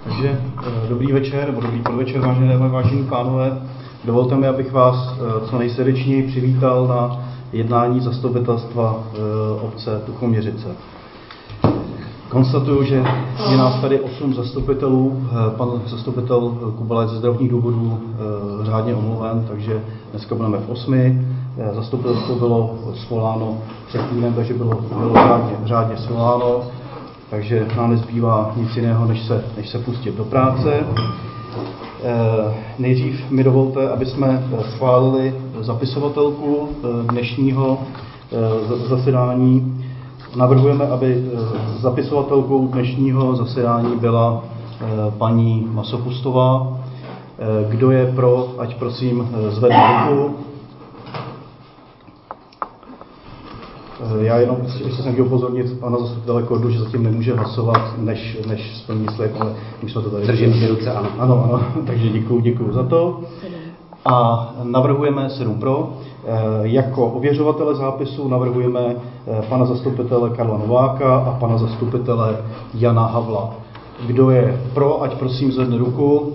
Takže dobrý večer, nebo dobrý podvečer, vážení pánové. Dovolte mi, abych vás co nejsrdečněji přivítal na jednání zastupitelstva obce Tuchoměřice. Konstatuju, že je nás tady 8 zastupitelů. Pan zastupitel Kubala je ze zdravotních důvodů řádně omluven, takže dneska budeme v 8. Zastupitelstvo bylo svoláno před týdnem, takže bylo řádně svoláno. Takže nám nezbývá nic jiného, než se pustit do práce. Nejdřív mi dovolte, aby jsme schválili zapisovatelku dnešního zasedání. Navrhujeme, aby zapisovatelkou dnešního zasedání byla paní Masopustová. Kdo je pro, ať prosím zvedne ruku. Já jenom ještě jsem chtěl upozornit pana zastupitele Kordu, že zatím nemůže hlasovat, než splní slib, ale už jsme to tady... Držím si ruce, ano. Ano, takže děkuju za to. A navrhujeme 7 pro. Jako ověřovatele zápisu navrhujeme pana zastupitele Karla Nováka a pana zastupitele Jana Havla. Kdo je pro, ať prosím zvedne ruku.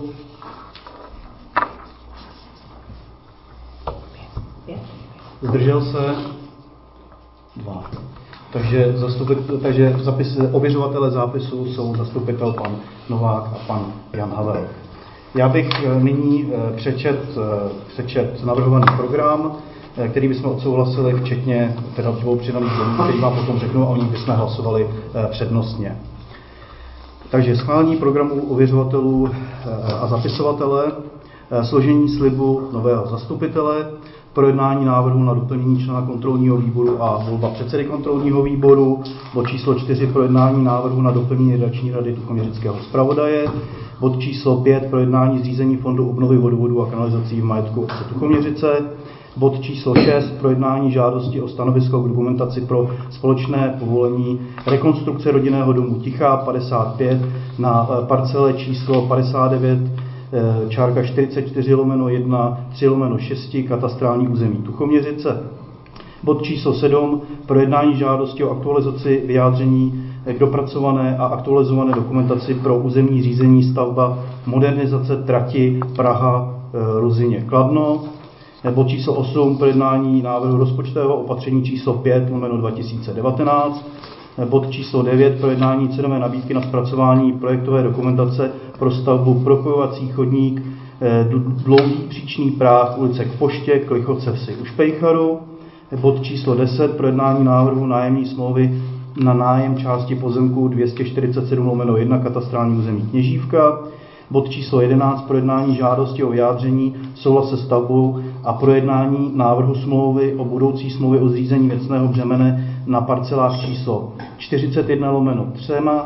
Zdržel se? 2. Takže ověřovatele zápisu jsou zastupitel pan Novák a pan Jan Havel. Já bych nyní přečet navrhovaný program, který bychom odsouhlasili, včetně teda 2 přidaných bodů, který vám potom řeknu, a o nich bychom hlasovali přednostně. Takže schválení programu ověřovatelů a zapisovatele, složení slibu nového zastupitele, projednání návrhu na doplnění člena kontrolního výboru a volba předsedy kontrolního výboru, bod číslo 4 projednání návrhu na doplnění redakční rady Tuchoměřického zpravodaje, bod číslo 5 projednání zřízení fondu obnovy vodovodů a kanalizací v majetku obce Tuchoměřice, bod číslo 6 projednání žádosti o stanovisko k dokumentaci pro společné povolení rekonstrukce rodinného domu Tichá 55 na parcele číslo 59 čárka 44/1 3/6 katastrální území Tuchoměřice. Bod číslo 7 projednání žádosti o aktualizaci vyjádření k dopracované a aktualizované dokumentaci pro územní řízení stavba modernizace trati Praha Ruzyně Kladno. Bod číslo 8 projednání návrhu rozpočtového opatření číslo 5/2019. Bod číslo 9 projednání cenové nabídky na zpracování projektové dokumentace pro stavbu propojovací chodník dlouhý příčný práh ulice k Poště, Klichoce vsi u Špejcharu. Bod číslo 10 projednání návrhu nájemní smlouvy na nájem části pozemku 247/1 katastrální území Kněžívka. Bod číslo 11 projednání žádosti o vyjádření souhlas se stavbou a projednání návrhu smlouvy o budoucí smlouvě o zřízení věcného břemene na parcelách číslo 41/3,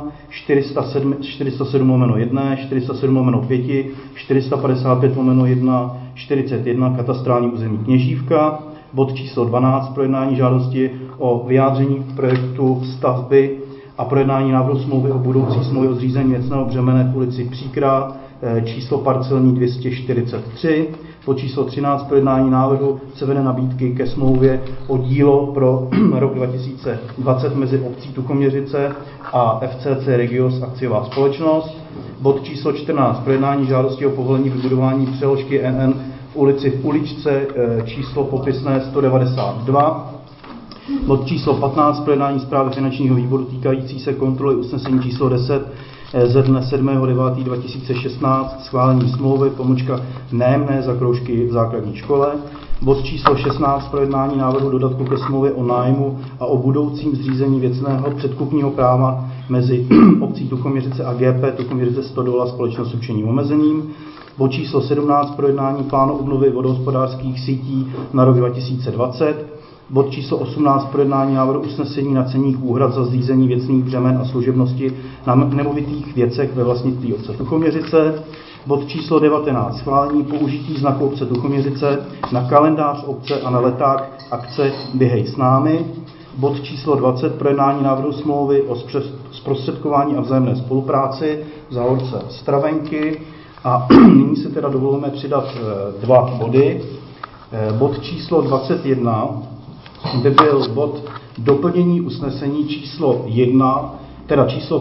407/1, 407/5, 455/1, 41 katastrální území Kněžívka. Bod číslo 12 projednání žádosti o vyjádření projektu stavby a projednání návrhu smlouvy o budoucí smlouvě o zřízení věcného břemene v ulici Příkrá, číslo parcelní 243. Bod číslo 13 projednání návrhu cenové nabídky ke smlouvě o dílo pro rok 2020 mezi obcí Tuchoměřice a FCC Regios akciová společnost. Bod číslo 14 projednání žádosti o povolení vybudování přeložky NN v ulici v Uličce, číslo popisné 192. Bod číslo 15 projednání zprávy finančního výboru týkající se kontroly usnesení číslo 10 ze dne 7.9.2016 schválení smlouvy nájemné za kroužky v základní škole. Bod číslo 16 projednání návrhu dodatku ke smlouvě o nájmu a o budoucím zřízení věcného předkupního práva mezi obcí Tuchoměřice a GP Tuchoměřice Stodola společnost s ručením omezeným. Bod číslo 17 projednání plánu obnovy vodohospodářských sítí na rok 2020. Bod číslo 18 projednání návrhu usnesení na ceník úhrad za zřízení věcných břemen a služebnosti na nemovitých věcech ve vlastnictví obce Tuchoměřice. Bod číslo 19 schválení použití znaku obce Tuchoměřice na kalendář obce a na leták akce Běhej s námi. Bod číslo 20 projednání návrhu smlouvy o zprostředkování a vzájemné spolupráci v závorce Stravenky. A nyní si teda dovolíme přidat 2 body. Bod číslo 21 by byl bod doplnění usnesení číslo 1 teda číslo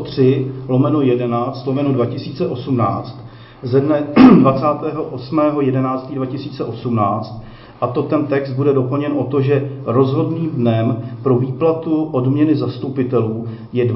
3/11/2018 ze dne 28.11.2018, a to ten text bude doplněn o to, že rozhodným dnem pro výplatu odměny zastupitelů je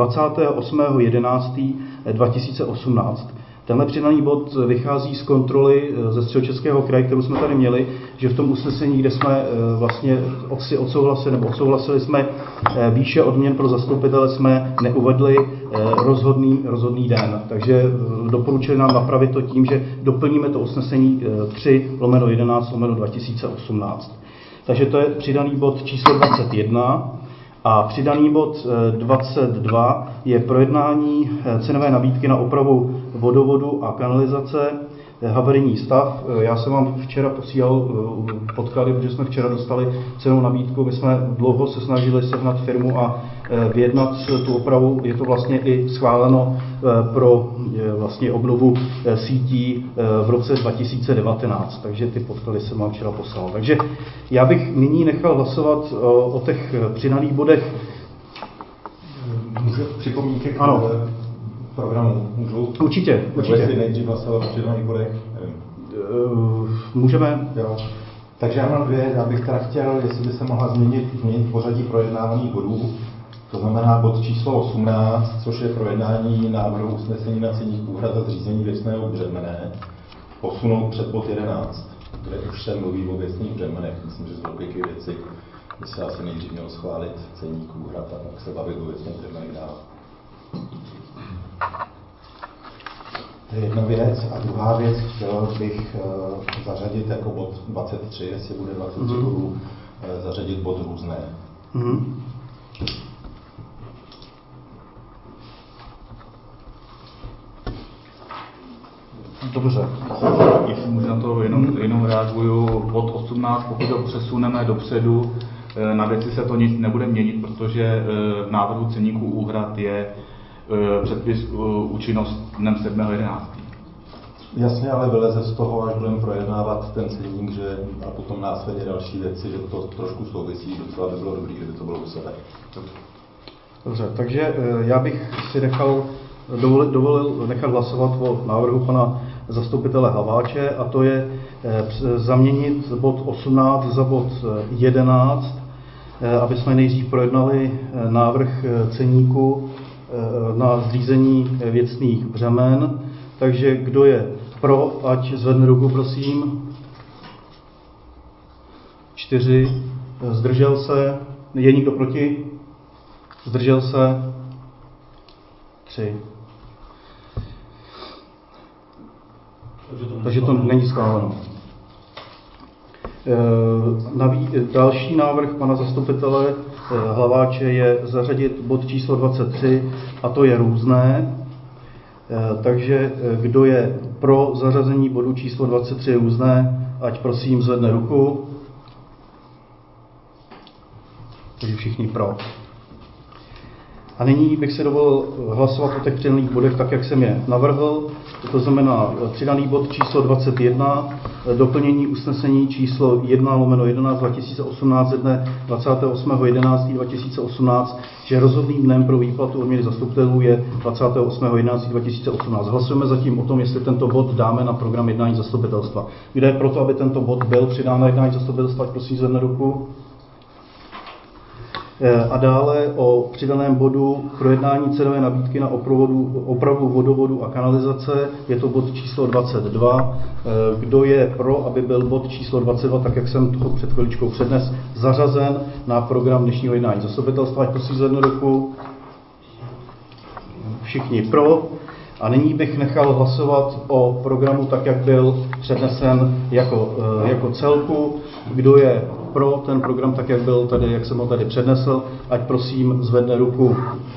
28.11.2018. Tenhle přidaný bod vychází z kontroly ze Středočeského kraje, kterou jsme tady měli, že v tom usnesení, kde jsme vlastně si odsouhlasili jsme výše odměn pro zastupitele, jsme neuvedli rozhodný den. Takže doporučili nám napravit to tím, že doplníme to usnesení 3/11/2018. Takže to je přidaný bod číslo 21. A přidaný bod 22 je projednání cenové nabídky na opravu vodovodu a kanalizace, havarijní stav. Já jsem vám včera posílal podklady, protože jsme včera dostali cenovou nabídku. My jsme dlouho se snažili sehnat firmu a vyjednat tu opravu. Je to vlastně i schváleno pro vlastně obnovu sítí v roce 2019. Takže ty podklady jsem vám včera poslal. Takže já bych nyní nechal hlasovat o těch přidaných bodech. Můžu připomínky k programu? Můžu? Určitě. Nebo jestli nejdřív hlasovat o přidaných bodech? Můžeme. Jo. Takže já mám dvě. Já bych teda chtěl, jestli by se mohla změnit pořadí projednávaných bodů. To znamená bod číslo 18, což je projednání návrhu usnesení na ceník úhrad za zřízení věcného břemene, posunout před bod 11, kde už se mluví o věcných břemenech. Myslím, že z logiky věci by se asi nejdřív mělo schválit ceník úhrad a pak se bavit o věcných břemenech dál. To je jedna věc. A druhá věc, chtěl bych zařadit jako bod 23, jestli bude 23 bodů, zařadit bod různé. Dobře. Jestli můžu na to jenom reaguju. Bod 18, pokud ho přesuneme dopředu, na věci se to nic nebude měnit, protože v návrhu ceníku úhrad je předpis účinnost dnem 7.11. Jasně, ale vyleze z toho, až budeme projednávat ten ceník, že a potom následně další věci, že to trošku souvisí, docela by bylo dobré, kdyby to bylo u sebe. Dobře, takže já bych si dovolil nechat hlasovat o návrhu pana zastupitele Hlaváče, a to je zaměnit bod 18 za bod 11, aby jsme nejdřív projednali návrh ceníku na zřízení věcných břemen. Takže kdo je pro, ať zvedne ruku, prosím. 4. Zdržel se. Je někdo proti? Zdržel se. 3. Takže to není schváleno. Další návrh pana zastupitele Hlaváče je zařadit bod číslo 23, a to je různé. Takže kdo je pro zařazení bodu číslo 23 různé, ať prosím zvedne ruku. Takže všichni pro. A nyní bych si dovolil hlasovat o těch přidaných bodech tak, jak jsem je navrhl. To znamená přidaný bod číslo 21, doplnění usnesení číslo 1/11/2018 ze dne 28.11.2018, že rozhodným dnem pro výplatu odměny zastupitelů je 28.11.2018. Hlasujeme zatím o tom, jestli tento bod dáme na program jednání zastupitelstva. Kdo je proto, aby tento bod byl přidán na jednání zastupitelstva, prosím zvedne ruku. A dále o přidaném bodu projednání cenové nabídky na opravu vodovodu a kanalizace. Je to bod číslo 22. Kdo je pro, aby byl bod číslo 22, tak jak jsem to před chviličkou přednes, zařazen na program dnešního jednání zastupitelstva? Ať prosím zvedne ruku. Všichni pro. A nyní bych nechal hlasovat o programu tak, jak byl přednesen jako celku. Kdo je pro ten program tak, jak byl tady, jak jsem ho tady přednesl, ať prosím zvedne ruku.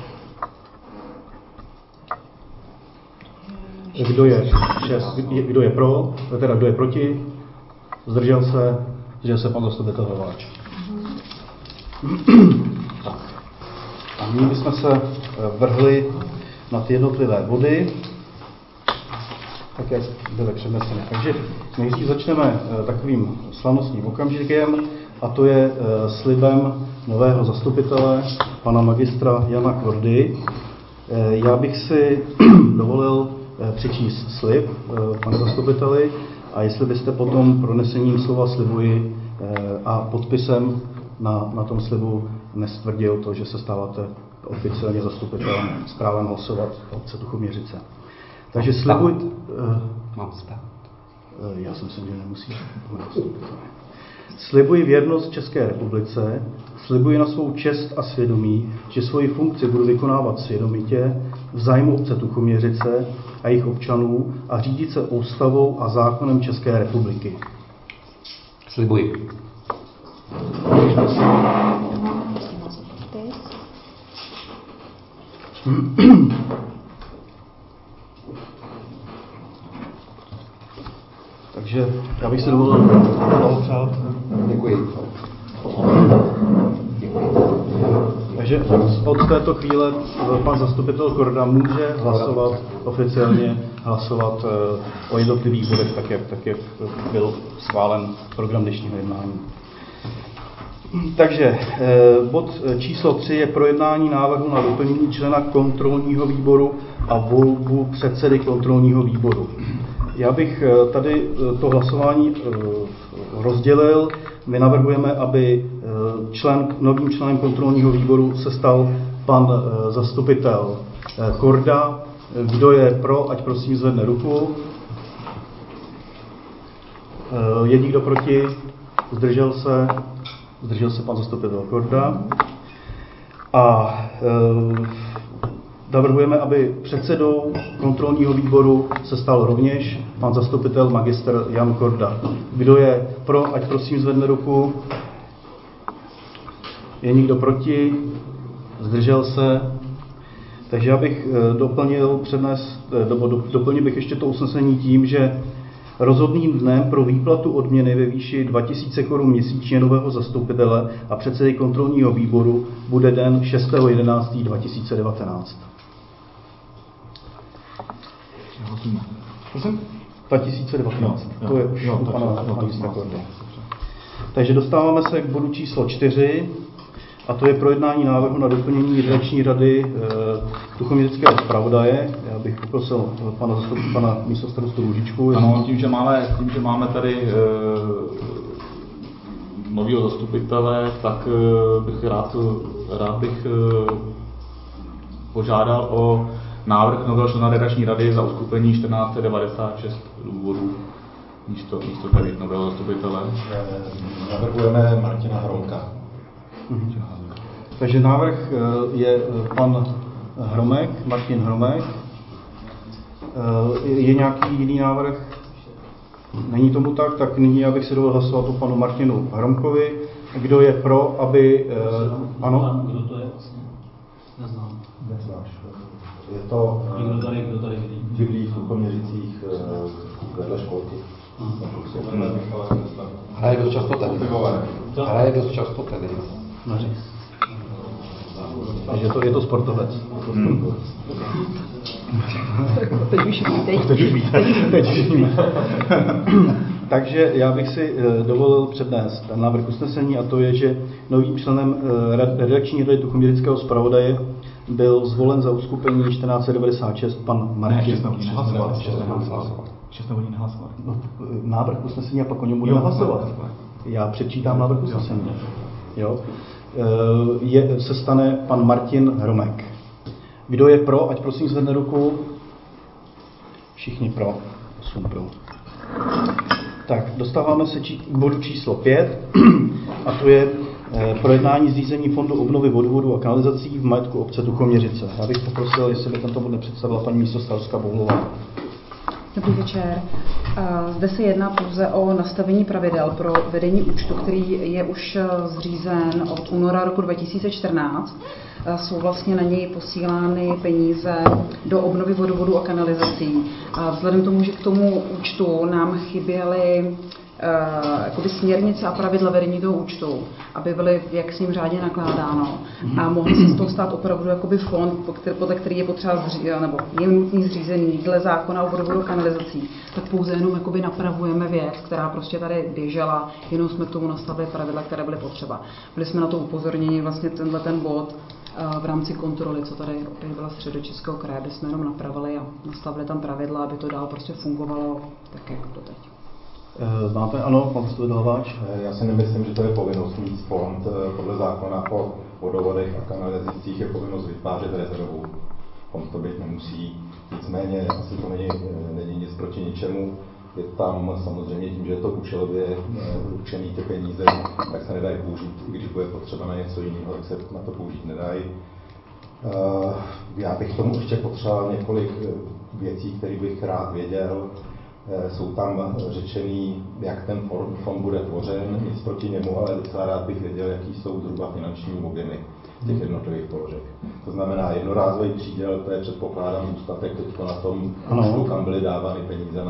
Kdo je pro, teda kdo je proti? Zdržel se pan zastupitel Hlaváč. Tak. A nyní bychom se vrhli na ty jednotlivé body, tak jak byly předneseny. Takže nejdřív začneme takovým slavnostním okamžikem, a to je slibem nového zastupitele, pana magistra Jana Kvordy. Já bych si dovolil přečíst slib, pane zastupiteli, a jestli byste potom pronesením slova slibuji a podpisem na tom slibu nestvrdil to, že se stáváte oficiálně zastupitelem s právem hlasovat v obce Tuchoměřice. Takže slibuji... Mám stát. Já si myslím, že nemusíš. Slibuji věrnost České republice, slibuji na svou čest a svědomí, že svoji funkci budu vykonávat svědomitě v zájmu obce Tuchoměřice a jejich občanů a řídit se ústavou a zákonem České republiky. Slibuji. Takže já bych si dovolil blahopřát. Děkuji. Takže od této chvíle pan zastupitel Korda může oficiálně hlasovat o jednotlivých bodech, tak jak byl schválen program dnešního jednání. Takže bod číslo 3 je projednání návrhu na doplnění člena kontrolního výboru a volbu předsedy kontrolního výboru. Já bych tady to hlasování rozdělil. My navrhujeme, aby novým členem kontrolního výboru se stal pan zastupitel Korda. Kdo je pro, ať prosím zvedne ruku. Je někdo proti? Zdržel se pan zastupitel Korda. A navrhujeme, aby předsedou kontrolního výboru se stal rovněž pan zastupitel magistr Jan Korda. Kdo je pro, ať prosím zvedne ruku. Je někdo proti? Zdržel se? Takže já bych doplnil bych ještě to usnesení tím, že rozhodným dnem pro výplatu odměny ve výši 2000 Kč měsíčně nového zastupitele a předsedy kontrolního výboru bude den 6.11.2019. 2019. To je už u pana magistra Korda. Takže dostáváme se k bodu číslo 4, a to je projednání návrhu na doplnění redakční rady Tuchoměřického zpravodaje. Já bych poprosil pana místostarostu Růžičku. Ano, tím, že máme tady nového zastupitele, tak bych rád bych požádal o návrh nového člena redakční rady za uskupení 1496 důvodů místo tady nového zastupitele. Navrhujeme Martina Hromka. Takže návrh je pan Martin Hromek. Je nějaký jiný návrh? Není tomu tak nyní já bych si dovolil hlasovat o panu Martinu Hromkovi. Kdo je pro, aby... ano? Kdo to je vlastně? Neznám. Neznáš. Je to... Kdo tady bydlí v Tuchoměřicích vedle školky. Hraje dost často tenis. Takže je to sportovec. Teď už víme. Takže já bych si dovolil přednést návrh usnesení, a to je, že novým členem redakční rady Tuchoměřického zpravodaje byl zvolen za uskupení 1496 pan Martin. Návrh usnesení a pak o něm budeme hlasovat. Já přečítám návrh usnesení. Jo? Se stane pan Martin Hromek. Kdo je pro, ať prosím zvedne ruku. Všichni pro. 8 pro. Tak, dostáváme se k bodu číslo 5, a to je projednání zřízení fondu obnovy vodovodů a kanalizací v majetku obce Tuchoměřice. Já bych poprosil, jestli by tento bod nepředstavila paní místostarostka Bouhlová. Dobrý večer. Zde se jedná pouze o nastavení pravidel pro vedení účtu, který je už zřízen od února roku 2014. Jsou vlastně na něj posílány peníze do obnovy vodovodů a kanalizací. Vzhledem k tomu, že k tomu účtu nám chyběly jakoby směrnice a pravidla vedení toho účtu, aby byly jak s ním řádně nakládáno a mohl se z toho stát opravdu jakoby fond, podle který je potřeba nebo je nutný zřízený dle zákona o vodovodu a kanalizací, tak pouze jenom jakoby napravujeme věc, která prostě tady běžela, jenom jsme k tomu nastavili pravidla, které byly potřeba. Byli jsme na to upozorněni vlastně ten bod v rámci kontroly, co tady opět byla Středočeského kraje, kde jsme jenom napravili a nastavili tam pravidla, aby to dál prostě fungovalo tak, jak doteď. Máte, ano, pan Hlaváč? Já si nemyslím, že to je povinnost mít fond. Podle zákona o vodovodech a kanalizacích je povinnost vytvářet rezervu. Fond to být nemusí. Nicméně asi to není nic proti ničemu. Je tam samozřejmě tím, že je to účelově určený ty peníze, tak se nedají použít, i když bude potřeba na něco jiného, tak se na to použít nedají. Já bych tomu ještě potřeboval několik věcí, které bych rád věděl. Jsou tam řečený, jak ten fond bude tvořen, nic proti němu, ale docela rád bych věděl, jaký jsou zhruba finanční objemy těch jednotlivých položek. To znamená jednorázový příděl, to je předpokládám zůstatek teď na tom účtu, kam byly dávány peníze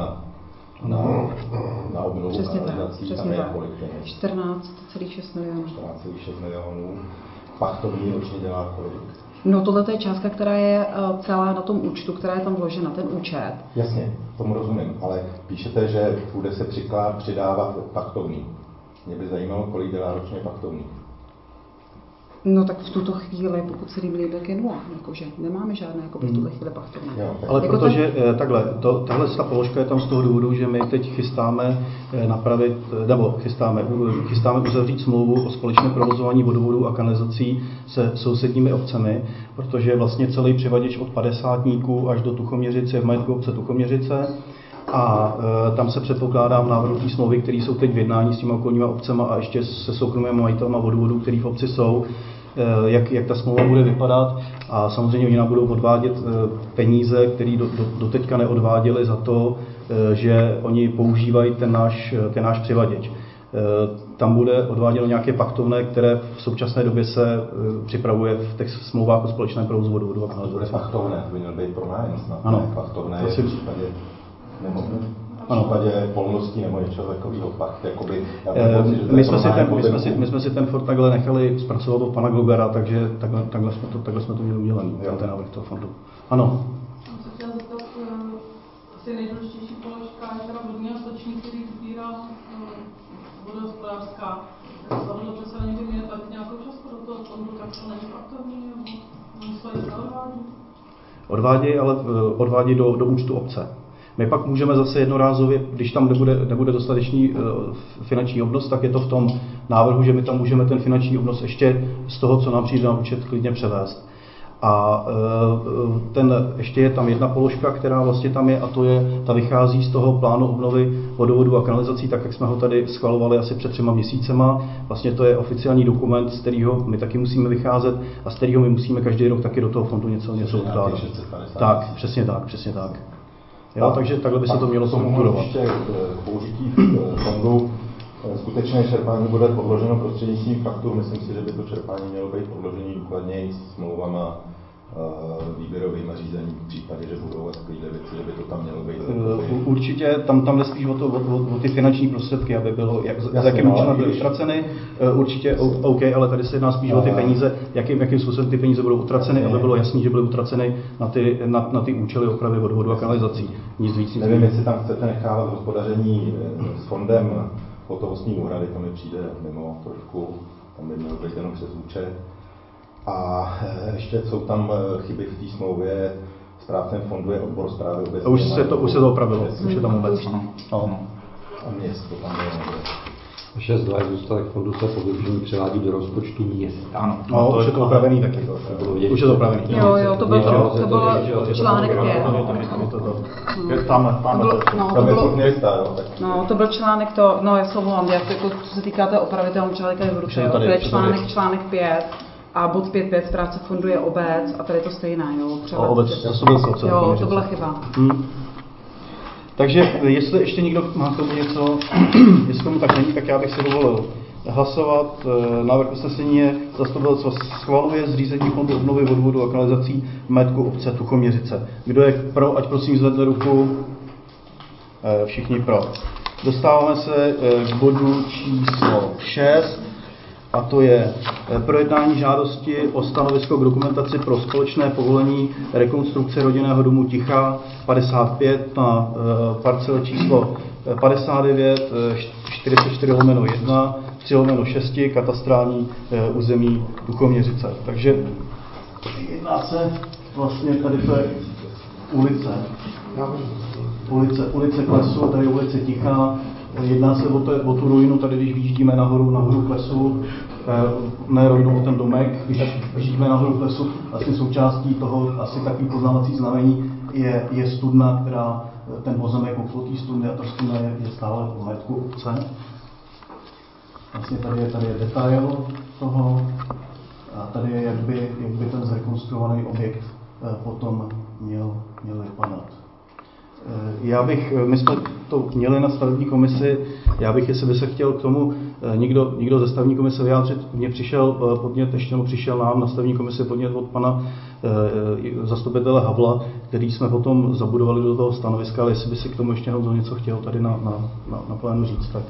na obnovu kanalizací, tam je kolik peněz? 14,6 milionů. 14,6 milionů. Pachtovní ročně dělá kolik? No tohle je částka, která je celá na tom účtu, která je tam vložena, ten účet. Jasně, tomu rozumím, ale píšete, že bude se přidávat pachtovní. Mě by zajímalo, kolik dělá ročně pachtovní. No tak v tuto chvíli, pokud se líbí, tak je 0, jakože nemáme žádné jako v tuhle chvíli pachtovné. Ale jako protože tahle položka je tam z toho důvodu, že my teď chystáme napravit, nebo chystáme uzavřít smlouvu o společném provozování vodovodů a kanalizací se sousedními obcemi, protože vlastně celý přivaděč od Padesátníků až do Tuchoměřice je v majetku obce Tuchoměřice. A tam se předpokládá v návrhu té smlouvy, které jsou teď v jednání s těma okolníma obcema a ještě se soukromými majitelma vodovodů, který v obci jsou, jak ta smlouva bude vypadat. A samozřejmě oni nám budou odvádět peníze, které doteďka neodváděli za to, že oni používají ten náš přivaděč. Tam bude odváděno nějaké pachtovné, které v současné době se připravuje v těch smlouvách o společném provozu vodovodu a kanalizací. To bude pachtovné, to by měl být pronájem snad. Ano. Pachtovné je v případě v případě polností nebo něčeho takového pak, jakoby, my jsme si ten fond takhle nechali zpracovat od pana Glogara, takže takhle jsme to měli udělaný, ten návrh toho fondu. Ano. Jsem se chtěla zeptat, asi nejdůležitější položka je teda vodní a stočník, který sbírá vodohospodářská. Zavedlo představení by měli tady nějakou částku do toho fondu, tak to není pachtovní, nebo oni se neodvádí? Odvádí, ale odvádí do účtu obce. My pak můžeme zase jednorázově, když tam nebude dostatečný finanční obnos, tak je to v tom návrhu, že my tam můžeme ten finanční obnos ještě z toho, co nám přijde na účet, klidně převést. A ještě je tam jedna položka, která vlastně tam je, a ta vychází z toho plánu obnovy vodovodů a kanalizací, tak jak jsme ho tady schvalovali asi před 3 měsícema. Vlastně to je oficiální dokument, z kterého my taky musíme vycházet a z kterého my musíme každý rok taky do toho fondu něco odkládat. Tak, přesně tak. Jo, takže takhle by se to mělo strukturovat. Ještě k použití fondu skutečné čerpání bude podloženo prostřednictvím faktur. Myslím si, že by to čerpání mělo být podložený důkladněji s smlouvama, výběrovými řízení v případě, že budou takovéhle věci, že by to tam mělo být. Určitě tam jde spíš o ty finanční prostředky, aby bylo, za jakým účelem byly utraceny, určitě OK, ale tady se jedná spíš o ty peníze, jakým způsobem ty peníze budou utraceny, aby bylo jasný, že byly utraceny na ty účely opravy vodovodu a kanalizací. Nic víc. Nevím, jestli tam chcete nechávat hospodaření s fondem hotovostní úhrady, to mi přijde mimo trošku, tam by mělo být jenom přes účet. A ještě jsou tam chyby v té smlouvě, správcem fondu je odbor správy obecně. Už se to opravilo, už je tam obec. No. A město tam bylo. 6.2 zůstatek fondu se po využení převádí do rozpočtu města. Ano, no, už je to opravený taky. Už je to opravený. Jo, to byl článek 5. To byl článek já se omlouvám, co se týká té opravy, to mám článek to je článek 5. A bod 5.5 správce fondu je obec a tady je to stejné, jo? Jo, to byla chyba. Takže jestli ještě někdo má k tomu něco, jestli tomu tak není, tak já bych si dovolil hlasovat. Návrh usnesení je, zastupitelstvo schvaluje zřízení fondu obnovy vodovodu a kanalizací v majetku obce Tuchoměřice. Kdo je pro, ať prosím zvedne ruku. Všichni pro. dostáváme se k bodu číslo 6, a to je projednání žádosti o stanovisko k dokumentaci pro společné povolení rekonstrukce rodinného domu Tichá 55 na parcele číslo 59 44/1 3/6 katastrální území Duchoměřice. Takže jedná se vlastně tady to je ulice Klesu, tady je ulice Tichá. Jedná se o tu ruinu, tady když vyjíždíme nahoru Klesu, ne ruinu, o ten domek, když vyjíždíme nahoru Klesu, vlastně součástí toho asi takový poznávací znamení je studna, která ten pozemek okolo té studny, a ta studna je stále v majetku obce. Vlastně tady je detail toho a tady je, jak by ten zrekonstruovaný objekt potom měl vypadat. My jsme to měli na stavební komisi, jestli by se chtěl k tomu někdo ze stavební komise vyjádřit, mně přišel podnět, přišel nám na stavební komisi podnět od pana zastupitele Havla, který jsme potom zabudovali do toho stanoviska, ale jestli by si k tomu ještě něco chtěl tady na plénu říct, tak.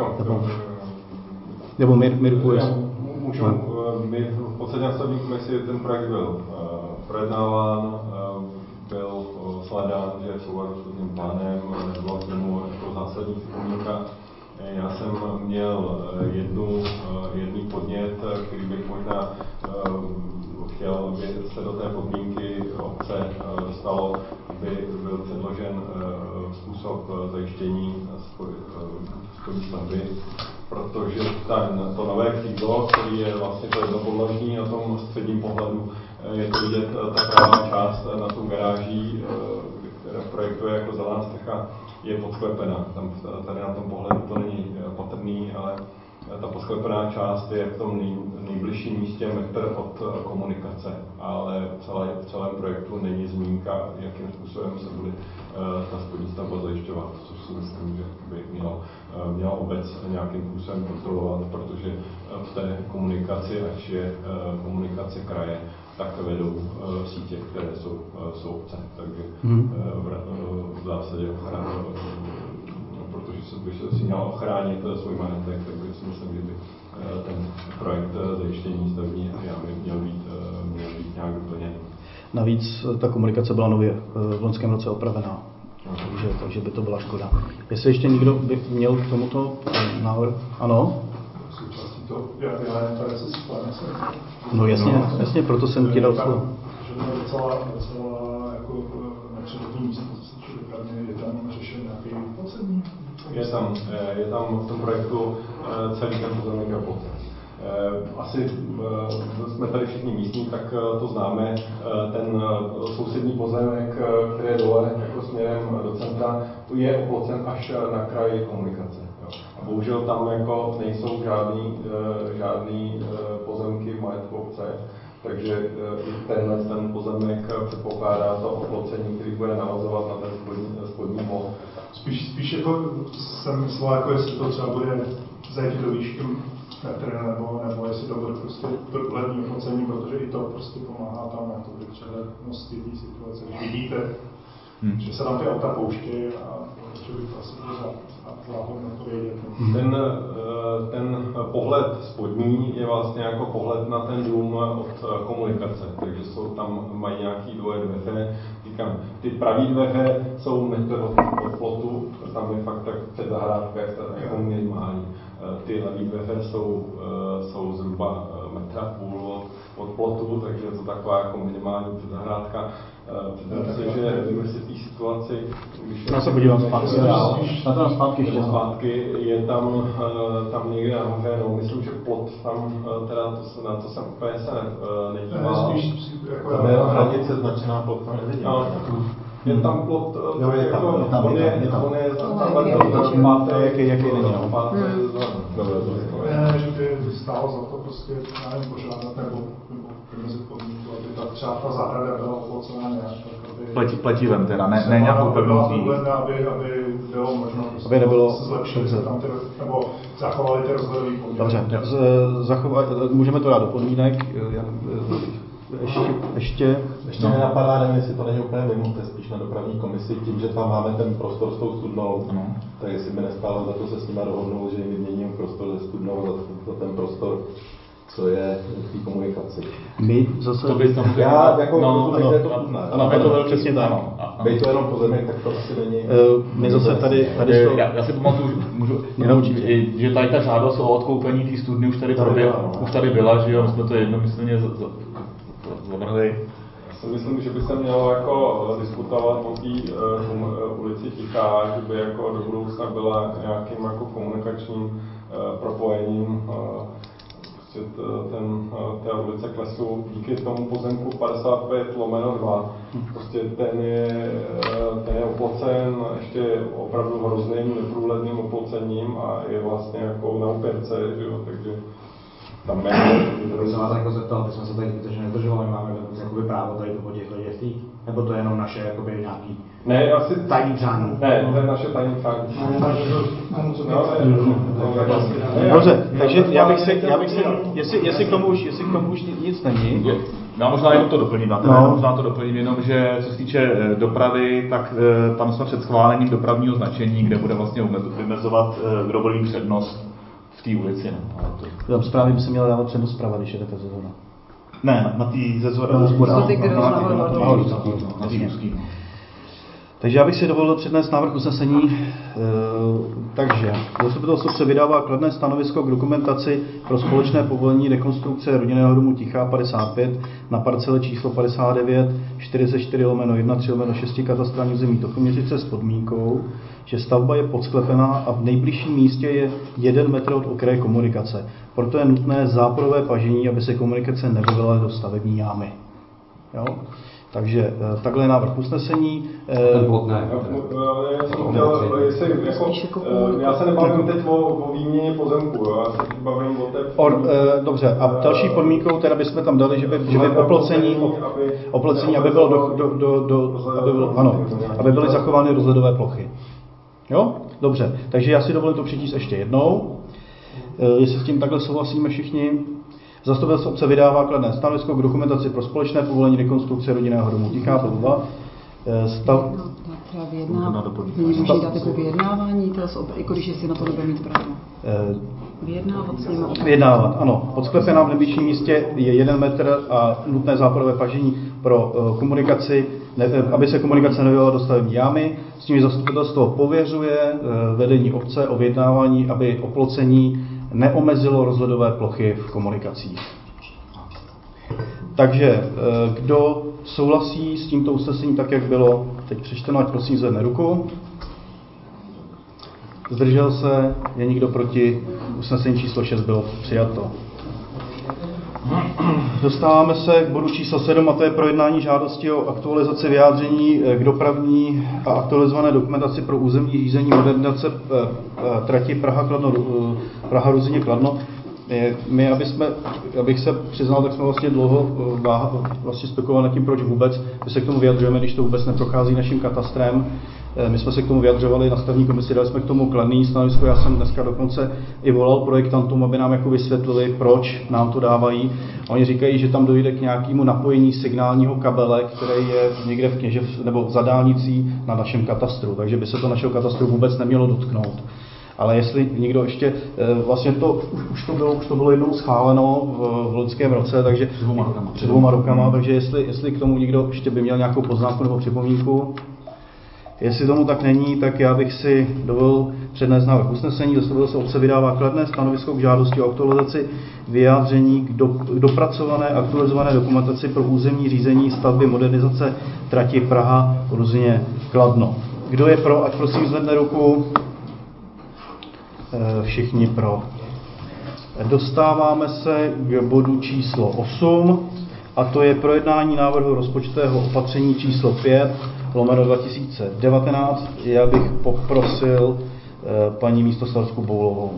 Nebo Mirku, můžu, my v podstatě na stavební komisi ten projekt byl projednáván, byl sledán, že je v souladu s tím plánem, nebyla k němu jako zásadní připomínka. Já jsem měl jedný podnět, který bych možná chtěl, aby se do té podmínky obce dostalo, aby byl předložen způsob zajištění spodní stavby, protože to nové křídlo, který je vlastně to jednopodlažní na tom středním pohledu, je to vidět ta pravá část na tou garáží, která projektuje jako zelená střecha, je podsklepená. Tady na tom pohledu to není patrný, ale ta podsklepená část je v tom nejbližším místě metr od komunikace, ale v celém projektu není zmínka, jakým způsobem se bude ta spodní stavba zajišťovat, což si myslím, že by měla obec nějakým způsobem kontrolovat, protože v té komunikaci, ač je komunikace kraje, tak vedou sítě, které jsou obce. Takže v zásadě protože by si měl ochránit svůj majetek, takže si myslím, že by ten projekt zajištění stavební jámy měl být nějak doplněn. Navíc ta komunikace byla nově v loňském roce opravená, takže by to byla škoda. Jestli ještě někdo by měl k tomuto návrh? Ano? Součástí toho tady se spojíme se. No jasně, proto jsem ti dal slovo. Že to je docela jako nepředhodný místo, co se týče dopravně, je tam řešen nějaký podzemní? Je tam v tom projektu celý ten pozemek je pod. Asi jsme tady všichni místní, tak to známe. Ten sousední pozemek, který je dole, jako směrem do centra, je oplocen až na kraj komunikace. Jo. A bohužel tam jako nejsou žádný pozemky v majetku obce. Takže i ten pozemek předpokládá to oplocení, který bude navazovat na ten spodní plot. Spíš jako jsem myslel, jako jestli to třeba bude zajít do výšky metry, nebo jestli to bude prostě dohlední oplocení, protože i to prostě pomáhá tam na to přehlednosti té situace. Když vidíte, že se tam ty auta pouštějí a že by to asi bylo záhodno to vědět. Ten pohled spodní je vlastně jako pohled na ten dům od komunikace, takže tam mají nějaký dvoje dveře. Říkám, ty pravý dveře jsou metr od plotu, tam je fakt tak před zahrádka jako minimální. Ty levý dveře jsou zhruba metr a půl od plotu, takže je to taková jako minimální předzahrádka. Představím si, že v té situaci, když já se podívám zpátky, je tam někde nahoře, no, myslím, že plot tam, teda na to jsem úplně se nedíval. Tam je hranice značená plot, tam nevidím. Je tam plot, je tam. On je tam máte, jaký není, no. Ne, že by stálo za to prostě, já nevím, požádat nebo vymezit podmínku, aby třeba ta zahrada byla oplocená nějak, tak aby... Pletivem teda, ne nějakou pevností. Aby bylo možno prostě aby nebylo, zlepšit se tam nebo zachovali ty rozhledový poměry. Dobře, můžeme to dát do podmínek. Ještě mě napadá, nevím, jestli to není úplně mimo, to je spíš na dopravní komisi, tím, že tam máme ten prostor s tou studnou, tak jestli by nestálo za to se s nima dohodnout, že jim vyměníme prostor ze studnou za ten prostor, co je v té komunikaci. My zase... To by samozřejmě... Já jako rozumím, že je to studná. Ano, je to velmi přesně tak. Bej to jenom pozemek, tak to asi není... My zase tady Já si pamatuju, můžu, že tady ta žádost o odkoupení té studny už tady byla, že jo, my jsme to jednomyslně zavrhli. Já si myslím, že by se mělo jako diskutovat o té ulici Tichá, že by jako do budoucna byla nějakým jako komunikačním propojením té ulice Klesu díky tomu pozemku 55/2. Prostě ten je oplocen ještě opravdu hrozným, neprůhledným oplocením a je vlastně jako na opěrce, že jo, takže tam je... To se vás jako zeptal, aby jsme se tady zbytečně nezdržovali, máme jakoby právo tady po těchto děstích? Nebo to je jenom naše jakoby nějaký tajný přání? Ne, to je naše tajný přání. Dobře, takže já bych si jestli k tomu už nic není. Já možná jenom to doplním, jenom, že co se týče dopravy, tak tam jsme před schválením dopravního značení, kde bude vlastně vymezovat, kdo bude mít přednost v té ulici. Tam zprávy by se měla dávat přednost zprava, když jedete ze zhora. Ne, na té ze zhora. Na té úzký. Takže já bych si dovolil přednést návrh usnesení. Takže zastupitelstvo se vydává kladné stanovisko k dokumentaci pro společné povolení rekonstrukce rodinného domu Tichá 55 na parcele číslo 59 44/1 3/6 katastrálního území Tochoměřice s podmínkou, že stavba je podsklepená a v nejbližším místě je 1 metr od okraje komunikace. Proto je nutné záporové pažení, aby se komunikace nevylila do stavební jámy. Jo? Takže takhle je návrh usnesení. Já se nebavím teď o výměně pozemku, já se teď bavím o té... Dobře, a další podmínkou teda bychom tam dali, že by oplocení, aby byly zachovány rozhledové plochy. Jo? Dobře, takže já si dovolím to přečíst ještě jednou. Jestli s tím takhle souhlasíme všichni. Zastupitelstvo obce vydává kladné stanovisko k dokumentaci pro společné povolení rekonstrukce rodinného domu Tichá 2. Může dát jako vyjednávání, jako když si na to nebude mít právo. Vyjednávat s nimi. Vyjednávat, ano. Podsklepená v nejbližším místě je 1 metr a nutné záporové pažení pro komunikaci, aby se komunikace nevylila do stavební jámy. S tím zastupitelstvo pověřuje vedení obce o vyjednávání, aby oplocení neomezilo rozhledové plochy v komunikacích. Takže kdo souhlasí s tímto usnesením tak, jak bylo teď přečteno, ať prosím zvedne ruku. Zdržel se, je někdo proti, usnesení číslo 6 bylo přijato. Dostáváme se k bodu číslo 7 a to je projednání žádosti o aktualizaci vyjádření k dopravní a aktualizované dokumentaci pro územní řízení modernizace trati Praha-Ruzyně Kladno. My, abych se přiznal, tak jsme vlastně dlouho spekulovali nad tím, proč vůbec my se k tomu vyjadřujeme, když to vůbec neprochází naším katastrem. My jsme se k tomu vyjadřovali na stavební komisi, dali jsme k tomu kladný stanovisko. Já jsem dneska dokonce i volal projektantům, aby nám jako vysvětlili, proč nám to dávají. A oni říkají, že tam dojde k nějakému napojení signálního kabele, který je někde v nebo za dálnicí na našem katastru, takže by se to našeho katastru vůbec nemělo dotknout. Ale jestli někdo ještě, vlastně už to bylo jednou schváleno v loňském roce, takže před 2 rokama, takže jestli k tomu někdo ještě by měl nějakou poznámku nebo připomínku. Jestli tomu tak není, tak já bych si dovolil přednést návrh usnesení. Zastupitelstvo obce vydává kladné stanovisko k žádosti o aktualizaci vyjádření k dopracované aktualizované dokumentaci pro územní řízení stavby modernizace trati Praha-Ruzyně Kladno. Kdo je pro, ať prosím zvedne ruku. Všichni pro. Dostáváme se k bodu číslo 8 a to je projednání návrhu rozpočtového opatření číslo 5/2019. Já bych poprosil paní místostarostku Boulovou.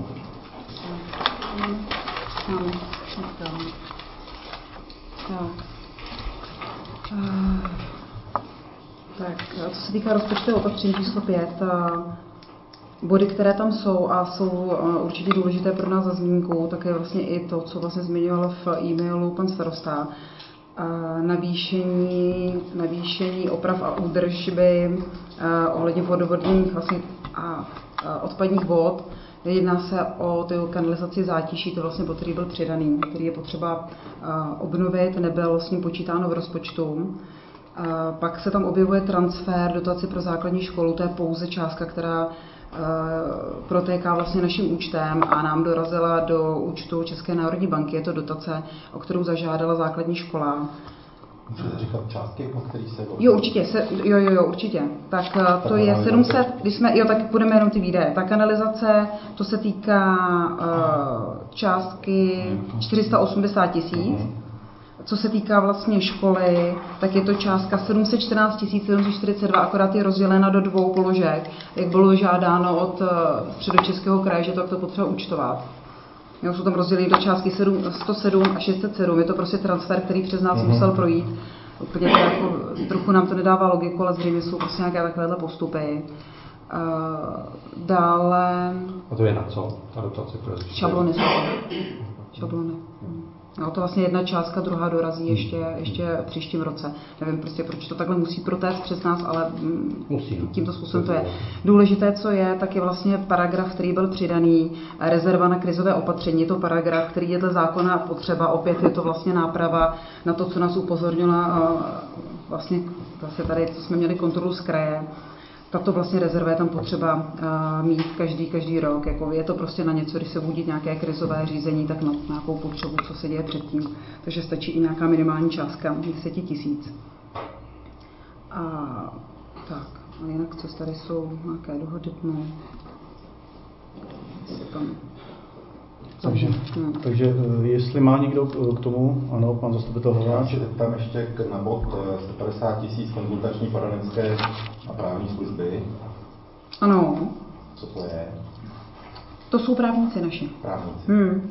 Tak, co se týká rozpočtového opatření číslo 5, body, které tam jsou a jsou určitě důležité pro nás za zmínku, tak je vlastně i to, co vlastně zmiňoval v e-mailu pan starosta. navýšení oprav a údržby ohledně vodovodních vlastně a odpadních vod. Jedná se o tu kanalizaci zátiší, to vlastně bod, který byl přidaný, který je potřeba obnovit, nebyl s ním počítáno v rozpočtu. Pak se tam objevuje transfer dotaci pro základní školu, to je pouze částka, která protéká vlastně naším účtem a nám dorazila do účtu České národní banky. Je to dotace, o kterou zažádala základní škola. Můžete říkat částky, o kterých se Jo, určitě. Určitě. Tak to je 700, tak půjdeme jenom ty výdaje. Ta kanalizace, to se týká částky 480 000. Co se týká vlastně školy, tak je to částka 714 742, akorát je rozdělena do dvou položek, jak bylo žádáno od Středočeského kraje, že to takto potřeba účtovat. Jsou tam rozděleny do částky 107 a 607, je to prostě transfer, který přes nás musel projít. Úplně to jako, trochu nám to nedává logiku, ale zřejmě jsou prostě nějaké takovéhle postupy. Dále... A to je na co? Ta dotace? Šablony. No, to vlastně jedna částka, druhá dorazí ještě v příštím roce. Nevím prostě, proč to takhle musí protéct přes nás, ale tímto způsobem to je. Důležité, co je, tak je vlastně paragraf, který byl přidaný, rezerva na krizové opatření. Je to paragraf, který je dle zákona potřeba, opět je to vlastně náprava na to, co nás upozornila vlastně zase tady, co jsme měli kontrolu z kraje. Tato vlastně rezerva je tam potřeba mít každý rok. Jako je to prostě na něco, když se budí nějaké krizové řízení, tak na nějakou potřebu, co se děje předtím. Takže stačí i nějaká minimální částka, 10 000. A jinak co tady jsou nějaké dohody? Takže jestli má někdo k tomu, ano, pan zastupitel Hlaváč. Já se zeptám ještě na bod 150 000 konzultační poradenské a právní služby. Ano. Co to je? To jsou právníci naši. Právníci.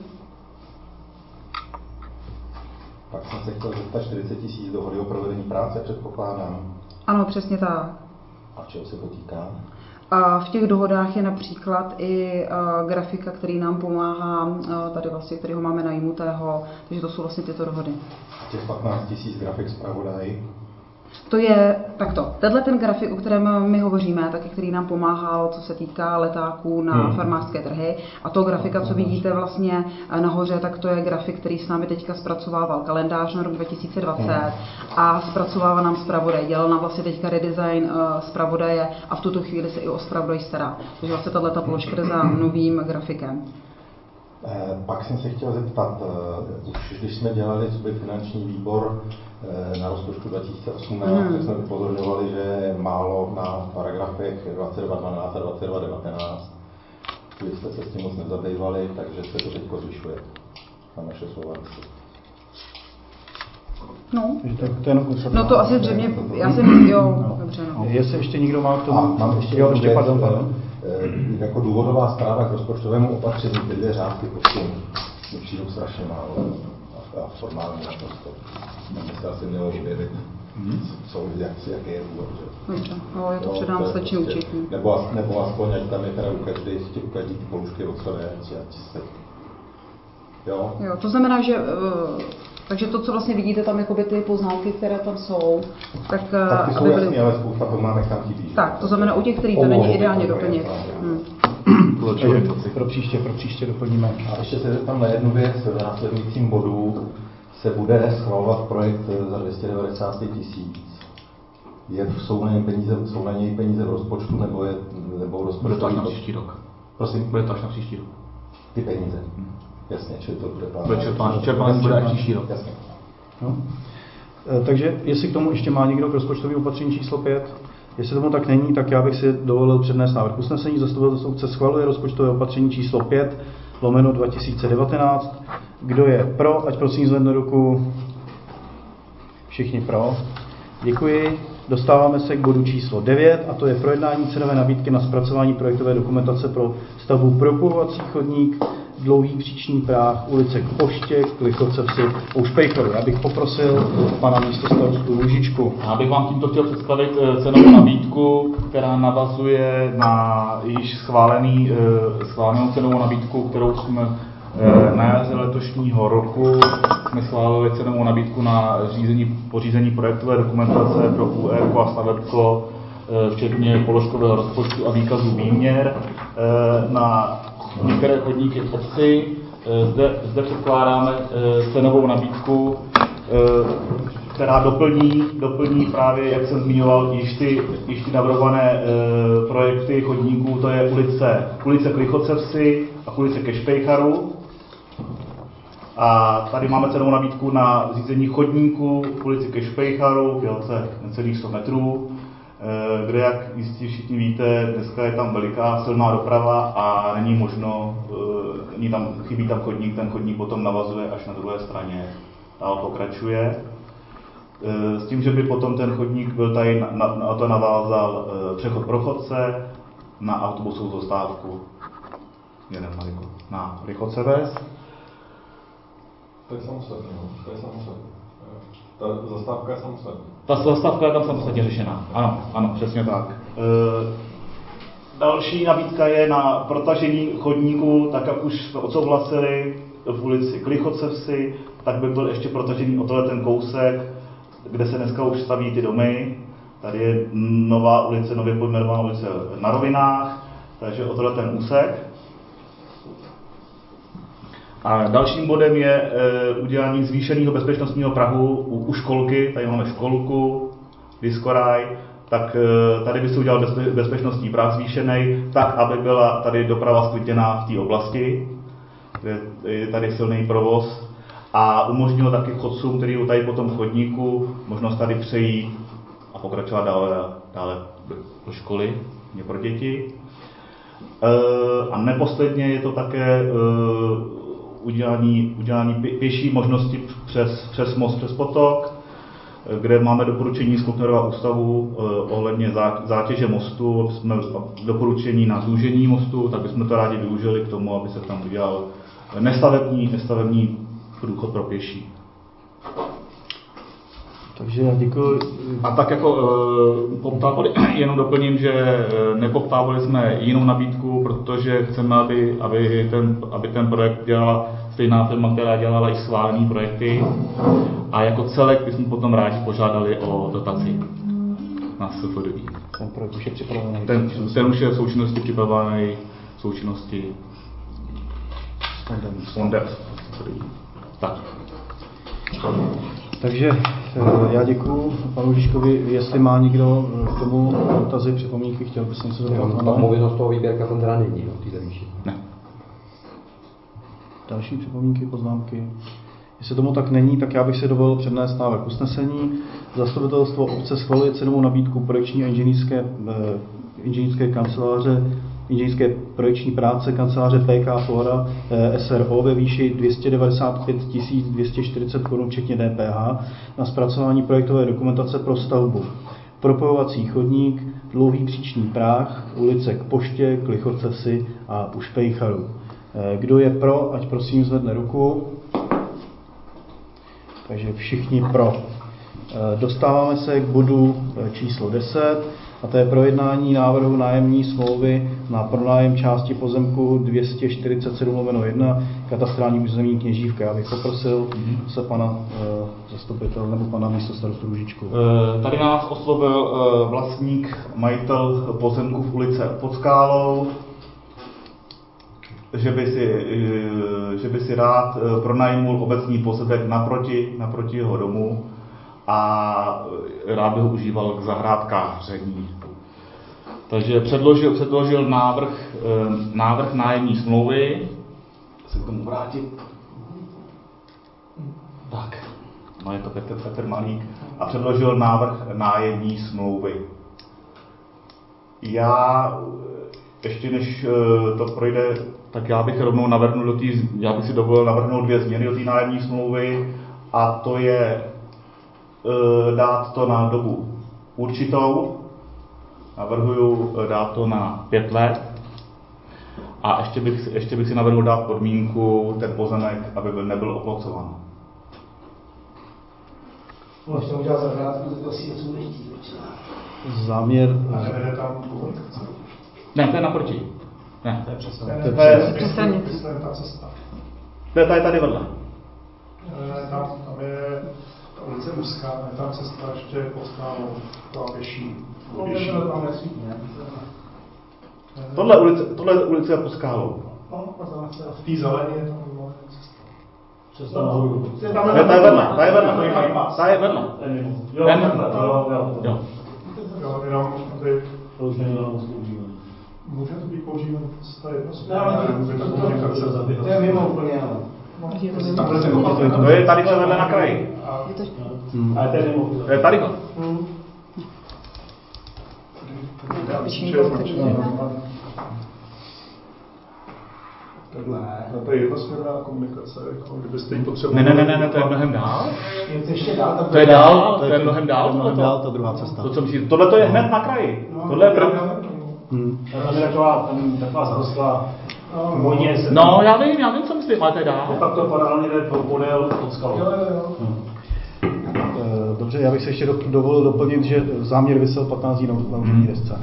Pak jsem se chtěl zeptat 40 000 dohody o provedení práce, předpokládám. Ano, přesně tak. A v čeho se potýká? A v těch dohodách je například i grafika, který nám pomáhá, tady vlastně, kterýho máme najmutého, takže to jsou vlastně tyto dohody. Těch 15 000 grafik zpravodaj. To je takto. Tenhle ten grafik, o kterém my hovoříme, taky který nám pomáhal, co se týká letáků na farmářské trhy. A to grafika, co vidíte vlastně nahoře, tak to je grafik, který s námi teďka zpracovával kalendář na rok 2020 a zpracovává nám zpravodaj. Dělal nám vlastně teďka redesign zpravodaje a v tuto chvíli se i o zpravodaj stará. Takže vlastně tato položka jde za novým grafikem. Pak jsem se chtěl zeptat, už když jsme dělali finanční výbor na rozpočtu 2018, tak jsme upozorňovali, že je málo na paragrafech 2212 a 2219. Vy jste se s tím moc nezabývali, takže se to teď zvyšuje na naše slova. No to asi zřejmě, já jsem, dobře. Jestli ještě někdo má k tomu? Mám ještě pardon. Jako důvodová zpráva k rozpočtovému opatření, ty dvě řádky prostě mi přijdou strašně málo a formálně naprosto. Tam by se asi mělo objevit, jaký je důvod. Dobře, já to předám slečně účetní. Nebo aspoň, ať tam je teda u každý ty položky o co je, Jo, to znamená, že takže to, co vlastně vidíte tam, jakoby ty poznámky, které tam jsou, tak ty jsou jasný, ale spousta poznámek tam chybí. Tak, to znamená u těch, kterých to není ideálně doplnit. Pro příště doplníme. A ještě se zeptám na jednu věc, v následujícím bodu se bude schvalovat projekt za 290 000. Jsou na něj peníze v rozpočtu, nebo rozpočtu? Bude to až na příští rok. Prosím? Bude to až na příští rok. Ty peníze. Jasně, čili to bude čerpání bude až příští rok. Jasně. No. Takže jestli k tomu ještě má někdo k rozpočtovým opatření číslo 5, jestli tomu tak není, tak já bych si dovolil přednést návrh usnesení. Zastupitelstvo schvaluje rozpočtové opatření číslo 5/2019. Kdo je pro, ať prosím zvedne ruku. Všichni pro. Děkuji. Dostáváme se k bodu číslo 9 a to je projednání cenové nabídky na zpracování projektové dokumentace pro stavbu propluvací chodník Dlouhý příční práh, ulice k Poště, k Lichoce vsi u Špejchoru. Já bych poprosil pana místostarostu Růžičku. Já bych vám tímto chtěl představit cenovou nabídku, která navazuje na již schválenou cenovou nabídku, kterou jsme na jaře letošního roku jsme schválili cenovou nabídku na pořízení projektové dokumentace pro UR a stavebko, včetně položkového rozpočtu a výkazů výměr na některé chodníky v obci. Zde předkládáme cenovou nabídku, která doplní právě, jak jsem zmiňoval, již ty navrhované projekty chodníků, to je ulice Klichocevsi a ulice Kešpejcharu. A tady máme cenovou nabídku na řízení chodníků v ulici Kešpejcharu v délce necelých 100 metrů, kde, jak jistě všichni víte, dneska je tam veliká silná doprava a není možno, chybí tam chodník, ten chodník potom navazuje až na druhé straně, dál pokračuje. S tím, že by potom ten chodník byl tady, na to navázal přechod pro chodce na autobusovou zastávku na Lichoceves. To je samostatně, no? To je samostatně. Ta zastávka je samostatně. Ta zastávka je tam samostatně řešená. Ano, přesně tak. Další nabídka je na protažení chodníku, tak jak už jsme odsouhlasili v ulici Klichocevsi, tak by byl ještě protažený o tohle ten kousek, kde se dneska už staví ty domy. Tady je nová ulice, nově pojmenovaná ulice na Rovinách, takže o tohle ten úsek. A dalším bodem je udělání zvýšeného bezpečnostního prahu u školky, tady máme školku, diskoraj, tak tady by se udělal bezpečnostní prah zvýšený, tak, aby byla tady doprava sklitěná v té oblasti, kde je tady silný provoz a umožnilo taky chodcům, kteří jsou tady po tom chodníku, možnost tady přejít a pokračovat dále do školy, pro děti. A neposledně je to také udělání pěší možnosti přes most, přes potok, kde máme doporučení z Kochnerova ústavu ohledně zátěže mostu, jsme doporučení na zúžení mostu, tak bychom to rádi využili k tomu, aby se tam udělal nestavební průchod pro pěší. Takže já děkuji. A tak jako jenom doplním, že nepoptávali jsme jinou nabídku, protože chceme, aby ten projekt dělala stejná firma, která dělala i schválené projekty. A jako celek bychom potom rádi požádali o dotaci na SFDI. Ten projekt už je připravený. Ten už je v součinnosti připravený v součinnosti s fondem. Tak. Takže já děkuju panu Žižkovi. Jestli má někdo k tomu dotazy, připomínky, chtěl bys něco zeptat? Ta povinnost toho výběrka tam teda není, no, té výši. Ne. Další připomínky, poznámky? Jestli tomu tak není, tak já bych si dovolil přednést návrh usnesení. Zastupitelstvo obce schvaluje cenovou nabídku projekční a inženýrské kanceláře, inženýrské projekční práce kanceláře PK Flora SRO ve výši 295 240 Kč včetně DPH na zpracování projektové dokumentace pro stavbu. Propojovací chodník, dlouhý příčný práh, ulice k Poště, k Lichocevsi a u Špejcharu. Kdo je pro, ať prosím zvedne ruku. Takže všichni pro. Dostáváme se k bodu číslo 10, a to je projednání návrhu nájemní smlouvy na pronájem části pozemku 247/1 katastrální území Kněžívka. Já bych poprosil se pana zastupitele nebo pana místostarostu Růžičku. Tady nás oslovil vlastník, majitel pozemku v ulici pod Skálou, že by si rád pronajmul obecní pozemek naproti jeho domu a rád by ho užíval k zahrádkáření. Takže předložil návrh nájemní smlouvy. Se k tomu vrátit. Tak, no je to Petr Malík. A předložil návrh nájemní smlouvy. Já ještě než to projde, tak já bych rovnou já bych si dovolil navrhnout 2 změny do té nájemní smlouvy, a to je dát to na dobu určitou. Navrhuju dát to na 5 let. A ještě bych si navrhl dát podmínku, ten pozemek, aby nebyl oplocován. Možná udělat zahrádku, to asi něco nechtí. Záměr. A nevede tam komunikace? Ne, to je naproti. Ne. To je přesně. To je ta cesta. To je tady vedle. Tam je ta ulice úzká, je tam cesta ještě pod skálou, taková pěší. Tam nesvítí, ne? Tohle ulice je pod skálou. No, a v té zeleně je tam cesta. Přes tam nahoru. Ta je vedle. Ta je vedle. Jo, jenom aby... To už není na moc používaný. Může to být používaný cesta To je mimo úplně, ale. To je tadyhle vedle na kraji. Ale to je mimo. To je tadyhle. To je jednosměrná komunikace, jako kdybyste ji potřebovali. Ne, to je mnohem dál. To je dál, To je mnohem dál, ta druhá cesta. Tohle to je hned na kraji. Tohle je první. Tam je taková zarostlá vojně. No, já vím, co myslím, ale to je dál. Je pak to paralelně jde podél pod skalou. Dobře, já bych se ještě dovolil doplnit, že záměr visel 15 dní na úřední desce.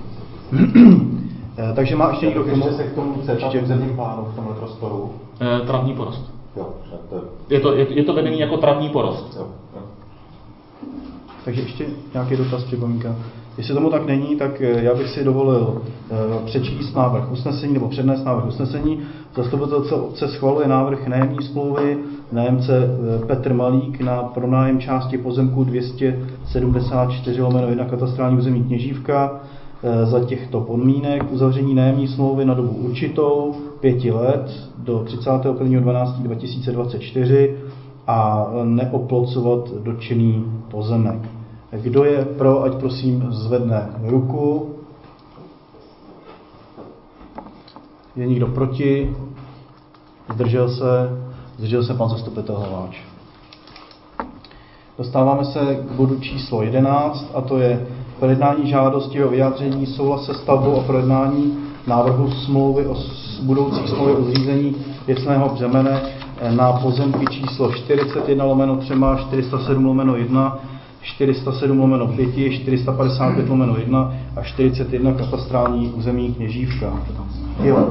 Takže má ještě někdo k tomu? Ještě se k tomu územním plánu v tomhle prostoru. Travní porost. Jo, je to vedený jako travní porost. Jo. Takže ještě nějaký dotaz, připomínka? Jestli tomu tak není, tak já bych si dovolil přečíst návrh usnesení nebo přednést návrh usnesení. Zastupitelstvo obce schvaluje návrh nájemní smlouvy nájemce Petr Malík na pronájem části pozemku 274/1 katastrální území Kněžívka za těchto podmínek: uzavření nájemní smlouvy na dobu určitou 5 let do 31.12.2024 a neoplocovat dotčený pozemek. Kdo je pro, ať prosím zvedne ruku. Je někdo proti? Zdržel se pan zastupitel Hlaváč. Dostáváme se k bodu číslo 11, a to je projednání žádosti o vyjádření souhlas se stavbou a projednání návrhu smlouvy o budoucí smlouvy o zřízení věcného břemene na pozemky číslo 41/3, 407/1, 407/5, 455/1 a 41 katastrální území Kněžívka. Jo.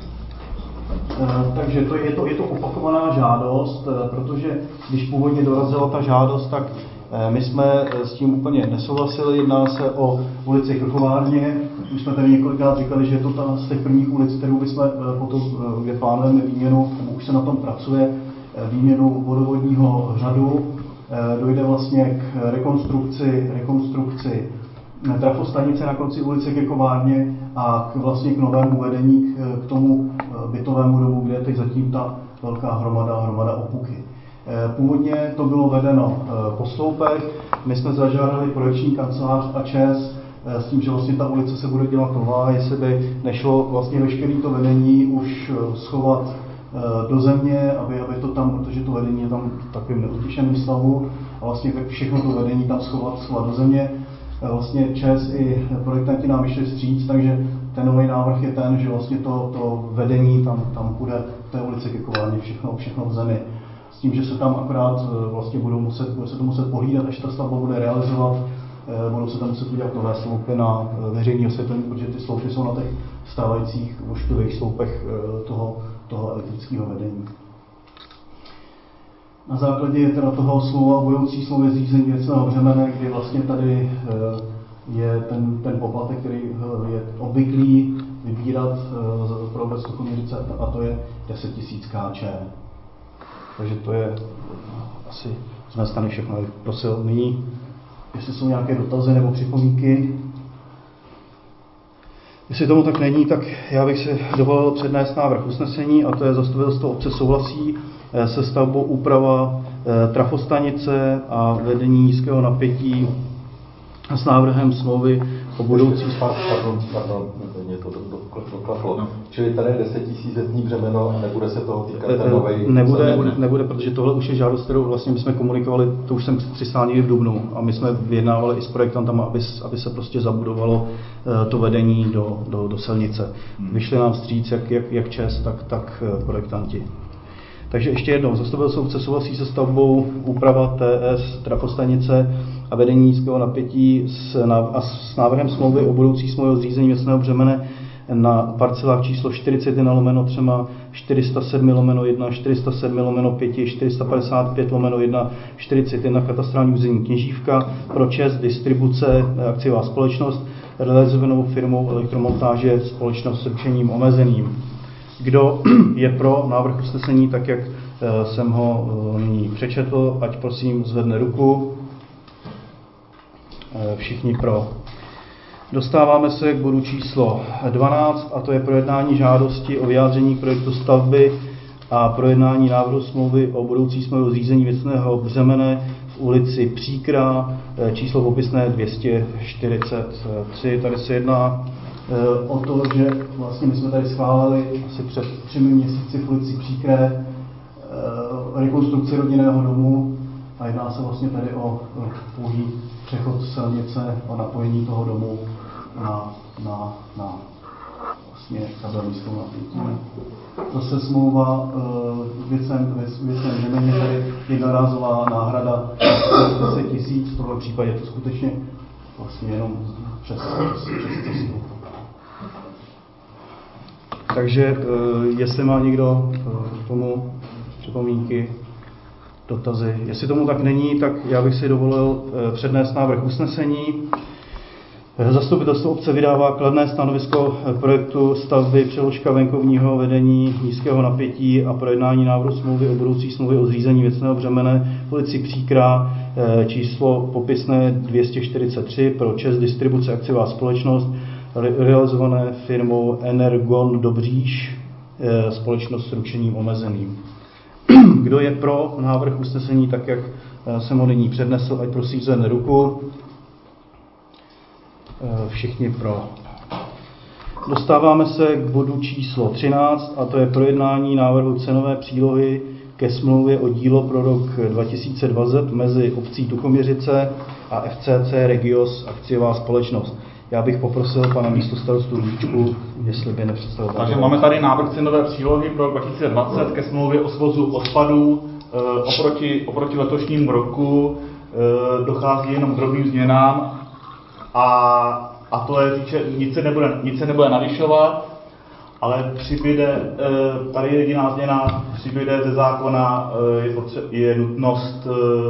Takže je to opakovaná žádost, protože když původně dorazila ta žádost, tak my jsme s tím úplně nesouhlasili. Jedná se o ulici Krchovárně. Už jsme tady několikrát říkali, že je to ta z těch prvních ulic, kterou bychom potom, kde plánujeme výměnu, nebo už se na tom pracuje, výměnu vodovodního řadu. Dojde vlastně k rekonstrukci trafostanice na konci ulice Krchovárně a vlastně k novému vedení k tomu bytovému domu, kde je teď zatím ta velká hromada opuchy. Původně to bylo vedeno po sloupech, my jsme zažádali projekční kancelář a ČEZ s tím, že vlastně ta ulice se bude dělat nová, jestli by nešlo vlastně veškeré to vedení už schovat do země, aby to tam, protože to vedení je tam v takovém neutěšeném stavu, a vlastně všechno to vedení tam schovat do země. Vlastně ČEZ i projektanti nám vyšli vstříc, takže ten nový návrh je ten, že vlastně to vedení tam bude v té ulici Krchovárně všechno v zemi. S tím, že se tam akorát vlastně bude se to muset pohlídat, až ta stavba bude realizovat, budou se tam muset udělat nové sloupy na veřejné osvětlení, protože ty sloupy jsou na těch stávajících voštových sloupech toho elektrického vedení. Na základě teda toho slova budoucí smlouvy zřízení věcného břemene, kdy vlastně tady je ten poplatek, který je obvyklý vybírat pro obec Tuchoměřice, a to je 10 000 Kč. Takže to je asi z mé strany všechno. Prosil nyní, jestli jsou nějaké dotazy nebo připomínky. Jestli tomu tak není, tak já bych si dovolil přednést návrh usnesení, a to je: zastupitelstvo obce souhlasí se stavbou úprava trafostanice a vedení nízkého napětí s návrhem smlouvy o budoucí... Pardon, mě to doklaplo. No. Čili tady je 10 000 letní břemeno a nebude se toho týkat ten novej... Nebude, protože tohle už je žádost, kterou vlastně my jsme komunikovali, to už jsem přislal někdy v dubnu, a my jsme vyjednávali i s projektantama, aby se prostě zabudovalo to vedení do silnice. Vyšli nám vstříc jak ČEZ, tak projektanti. Takže ještě jednou, zastupitelstvo obce souhlasí se stavbou úprava TS trafostanice a vedení nízkého napětí s návrhem smlouvy o budoucí smlouvy o zřízení věcného břemene na parcelách číslo 41/3, 407/1, 407/5, 455/1, 41 katastrální území Kněžívka pro ČEZ Distribuce akciová společnost, realizovanou firmou Elektromontáže společnost s ručením omezeným. Kdo je pro návrh usnesení, tak jak jsem ho nyní přečetl, ať prosím zvedne ruku. Všichni pro. Dostáváme se k bodu číslo 12, a to je projednání žádosti o vyjádření projektu stavby a projednání návrhu smlouvy o budoucí smlouvě o zřízení věcného břemene v ulici Příkrá, číslo popisné 243. Tady se jedná o to, že vlastně my jsme tady schválili asi před 3 měsíci v ulici Příkré rekonstrukci rodinného domu a jedná se vlastně tady o pouhý přechod silnice, o napojení toho domu na vlastně kabelní napětí. Zase smlouva věcném břemeně, tady jednorázová náhrada 10 000, v tomhle případě to skutečně vlastně jenom přes cestu. Takže jestli má někdo k tomu připomínky, dotazy. Jestli tomu tak není, tak já bych si dovolil přednést návrh usnesení. Zastupitelstvo obce vydává kladné stanovisko projektu stavby přeložka venkovního vedení nízkého napětí a projednání návrhu smlouvy o budoucí smlouvě o zřízení věcného břemene v ulici Příkrá, číslo popisné 243 pro ČEZ Distribuce akciová společnost, realizované firmou Energon Dobříš, společnost s ručením omezeným. Kdo je pro návrh usnesení, tak jak jsem ho nyní přednesl, ať prosím zvedne ruku. Všichni pro. Dostáváme se k bodu číslo 13, a to je projednání návrhu cenové přílohy ke smlouvě o dílo pro rok 2020 mezi obcí Tuchoměřice a FCC Regios akciová společnost. Já bych poprosil pana místostarostu Růžičku, jestli by nepředstavil. Takže máme tady návrh cenové přílohy pro 2020 ke smlouvě o svozu odpadů. Oproti letošnímu roku dochází jenom k drobným změnám a to je, že nic se nebude navyšovat, ale přibyde, tady je jediná změna, přibyde ze zákona je nutnost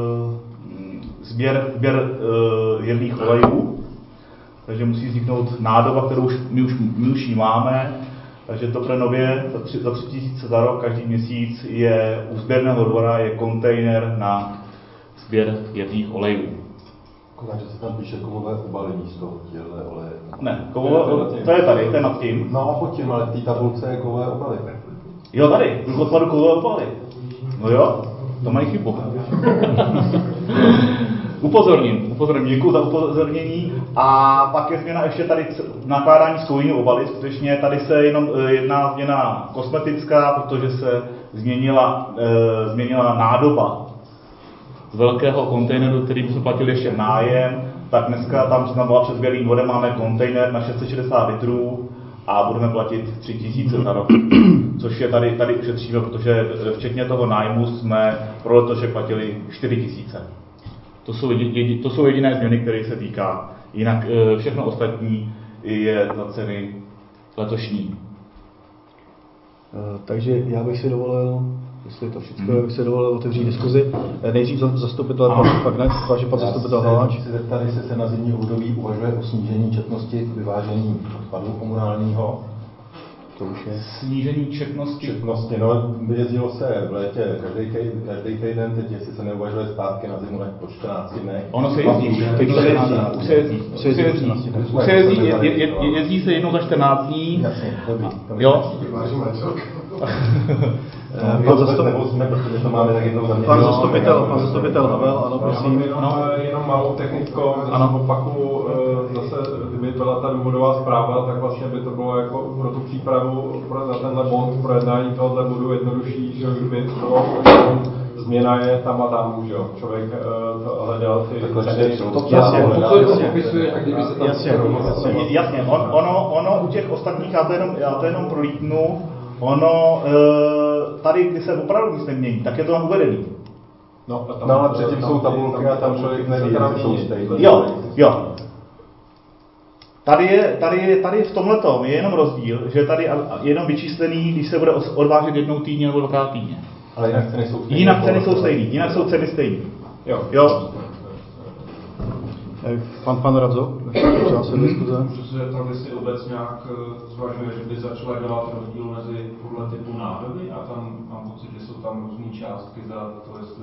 sběr jedlých olejů. Takže musí vzniknout nádoba, kterou my už ji máme, takže to pro nově za 3 000 za rok každý měsíc je u sběrného dvora je kontejner na sběr jedlých olejů. Takže se tam píše kovové obaly místo těchto oleje. Ne, to je tady, to je nad tím. No a pod tím, ale v té tabulce je kovové obaly. Jo, tady, druh odpadu kovové obaly. No jo, to mají chybu. Upozorním, děkuji za upozornění. A pak je změna ještě tady nakládání s kovovými obaly. Skutečně tady se jenom jedná změna kosmetická, protože se změnila nádoba z velkého kontejneru, který bychom platili ještě nájem, tak dneska tam byla před Bělým dvorem, máme kontejner na 660 litrů a budeme platit 3 000 za rok. Což je tady ušetříme, protože včetně toho nájmu jsme pro letošek platili 4 000. To jsou jediné změny, které se týká. Jinak všechno ostatní je za ceny letošní. Takže já bych si dovolil, jestli je to všechno, já bych si dovolil otevřít diskuzi. Nejdřív zastupitel, pak ne, takže pan zastupitel Haláč. Chci zeptat, jestli se na zimní období uvažuje o snížení četnosti vyvážení odpadu komunálního. To už je. Snížení četnosti, no, jezdilo se v létě každý týden, teď jestli se neuvažuje zpátky na zimu po 14 dnech. Ono se jezdí, jezdí se jednou za 14 dní. Jasně, dobrý. Jo? Pan zastupitel Havel, ano, prosím. Jenom malou technickou, opaku, zase, kdyby byla ta důvodová zpráva, tak vlastně by to bylo jako pro tu přípravu na tenhle bod, projednání tohoto bodu jednodušší, že kdyby bylo změna je tam a tam, že jo, člověk hledal ty ceny. Jasně, ono u těch ostatních, já to jenom prolítnu, ono tady, kdy se opravdu nic nemění, tak je to tam uvedený. No ale předtím jsou tabulky a tam člověk neví, jestli jsou stejné. Jo. Tady v tomhletom je jenom rozdíl, že tady je jenom vyčíslený, když se bude odvážet jednou týdně nebo dvakrát týdně. Ale jinak ceny jsou stejný. Jinak jsou ceny stejný. Jo. Pan Rado, třeba se diskuze. Můžu se zeptat, jestli obec nějak zvažuje, že by začala dělat rozdíl mezi podle typu nádoby a tam mám pocit, že jsou tam různé částky za to, jestli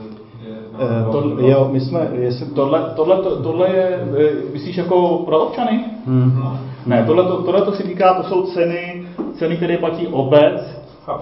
je Tohle je, myslíš jako pro občany? Ne, tohle to si týká, to jsou ceny, které platí obec.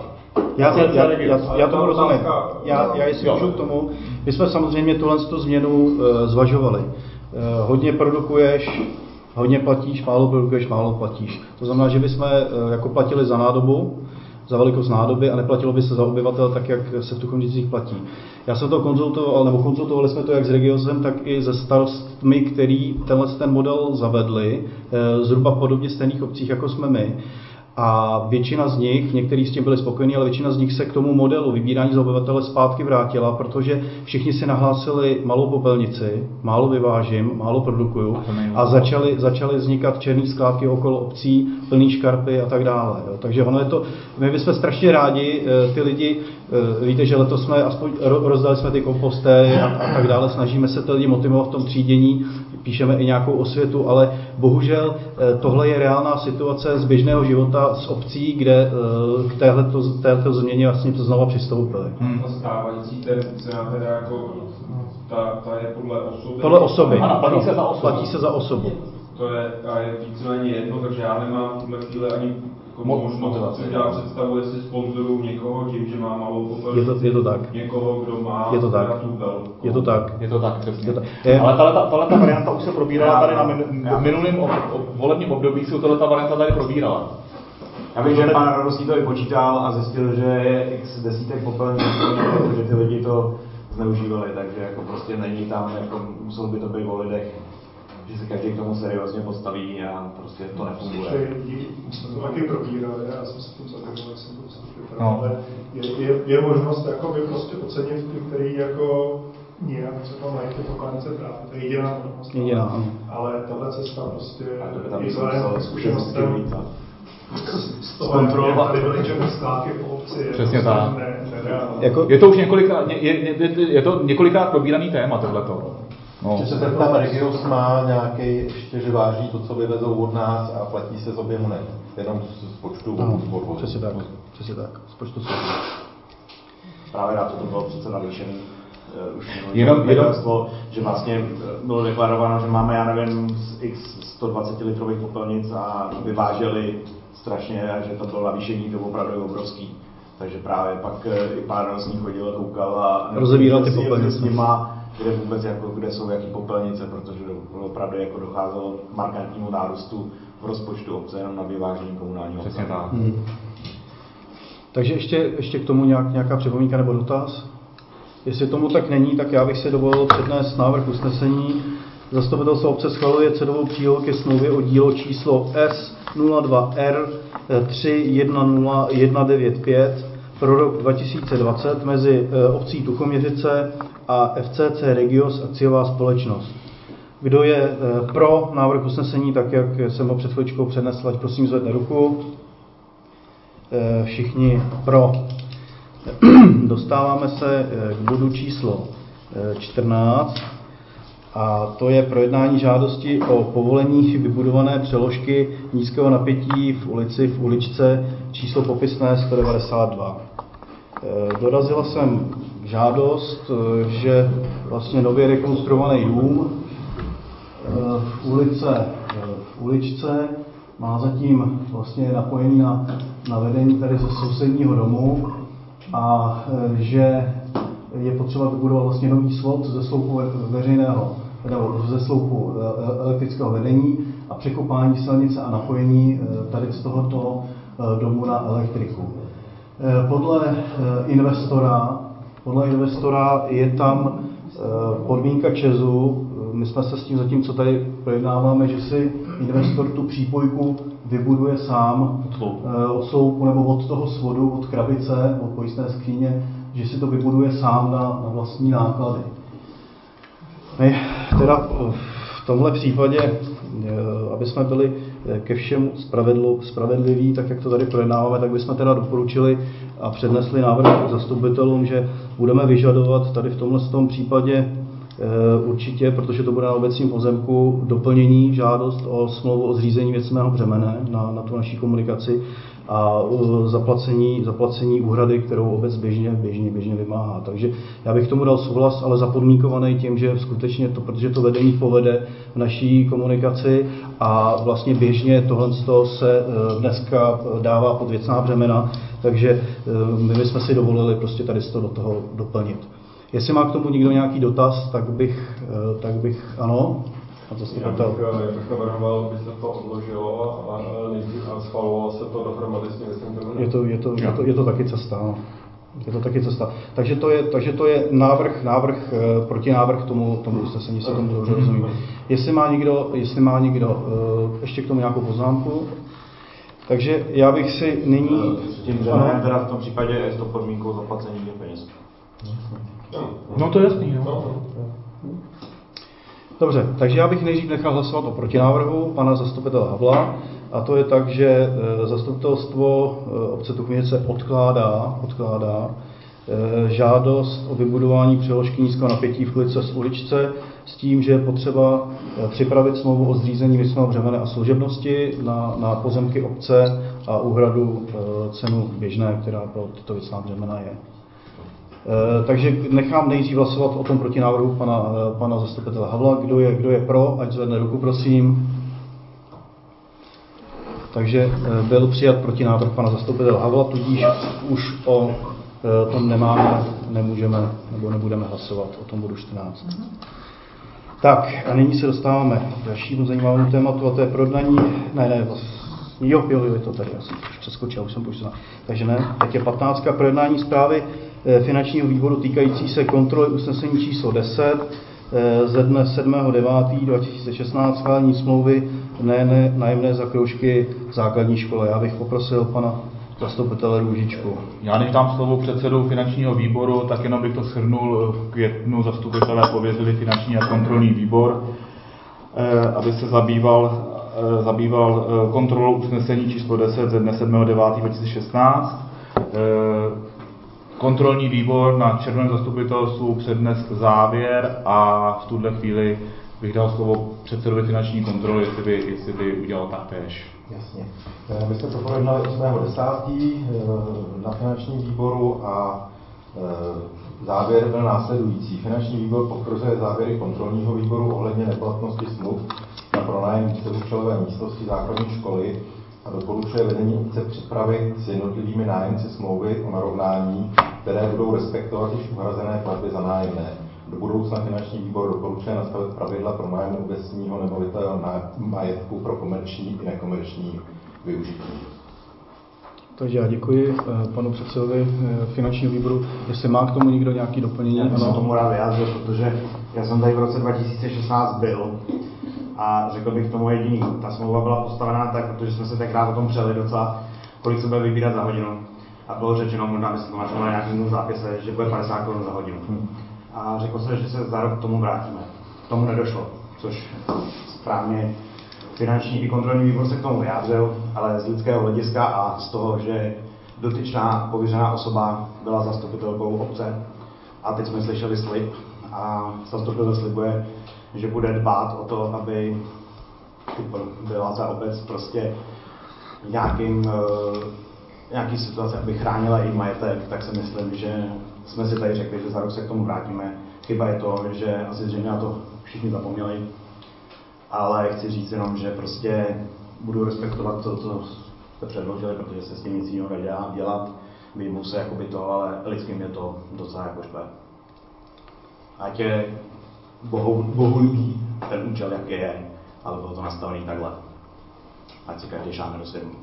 Já tomu rozumím. Já jestli můžu k tomu, my jsme samozřejmě tuhle změnu zvažovali. Hodně produkuješ, hodně platíš, málo produkuješ, málo platíš. To znamená, že bychom jako platili za nádobu, za velikost nádoby a neplatilo by se za obyvatel tak, jak se v Tuchoměřicích platí. Já jsem to konzultovali jsme to jak s Regiosem, tak i se starostmi, který ten model zavedli, zhruba v podobně stejných obcích, jako jsme my. A většina z nich, někteří s tím byli spokojení, ale většina z nich se k tomu modelu vybírání za obyvatele zpátky vrátila, protože všichni si nahlásili malou popelnici, málo vyvážím, málo produkuju a začaly vznikat černé skládky okolo obcí, plný škarpy a tak dále. Jo. Takže ono je to, my bychom strašně rádi ty lidi, víte, že letos jsme aspoň rozdali jsme ty komposté a tak dále, snažíme se ty lidi motivovat v tom třídění, píšeme i nějakou osvětu, ale bohužel tohle je reálná situace z běžného života z obcí, kde k této změně vlastně to znova přistoupili. Ta stávající cena teda jako, ta je podle osoby? Podle osoby. Ano, platí se za osobu. To je víceméně jedno, takže já nemám v tuhle chvíli ani možnost si dělat představu, jestli sponzoruju někoho tím, že má malou popelnici, je to tak. někoho, kdo má tu velkou. Je to tak, přesně. Ale tato varianta už se probírala tady na minulém volebním období, se tato varianta tady probírala. Já vím, že pan Radostný to vypočítal a zjistil, že je x desítek popelnic, že ty lidi to zneužívali, takže jako prostě není tam, jako muselo by to být o lidech, že se každý k tomu seriózně postaví a prostě to nefunguje. My jsme to taky probírali, já jsem se tím zabýval, jsem to no. Ale je možnost jakoby prostě ocenit ty, který jako nějak třeba mají ty popelnice právě, to je jediná možnost. Ale tahle cesta prostě je vzhledem k zkušenostem z toho, jak tady byly černé skládky po obci, je přesně prostě nereálné. Je to už několikrát probíraný téma tohleto. No. Ještě se zeptám, Regios má nějaký, ještě, že váží to, co vyvezou od nás a platí se z objemu ne, jenom z počtu odvodů. Přesně tak, z počtu svodů. Právě rád, to bylo přece navýšený. Už jenom že vlastně bylo deklarováno, že máme, já nevím, x 120 litrových popelnic a vyváželi strašně a že to bylo navýšení, to opravdu obrovský. Takže právě pak i pár Radostný chodil, koukal a rozebíral ty popelnice s nima, kde vůbec jako, kde jsou jaký popelnice, protože opravdu jako docházelo k markantnímu nárůstu v rozpočtu obce jenom na vyvážení komunálního odpadu. Přesně tak. Takže ještě k tomu nějaká připomínka nebo dotaz? Jestli tomu tak není, tak já bych si dovolil přednést návrh usnesení. Zastupitelstvo obce schvaluje cenovou přílohu ke smlouvě o dílo číslo S02R 310195 pro rok 2020 mezi obcí Tuchoměřice a FCC Regios akciová společnost. Kdo je pro návrh usnesení, tak jak jsem ho před chvíličkou přednesl, ať prosím zvedne ruku. Všichni pro. Dostáváme se k bodu číslo 14 a to je projednání žádosti o povolení vybudované přeložky nízkého napětí v uličce číslo popisné 192. Dorazila jsem žádost, že vlastně nově rekonstruovaný dům v uličce má zatím vlastně napojení na vedení tady ze sousedního domu a že je potřeba vybudovat vlastně nový svod ze sloupu veřejného nebo ze sloupu elektrického vedení a překopání silnice a napojení tady z tohoto domu na elektriku. Podle investora je tam podmínka ČEZu, my jsme se s tím zatím, co tady projednáváme, že si investor tu přípojku vybuduje sám od sloupu nebo od toho svodu, od krabice, od pojistné skříně, že si to vybuduje sám na vlastní náklady. My teda v tomhle případě, aby jsme byli ke všemu spravedlivý, tak jak to tady projednáváme, tak bychom teda doporučili a přednesli návrh zastupitelům, že budeme vyžadovat tady v tomhle případě určitě, protože to bude na obecním pozemku, doplnění žádost o smlouvu o zřízení věcného břemene na tu naší komunikaci a zaplacení úhrady, kterou obec běžně vymáhá. Takže já bych tomu dal souhlas, ale zapodmínkovaný tím, že skutečně to, protože to vedení povede v naší komunikaci a vlastně běžně tohle se dneska dává pod věcná břemena, takže my bychom si dovolili prostě tady to do toho doplnit. Jestli má k tomu někdo nějaký dotaz, tak bych ano. Já bych navrhoval, aby se to odložilo a schvalovalo se to dohromady s tím věcem. Je to taky cesta, ano. Je to taky cesta. Takže to je návrh, protinávrh tomu usnesení, se tomu dobře rozumím. Jestli má někdo ještě k tomu nějakou poznámku, takže já bych si nyní... S tím břemenem teda v tom případě je to podmínkou zaplacení těch peněz. No to je jasný, jo. Dobře, takže já bych nejdřív nechal hlasovat o protinávrhu pana zastupitele Havla, a to je tak, že zastupitelstvo obce Tuchměnice odkládá žádost o vybudování přeložky nízkého napětí v Klice z uličce s tím, že je potřeba připravit smlouvu o zřízení věcného břemene a služebnosti na pozemky obce a úhradu cenu běžné, která pro tyto věcná břemena je. Takže nechám nejdřív hlasovat o tom protinávrhu pana zastupitele Havla. Kdo je pro, ať zvedne ruku, prosím. Takže byl přijat protinávrh pana zastupitele Havla, tudíž už o tom nemůžeme nebo nebudeme hlasovat o tom bodu 14. Tak a nyní se dostáváme k dalšímu zajímavému tématu, a to je projednání. Jo, je to tady, já jsem už přeskočil, už jsem počítal. Takže ne, teď je 15. Projednání zprávy finančního výboru týkající se kontroly usnesení číslo 10 ze dne 7.9.2016 schválení smlouvy nájemné za kroužky základní školy. Já bych poprosil pana zastupitele Růžičku. Já než dám slovo předsedu finančního výboru, tak jenom bych to shrnul. V květnu zastupitelé pověřili finanční a kontrolní výbor, aby se zabýval kontrolou usnesení číslo 10 ze dne 7.9.2016. Kontrolní výbor na červeném zastupitelstvu přednesl závěr a v tuhle chvíli bych dal slovo předsedovi finanční kontroly, jestli by udělal taktéž. Jasně. My jsme to projednali 8.10. na finančním výboru a závěr byl následující. Finanční výbor potvrzuje závěry kontrolního výboru ohledně neplatnosti smluv na pronájem víceúčelové místnosti základní školy a doporučuje vedení obce připravit s jednotlivými nájemci smlouvy o narovnání, které budou respektovat již uhrazené platby za nájemné. Do budoucna finanční výbor doporučuje nastavit pravidla pro nájmu obecního nemovitého majetku pro komerční i nekomerční využití. Takže já děkuji panu předsedovi finančního výboru. Jestli má k tomu někdo nějaký doplnění? Já bych se tomu rád vyjádřil, protože já jsem tady v roce 2016 byl a řekl bych tomu jediný. Ta smlouva byla postavená tak, protože jsme se tenkrát o tom přeli docela, kolik se bude vybírat za hodinu. A bylo řečeno, možná by se to našlo na nějakém zápise, že bude 50 Kč za hodinu. A řekl jsem, že se za rok k tomu vrátíme. K tomu nedošlo, což správně finanční i kontrolní výbor se k tomu vyjádřil, ale z lidského hlediska a z toho, že dotyčná pověřená osoba byla zastupitelkou obce a teď jsme slyšeli slib a zastupitel slibuje, že bude dbát o to, aby byla ta obec prostě nějaký situace, aby chránila i majetek, tak si myslím, že jsme si tady řekli, že za rok se k tomu vrátíme. Chyba je to, že asi zřejmě na to všichni zapomněli, ale chci říct jenom, že prostě budu respektovat to, co jste předložili, protože se s tím nic jiného nedá dělat. Vyjmu se jakoby to, ale lidským je to docela jako špé. Ať je bohulibý ten účel, jak je, ale bylo to nastavený takhle. Ať si každý šáhne do světlu.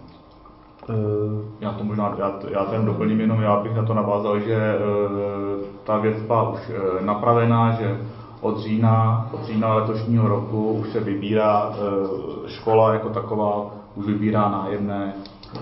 Já ten doplním jenom, já bych na to navázal, že ta věc byla už napravená, že od října letošního roku už se vybírá škola jako taková, už vybírá nájemné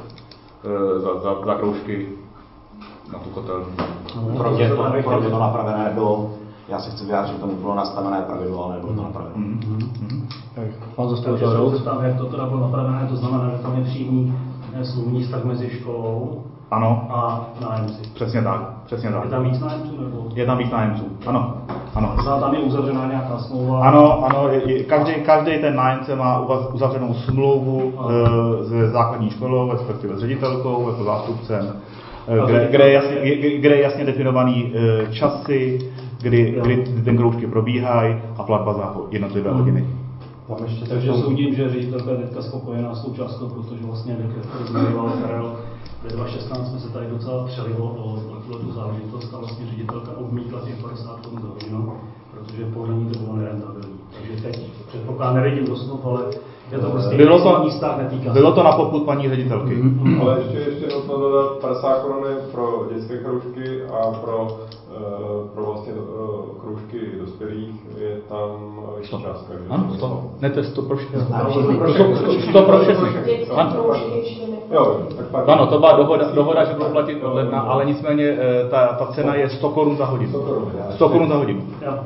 za kroužky na tu kotelnu. Pro mě to napravené nebylo. já se chci vyjádřit, že tomu bylo nastavené pravidlo, ale nebylo to napravené. Pan zastupitel Rout. Jak to teda bylo napravené, to znamená, že tam je přímý smluvní vztah mezi školou a nájemci. Přesně tak. Je tam víc nájemců nebo? Je tam víc nájemců, ano. Tam je uzavřená nějaká smlouva? Ano, každý ten nájemce má uzavřenou smlouvu se základní školou, respektive s ředitelkou, jako zástupcem, kde je jasně definovaný časy, kdy ten kroužky probíhají a platba za jednotlivé hodiny. Takže soudím, že ředitelka je teďka spokojená s tou částkou, protože vlastně, jak zmiňoval Karel, ve 2016 jsme se tady docela přeli o tu záležitost a vlastně ředitelka odmítla těch 50 Kč za hodinu, protože podle ní to bylo nerentabilní. Takže teď předpokládám, nevidím do slov, ale je to prostě místách netýká. Bylo to na popud paní ředitelky. Ale ještě nutno dodat 50 Kč pro dětské kroužky a pro vlastně kroužky dospělých je tam vyšší částka. Ano, ne, to je 100 pro všechny. 100 pro všechny. Ano, to byla dohoda, že budou platit od ledna, ale nicméně ta cena je 100 Kč za hodinu. 100 Kč za hodinu.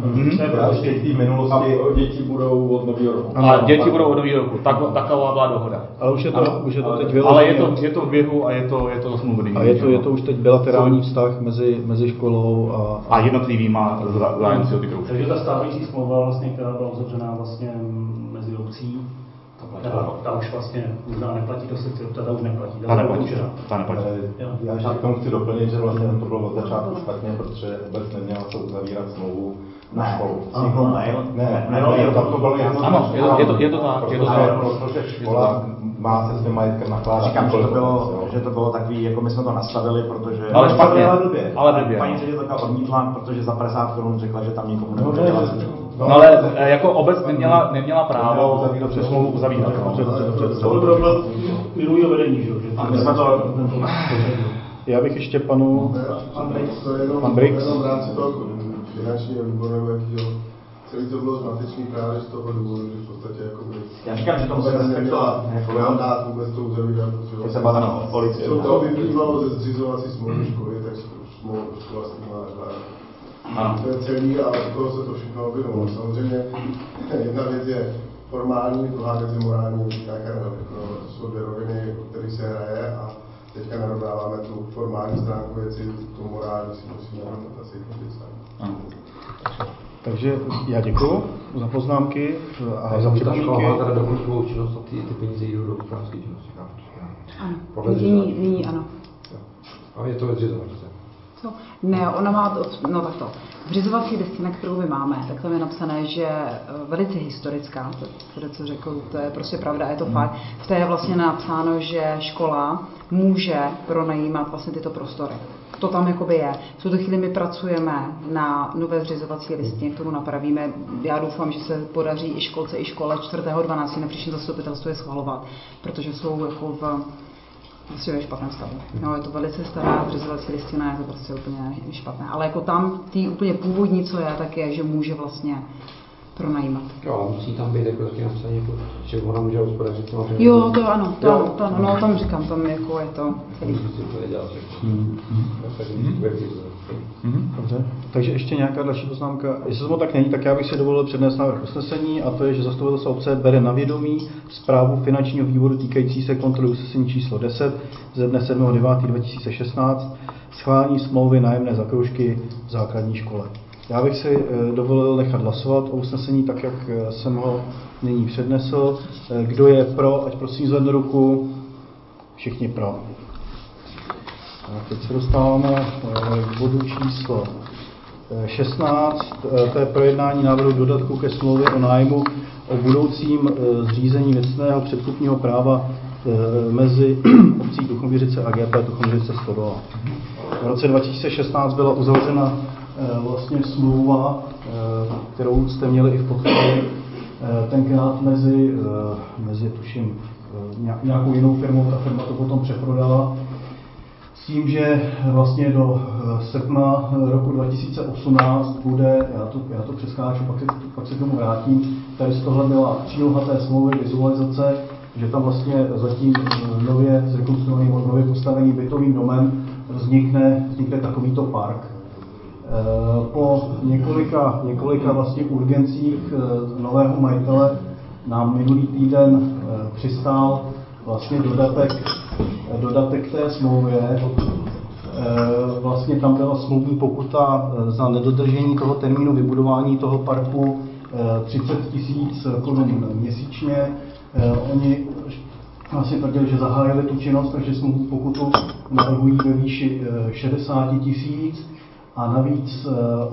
A děti budou od nového roku. A děti budou od nového roku. Taková byla dohoda. Ale už je to teď vyloženě. Ale je to v běhu a je to zasmluvený. A je to už teď bilaterální vztah mezi školou a jednotlivýma zájemci o ty kroužky. Takže ta stávající smlouva, vlastně, která byla uzavřená vlastně mezi obcí, ta už vlastně možná neplatí, ta už neplatí. Ta neplatí. Já ještě k tomu chci doplnit, že vlastně to bylo od začátku špatně, protože obec neměla co uzavírat smlouvu na školu. Vznikl mail? Ne, tam to bylo jasné. Ano, je to tak. Protože škola má se svým majetkem nakládat. Říkám, že to bylo takový, jako my jsme to nastavili, protože... Ale špatně, ale blbě. Paní ředitelka odmítla, protože za 50 Kč řekla, že tam nikomu nebude dělat. No ale jako obec neměla právo tu smlouvu uzavírat. To byl problém minulého vedení, že jo? A my jsme to... Já bych ještě panu... Pan Brix. Jenom v rámci toho finančního výboru nebo jakýho, celý to bylo zmatečný právě z toho důvodu, že v podstatě jakoby... Já říkám, že to musí respektovat. Mandát vůbec to uzavírat, protože to vyplývalo ze zřizovací smlouvy školy, tak škola s tím má nakládat. To je celý a od toho se to všechno vyvinulo. Samozřejmě jedna věc je formální, druhá věc je morální, říká Karel. To jsou dvě roviny, o kterých se hraje a teďka narovnáváme tu formální stránku věci, tu morální si musíme rovnat asi sami. Takže já děkuji za poznámky a za připomínky. Ta škola má teda doplňkovou činnost a ty peníze jdou do hospodářské činnosti. Ano, nyní ano. A je to ve zřizovačce. Ne, ona má, no takto. Vřizovací listina, kterou my máme, tak tam je napsané, že velice historická, to co řekl, to je prostě pravda, je to fakt. V té je vlastně napsáno, že škola může pronajímat vlastně tyto prostory. To tam jakoby je. V tuto chvíli my pracujeme na nové zřizovací listině, kterou napravíme. Já doufám, že se podaří i školce, i škole 4.12. na příštím zastupitelstvu je schvalovat, protože jsou jako vlastně ve špatném stavu. No, je to velice stará zřizovací listina, je to prostě úplně špatné. Ale jako tam, tý úplně původní, co je, tak je, že může vlastně pronajímat. Jo, ale musí tam být jako taky napsané, jako, že ona může hospodařit těma penězi. Jo, to ano, no tam říkám, tam jako je to celý. Dobře, takže ještě nějaká další poznámka. Jestli to tak není, tak já bych si dovolil přednést návrh usnesení, a to je, že zastupitelstvo obce bere na vědomí zprávu finančního výboru týkající se kontroly usnesení číslo 10 ze dne 7.9.2016, schválení smlouvy nájemné za kroužky v základní škole. Já bych si dovolil nechat hlasovat o usnesení tak, jak jsem ho nyní přednesl. Kdo je pro, ať prosím zvedne ruku. Všichni pro. A teď se dostáváme k bodu číslo 16. To je projednání návrhu dodatku ke smlouvě o nájmu o budoucím zřízení věcného předkupního práva mezi obcí Tuchoměřice a GP Tuchoměřice Stodola. V roce 2016 byla uzavřena vlastně smlouva, kterou jste měli i v podkladu, tenkrát mezi tuším nějakou jinou firmou, ta firma to potom přeprodala, s tím, že vlastně do srpna roku 2018 bude, já to přeskáču, pak se k tomu vrátím, tady z tohle byla příloha té smlouvy, vizualizace, že tam vlastně zatím nově zrekonstruovaným, nově postaveným bytovým domem vznikne takovýto park. Po několika vlastně urgencích nového majitele nám minulý týden přistál vlastně dodatek k té smlouvě. Vlastně tam byla smluvní pokuta za nedodržení toho termínu vybudování toho parku 30 000 korun měsíčně. Oni vlastně tvrdili, že zahájili tu činnost, takže smluvní pokutu navrhují ve výši 60 000 a navíc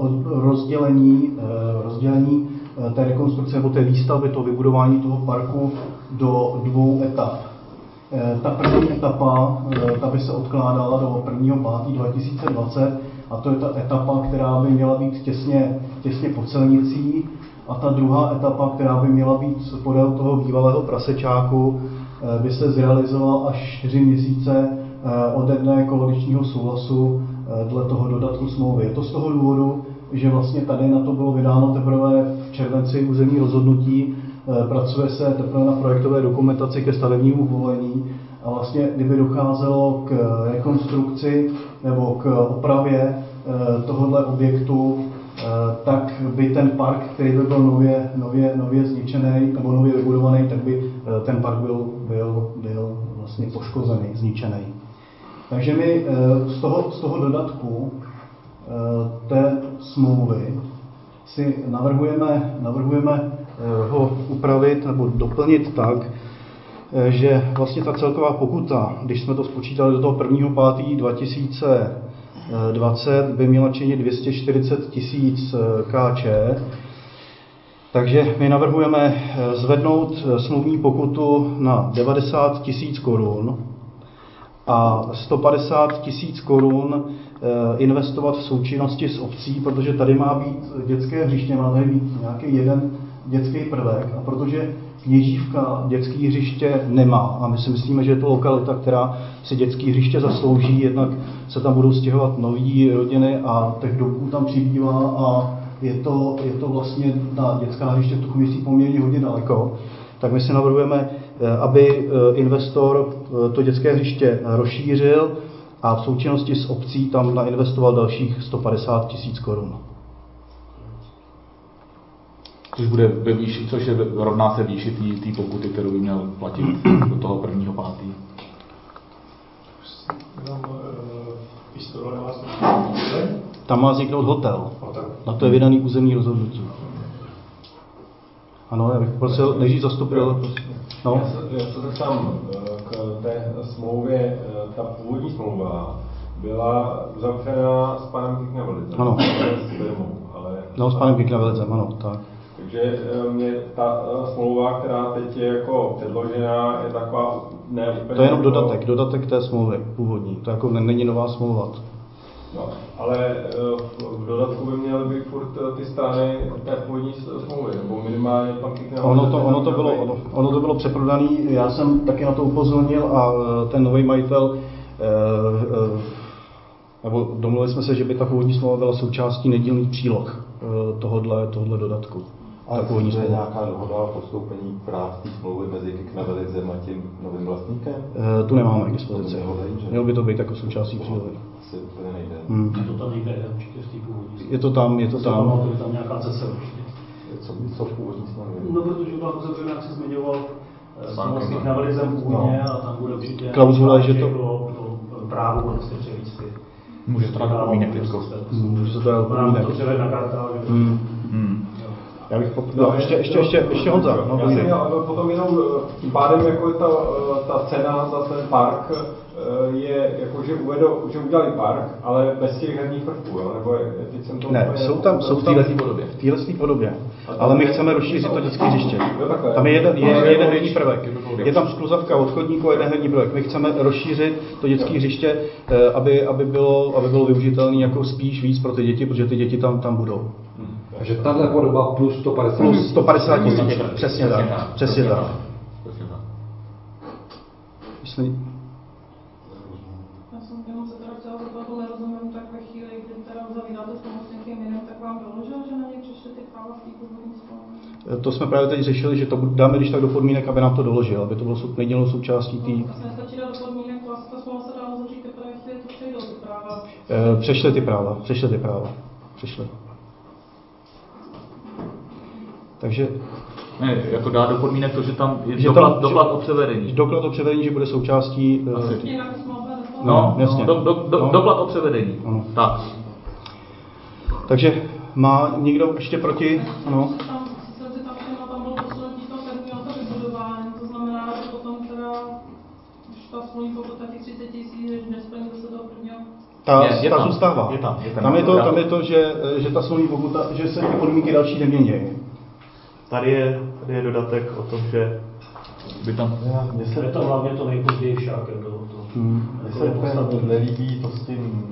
rozdělení té rekonstrukce nebo té výstavby, toho vybudování toho parku do 2 etap. Ta první etapa, ta by se odkládala do 1.5.2020 a to je ta etapa, která by měla být těsně pod silnicí a ta druhá etapa, která by měla být podél toho bývalého prasečáku, by se zrealizovala až 4 měsíce ode dne kolodičního souhlasu dle toho dodatku smlouvy. Je to z toho důvodu, že vlastně tady na to bylo vydáno teprve v červenci územní rozhodnutí, pracuje se teprve na projektové dokumentaci ke stavebnímu povolení a vlastně kdyby docházelo k rekonstrukci nebo k opravě tohohle objektu, tak by ten park, který by byl nově zničený nebo nově vybudovaný, tak by ten park byl vlastně poškozený, zničený. Takže my z toho dodatku té smlouvy si navrhujeme ho upravit nebo doplnit tak, že vlastně ta celková pokuta, když jsme to spočítali do toho 1.5.2020, by měla činit 240 000 Kč. Takže my navrhujeme zvednout smluvní pokutu na 90 000 korun a 150 000 korun investovat v součinnosti s obcí, protože tady má být dětské hřiště, má tady být nějaký jeden dětský prvek a protože Kněžívka dětské hřiště nemá a my si myslíme, že je to lokalita, která si dětské hřiště zaslouží, jednak se tam budou stěhovat nový rodiny a těch domků tam přibývá a je to vlastně na dětská hřiště v Tuchoměstí poměrně hodně daleko, tak my si navrhujeme, aby investor to dětské hřiště rozšířil a v součinnosti s obcí tam nainvestoval dalších 150 000 korun. Což rovná se výši té pokuty, kterou by měl platit do toho 1.5. Tam má vzniknout hotel. Na to je vydaný územní rozhodnutí. Ano, já bych prosil nejdřív zastupitel. No. Já se zeptám k té smlouvě, ta původní smlouva byla uzavřena s panem Kiknevelizem. Ano. S firmou, ale... No, s panem Kiknevelizem, ano, tak. Takže mě ta smlouva, která teď je jako předložená, je taková ne úplně... To je jenom dodatek té smlouvy původní, to jako není nová smlouva. No, ale v dodatku by měly být furt ty strany té původní smlouvy, nebo minimálně pan Kiknevelizem... Ono to bylo přeprodané, já jsem taky na to upozornil a ten nový majitel nebo domluvili jsme se, že by ta původní smlouva byla součástí nedílných příloh tohodle dodatku. Ale je nějaká dohoda o postoupení práv té smlouvy mezi Kiknevelizem a tím novým vlastníkem? Tu nemáme k dispozici. Mělo by to být jako součástí přílohy. Asi úplně nejde. To tam nejde, určitě v té původní. Je to tam. Je tam nějaká cese určitě. Co v původní smlouvě? No, protože byla uzavřena, jak jsi zmiňoval, s Kiknevelizem původně a tam bude určitě klauzule, že to právo prostě převíc ty. Může to dát podmínek teďko. Může to dát podmínek. To převed na karta, že... Já bych ještě Honza. No, já jsem měl potom jenom tím pádem, jako je ta cena za ten park je jako, že udělali park, ale bez těch herních prvků, jo? Nebo teď jsem to... Ne, jsou tam v této podobě. Ale my chceme rozšířit to dětské hřiště. Tam je jeden herní prvek. Je tam skluzavka od chodníku a jeden herní prvek. My chceme rozšířit to dětské hřiště, aby bylo využitelné jako spíš víc pro ty děti, protože ty děti tam budou. Takže tahle podoba plus 150 plus 150 000. Přesně tak. Já jsem jenom se teda chtěla zeptat, to nerozumím, tak ve chvíli, kdy teda uzavíráte smlouvu s někým jiným, tak vám doložil, že na něj přišly ty práva v té původní smlouvě? To jsme právě teď řešili, že to dáme když tak do podmínek, aby nám to doložil, aby to bylo nedílnou součástí té... Vlastně nestačí dát do podmínek, to asi ta smlouva se dá uzavřít teprve, chvíli to přejdou ty práva. Přešly ty práva. přišli. Takže ne, jako dá do podmínek to, že tam je že doklad o převedení. Doklad o převedení, že bude součástí... Jasně. Doklad o převedení. Ano. Tak. Takže má někdo ještě proti? Ano. Tam bylo posunutí toho termínu na to vybudování, to znamená, že potom teda už ta smluvní pokuta těch 30 000, že nesplní se toho prvního. Ta zůstává. Tam je to, že ta smluvní pokuta, že se ty podmínky další nemění. Tady je dodatek o tom, že by tam... Je to hlavně to nejpozději však. Mně se úplně nelíbí to s tím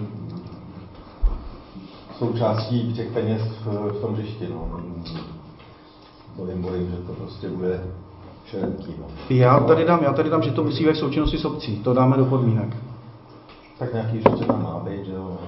součástí těch peněz v tom hřišti. No. Bojím, že to prostě bude šerenký. No. Já tady dám, že to musí být v součinnosti s obcí. To dáme do podmínek. Tak nějaký hřiště tam má být, že jo.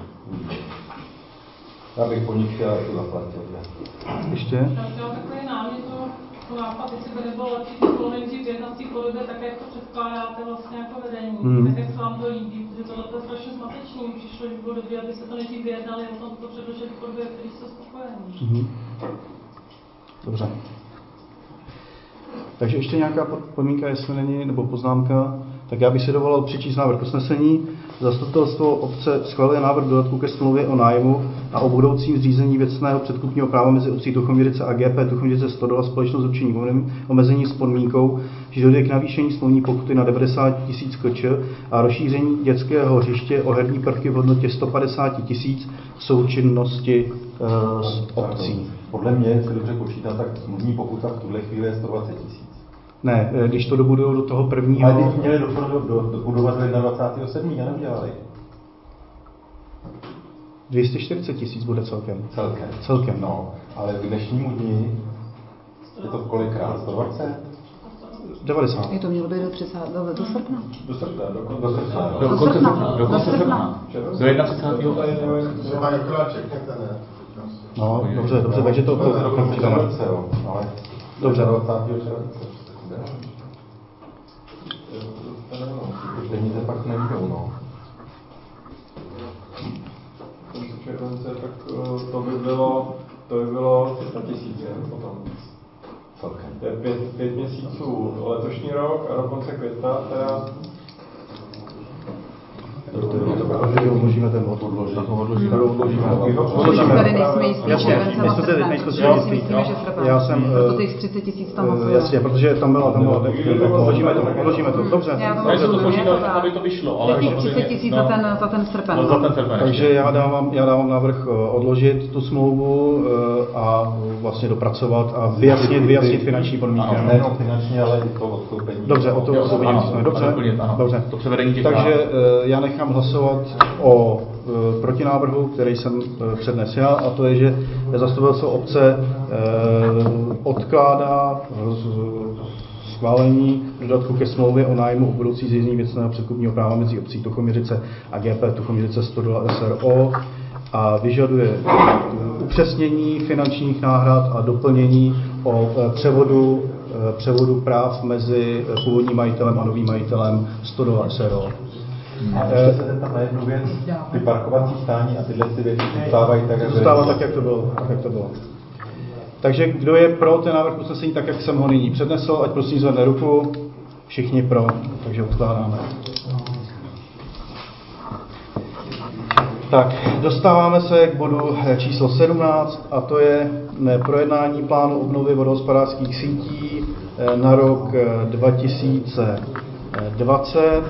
Já bych po nich chtěl to zaplatil. Ještě? Já chtěla takový námět, to nápad, jestli by nebylo lepší to bylo nejdřív v jednací podobě, tak jak to předkládáte vlastně jako vedení, tak jak se vám to líbí, protože tohle je strašně zmatečný, přišlo, že bylo dobré, aby se to nejdřív vyjednali, o tom to předložili v podobě, který jste spokojení. Dobře. Takže ještě nějaká podmínka, jestli není, nebo poznámka, tak já bych si dovolil přečíst návrh usnesení. Zastupitelstvo obce schvaluje návrh dodatku ke smlouvě o nájmu a o budoucím zřízení věcného předkupního práva mezi obcí Tuchoměřice a GP Tuchoměřice Stodola společnost určení omezení s podmínkou, že dojde k navýšení smluvní pokuty na 90 000 kč a rozšíření dětského hřiště o herní prvky v hodnotě 150 000 v součinnosti s obcí. Podle mě, jestli dobře počítám, tak smluvní pokuta v tuhle chvíli je 120 000. Ne, když to dobudou do toho prvního... Ale teď měli dobudovat do 21.7. a neudělali. 240 000 bude celkem. Celkem, no. Ale k dnešnímu dni je to kolikrát? 120? 90. Je to mělo být do srpna. Do srpna. Do konce srpna. Do 31. No, dobře, takže to počítáme. Dobře. Ty peníze pak nejdou, no. Července, tak to by bylo 300 000 potom. Celkem. To je 5 měsíců letošní rok a do konce května teda... Odložíme ten bod. Odložíme. Tady nejsme jistý červencem a srpnem. Já si myslíme, že srpen. Proto těch 30 000 tam hlasujeme. Jasně, protože tam byla odložíme to. Dobře. Já to rozumím, aby to vyšlo, ale těch 30 000 za ten srpen. Takže já dávám návrh odložit tu smlouvu a vlastně dopracovat a vyjasnit finanční podmínky. Nejenom finanční, ale i to odstoupení. Dobře, o to odstoupení. Dobře. To převedení těch Takže já nechám hlasovat o protinávrhu, který jsem přednesl já, a to je, že zastupitelstvo obce odkládá schválení dodatku ke smlouvě o nájmu o budoucí zřízení věcného předkupního práva mezi obcí Tuchoměřice a GP Tuchoměřice Stodola SRO a vyžaduje upřesnění finančních náhrad a doplnění o převodu práv mezi původním majitelem a novým majitelem Stodola SRO. A ještě se zeptám na jednu věc, ty parkovací stání a tyhle ty věci zůstávají tak, jak to bylo. Takže kdo je pro ten návrh usnesení tak, jak jsem ho nyní přednesl, ať prosím zvedne ruku. Všichni pro, takže odkládáme. Tak, dostáváme se k bodu číslo 17 a to je projednání plánu obnovy vodohospodářských sítí na rok 2020.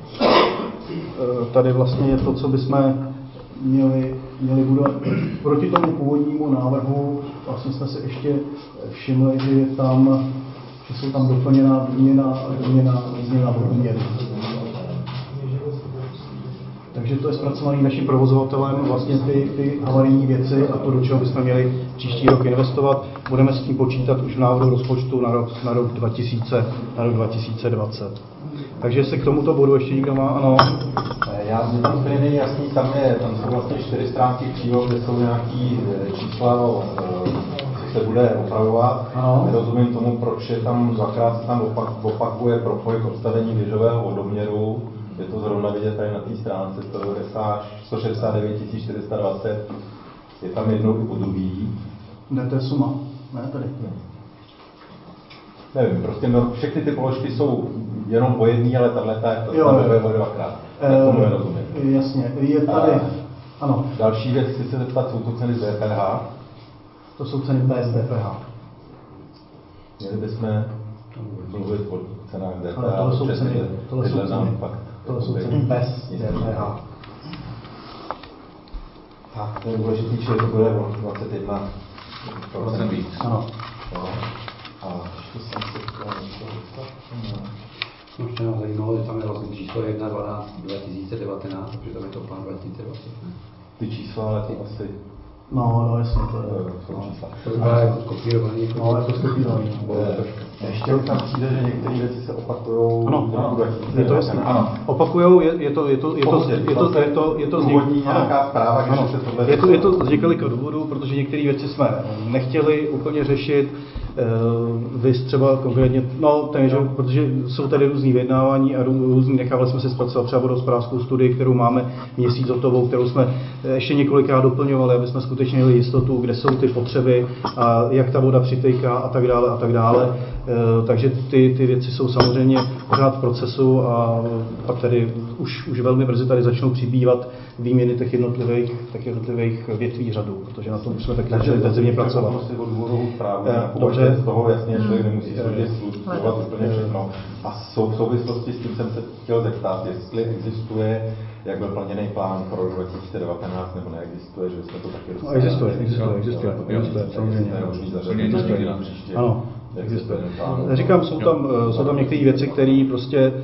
Tady vlastně je to, co bychom měli budovat. Proti tomu původnímu návrhu vlastně jsme se ještě všimli, že jsou tam doplněná výměna vodoměru. Takže to je zpracovaný naším provozovatelem vlastně ty havarijní věci a to, do čeho bychom měli příští rok investovat. Budeme s tím počítat už v návrhu rozpočtu na rok 2020. Takže se k tomuto bodu ještě někdo má? Ano. Mně tam úplně není jasný, tam jsou vlastně 4 stránky příloh, kde jsou nějaký čísla, co se bude opravovat. Nerozumím tomu, proč je tam dvakrát se tam opakuje propoj k odstavení věžového vodoměru. Je to zrovna vidět tady na té stránce 169 420. je tam jednou i po druhý. Ne, to je suma. Ne, tady. Nevím, prostě všechny ty položky jsou jenom po jedný, ale tato je to samé dvakrát. Tak tomu nerozumím. Jasně, je tady, ano. Další věc, chci se zeptat, jsou to ceny z DPH? To jsou ceny bez DPH. Měli bychom mluvit o cenách DPH. Ano, tohle jsou ceny bez DPH. Tak, to je důležitý, že to bude o 21% víc. Ano. A ještě jsem se chtěl něco dostat. Ještě nás zajímalo, že tam je vlastně číslo 1.12.2019, protože tam je to plán 2020. Ty čísla, ale to asi... No, jasně, to jsou čísla. To vypadá jako skopírovaný. No, jako skopírovaný. Ještě tam přijde, že některé věci se opakujou. Ano, je to jasné. Ano. Opakujou, je to nějaká zpráva, když se tohle... Je to z několika důvodů, protože některé věci jsme nechtěli úplně řešit. Vy třeba konkrétně, protože jsou tady různý vyjednávání a různý, nechávali jsme si zpracovat třeba vodohospodářskou studii, kterou máme měsíc hotovou, kterou jsme ještě několikrát doplňovali, aby jsme skutečně měli jistotu, kde jsou ty potřeby a jak ta voda přitejká a tak dále a tak dále. Takže ty věci jsou samozřejmě pořád v procesu a pak tady už velmi brzy tady začnou přibývat výměny těch jednotlivých větví řadu, protože na tom jsme taky začali intenzivně pracovat. Dobře. Z toho jasně člověk nemusí slovat úplně všechno. A v souvislosti s tím jsem se chtěl zeptat, jestli existuje, jak byl plněný plán pro 2019, nebo neexistuje, že jsme to taky dostali. Existuje, samozřejmě. To je možný zařadit na příště. Ano, existuje. Říkám, jsou tam některé věci, které prostě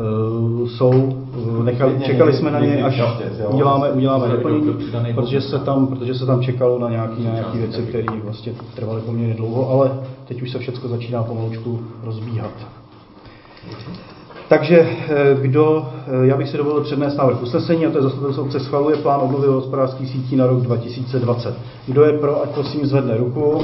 čekali jsme na ně, až uděláme doplnění, protože se tam čekalo na nějaké věci, které vlastně trvaly poměrně dlouho, ale teď už se všechno začíná pomalučku rozbíhat. Takže já bych si dovolil přednést návrh usnesení, a to je zastupitelstvo obce schvaluje plán obnovy hospodářských sítí na rok 2020. Kdo je pro, ať prosím zvedne ruku.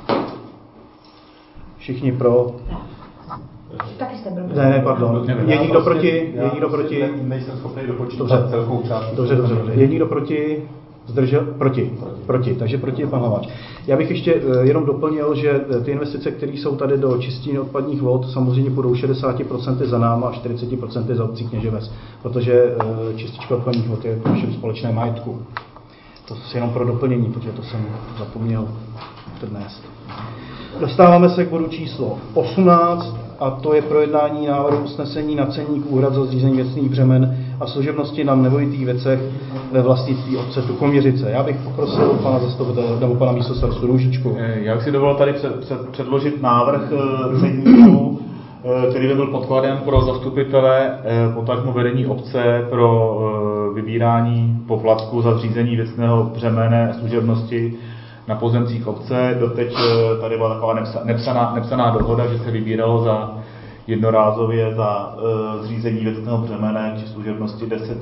Všichni pro. Taky jste byl. Ne, pardon. Je někdo proti? Nejsem schopný dopočítat celkou částku. Dobře. Je někdo proti? Zdržel? Proti. Takže proti je pan Hlaváč. Já bych ještě jenom doplnil, že ty investice, které jsou tady do čistění odpadních vod, samozřejmě půjdou 60% za náma a 40% za obcí Kněževes, protože čistička odpadních vod je v našem společném majetku. To je jenom pro doplnění, protože to jsem zapomněl přednést. Dostáváme se k bodu číslo 18, a to je projednání návrhu usnesení na ceník úhrad za zřízení věcných břemen a služebnosti na nemovitých věcech ve vlastnictví obce Tuchoměřice. Já bych poprosil pana zastupitele nebo pana místostarostu Růžičku. Já bych si dovolil tady předložit návrh ceníku, který by byl podkladem pro zastupitele, potažmo vedení obce pro vybírání poplatku za zřízení věcného břemene služebnosti na pozemcích obce. Doteď tady byla taková nepsaná dohoda, že se vybíralo za jednorázově za zřízení věcného břemene či služebnosti 10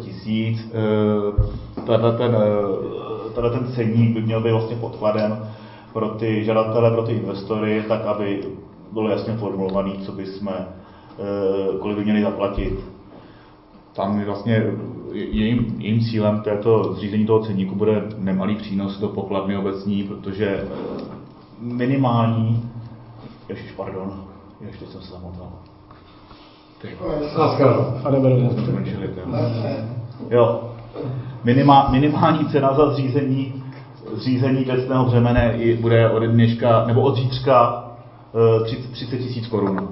000. Tenhle ten ceník by měl být vlastně podkladem pro ty žadatele, pro ty investory, tak aby bylo jasně formulovaný, kolik by měli zaplatit. Tam vlastně jejím cílem zřízení toho ceníku bude nemalý přínos do pokladny obecní, protože minimální, ještě jsem se zamotal. Minimální cena za zřízení věcného břemene bude od dneška, nebo od zítřka 30 000 korun.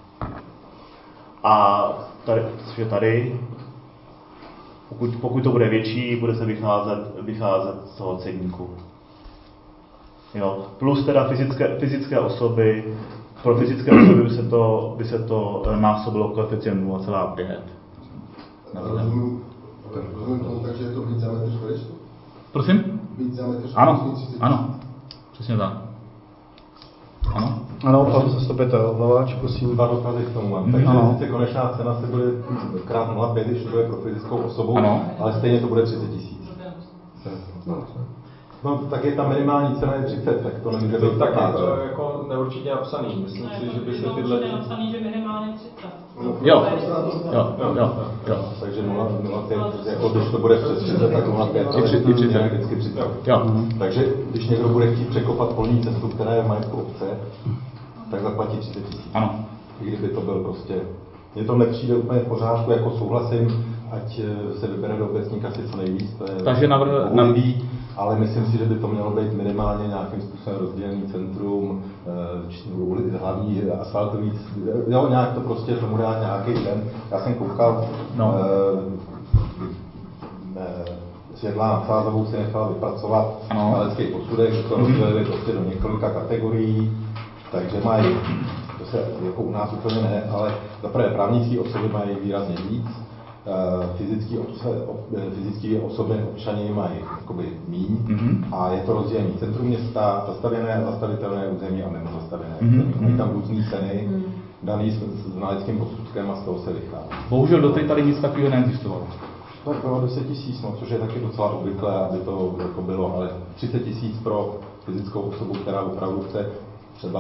A tady pokud to bude větší, bude se vycházet z toho ceníku. Jo. Plus teda fyzické osoby, pro fyzické osoby by se to násobilo koeficient 0,5. Rozumím tomu, takže je to byť za metr čtvereční? Prosím? Byť za metr čtvereční? Ano, přesně tak. Ano, pan zastupitel Hlaváč, prosím. 2 dotazy k tomu mám. Takže sice konečná cena se bude krát 0,5, když to bude pro fyzickou osobu, ale stejně to bude 30 000. No, tak je ta minimální cena je 30, tak to nemůže být tak jako neurčitě napsaný. Myslím si, že by se tyhle... Je napsaný, že minimálně 30. Jo. Takže 0,5, jako když to bude přes 30, tak 0,5 je vždycky 30. Jo. Takže když někdo bude chtít překopat polní cestu, která je v majetku obce, tak zaplatí 30 000. Ano. I kdyby to byl prostě... Mně to nepřijde úplně v pořádku, jako souhlasím, ať se vybere do obecníka si co nejvíc, to je takže ale myslím si, že by to mělo být minimálně nějakým způsobem rozdělený centrum, hlavní asfaltový, jo, nějak to prostě tomu dá nějaký den. Já jsem koukal, Světlana Nacházovou si nechala vypracovat znalecký posudek, že to rozdělili prostě do několika kategorií, takže mají, to se jako u nás úplně ne, ale zaprvé právnické osoby mají výrazně víc, fyzické osoby, občany mají jakoby míň a je to rozdělení centrum města, zastavěné a zastavitelné území a mimo zastavěné území. Mají tam různý ceny, daný s znaleckým posudkem a z toho se vychází. Bohužel doteď tady nic takového neexistovalo. To bylo 10 000, no, což je taky docela obvyklé, aby to jako bylo, ale 30 000 pro fyzickou osobu, která opravdu chce třeba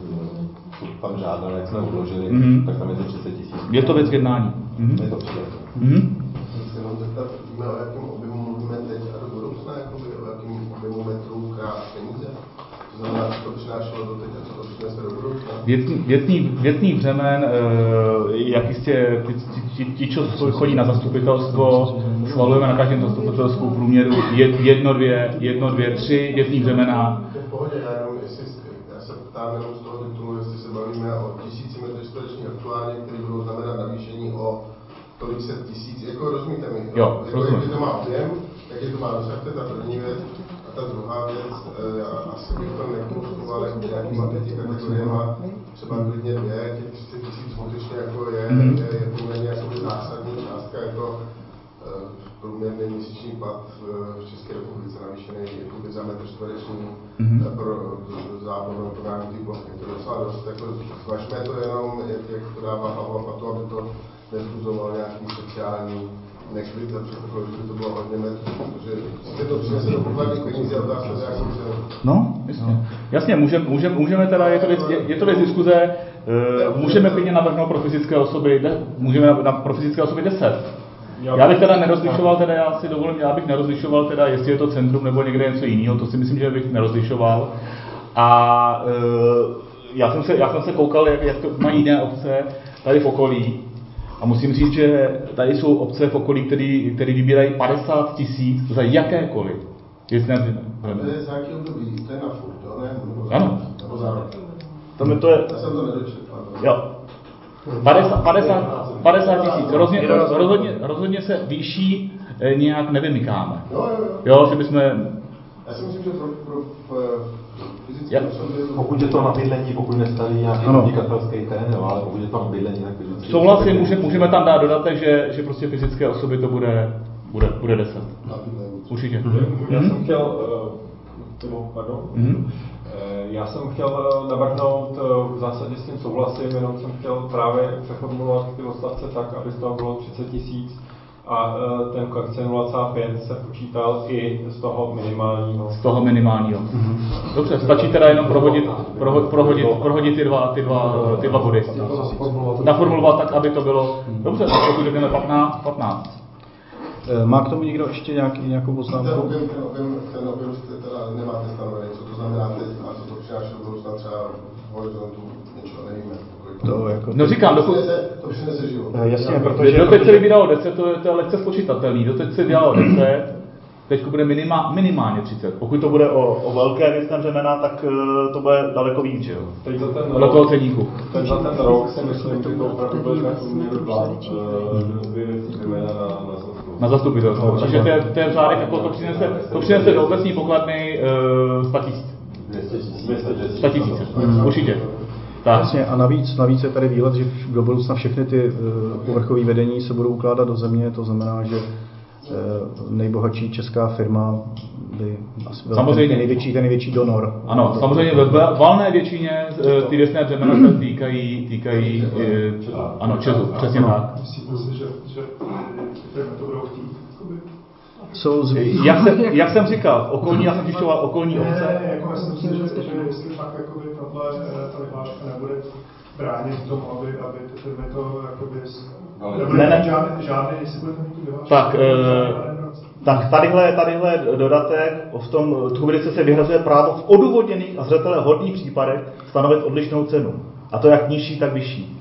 tam žádal, jak jsme odložili, tak tam je to 30 000. Je to věc jednání. Je to přijet. Se jenom zeptat, víme, o jakém objemu mluvíme teď a do budoucna, o jakém objemu metrů krát peníze? To znamená, co to přinášelo do teď a co to přinese do budoucna? Věcný břemen, jak jistě ti, co chodí na zastupitelstvo, schvalujeme na každém zastupitelstvu průměru 1, 2, 3 věcný břemena. V pohodě, já se ptám jenom z toho titulu, jestli se bavíme o 1000 m2 aktuálně, které budou znamenat navýšení o tolik set tisíc, jako rozumíte mi? Jo, jaký to má objem, jaký to má rozsah, to je ta první věc. A ta druhá věc, asi bych to nekonstruoval jako nějakýma 5 kategoriema, třeba klidně 2, těch 30 000 skutečně jako je poměrně zásadní částka, jako průměrný měsíční plat v České republice navýšený za metr čtvereční pro zábornou pronájmutý plochy. To je docela dost, jako zvažme to jenom, jak to dává hlavu a patu, aby to nezbuzoval nějaký sociální nekvit za předpokladu, že by to bylo hodně metrů, protože si to přinese do pokladních peníze a otázka za jakou cenu. No, jasně, můžeme teda, je to věc diskuze, můžeme klidně navrhnout pro fyzické osoby, pro fyzické osoby 10. Já bych teda nerozlišoval, já bych nerozlišoval, jestli je to centrum nebo někde něco jiného, to si myslím, že bych nerozlišoval. A já jsem se koukal, jak to mají jiné obce tady v okolí. A musím říct, že tady jsou obce v okolí, které vybírají 50 000 za jakékoliv věcné břemeno. To je za jaký období? To je na furt, jo? Ne? Ano. Nebo za rok? Já jsem to nedočetl. Jo. 50 000. Rozhodně se výší nějak nevymykáme. Jo, že bychom... Já si myslím, že pro fyzické osoby... Pokud je to na bydlení, pokud nestaví nějaký podnikatelský ten, jo, ale pokud je to na bydlení, tak fyzické... Souhlasím, můžeme tam dát dodatek, že prostě fyzické osoby to bude 10. Určitě. Já jsem chtěl... Já jsem chtěl navrhnout, v zásadě s tím souhlasím, jenom jsem chtěl právě přeformulovat ty odstavce tak, aby z toho bylo 30 000 a ten koeficient 0,5 se počítal i z toho minimálního. Z toho minimálního. Dobře, stačí teda jenom prohodit ty dva body. Naformulovat tak, aby to bylo, dobře, pokud řekneme 15. Má k tomu někdo ještě nějakou poznámku? Ten objem teda nemáte stanovený, co to znamená teď a co to přináší do budoucna třeba v horizontu, něčeho nevíme. No říkám, to přinese život. Jasně, protože... Doteď se vybíralo 10, to je lehce spočítatelný, doteď se dělalo 10, teď bude minimálně 30. Pokud to bude o velké věcné břemena, tak to bude daleko víc, že jo? Podle toho ceníku. Teď za ten rok si myslím, že to opravdu bude tak průměru 2 věcí břemena na zastupitelstvo. Takže to je řádek, jako to přinese do obecní pokladny 100 000. 100 000, určitě. Tak. Jasně, a navíc je tady výhled, že do budoucna všechny ty povrchové vedení se budou ukládat do země, to znamená, že nejbohatší česká firma by asi byl ten největší donor. Ano, samozřejmě ve valné většině ty věcné břemena se týkají Česu, přesně tak. Myslíte si, že ty firmy to budou chtít? Jak jsem říkal, já jsem zjišťoval okolní obce. Ne, jako myslím si, že jestli fakt jakoby ta vyhláška nebude bránit tomu, aby ty firmy to jakoby nebude žádný, jestli budete mít tu vyhlášku. Tak tadyhle dodatek, v tom tuchomedice se vyhrazuje právo v odůvodněných a zřetele hodných případech stanovit odlišnou cenu. A to jak nižší, tak vyšší.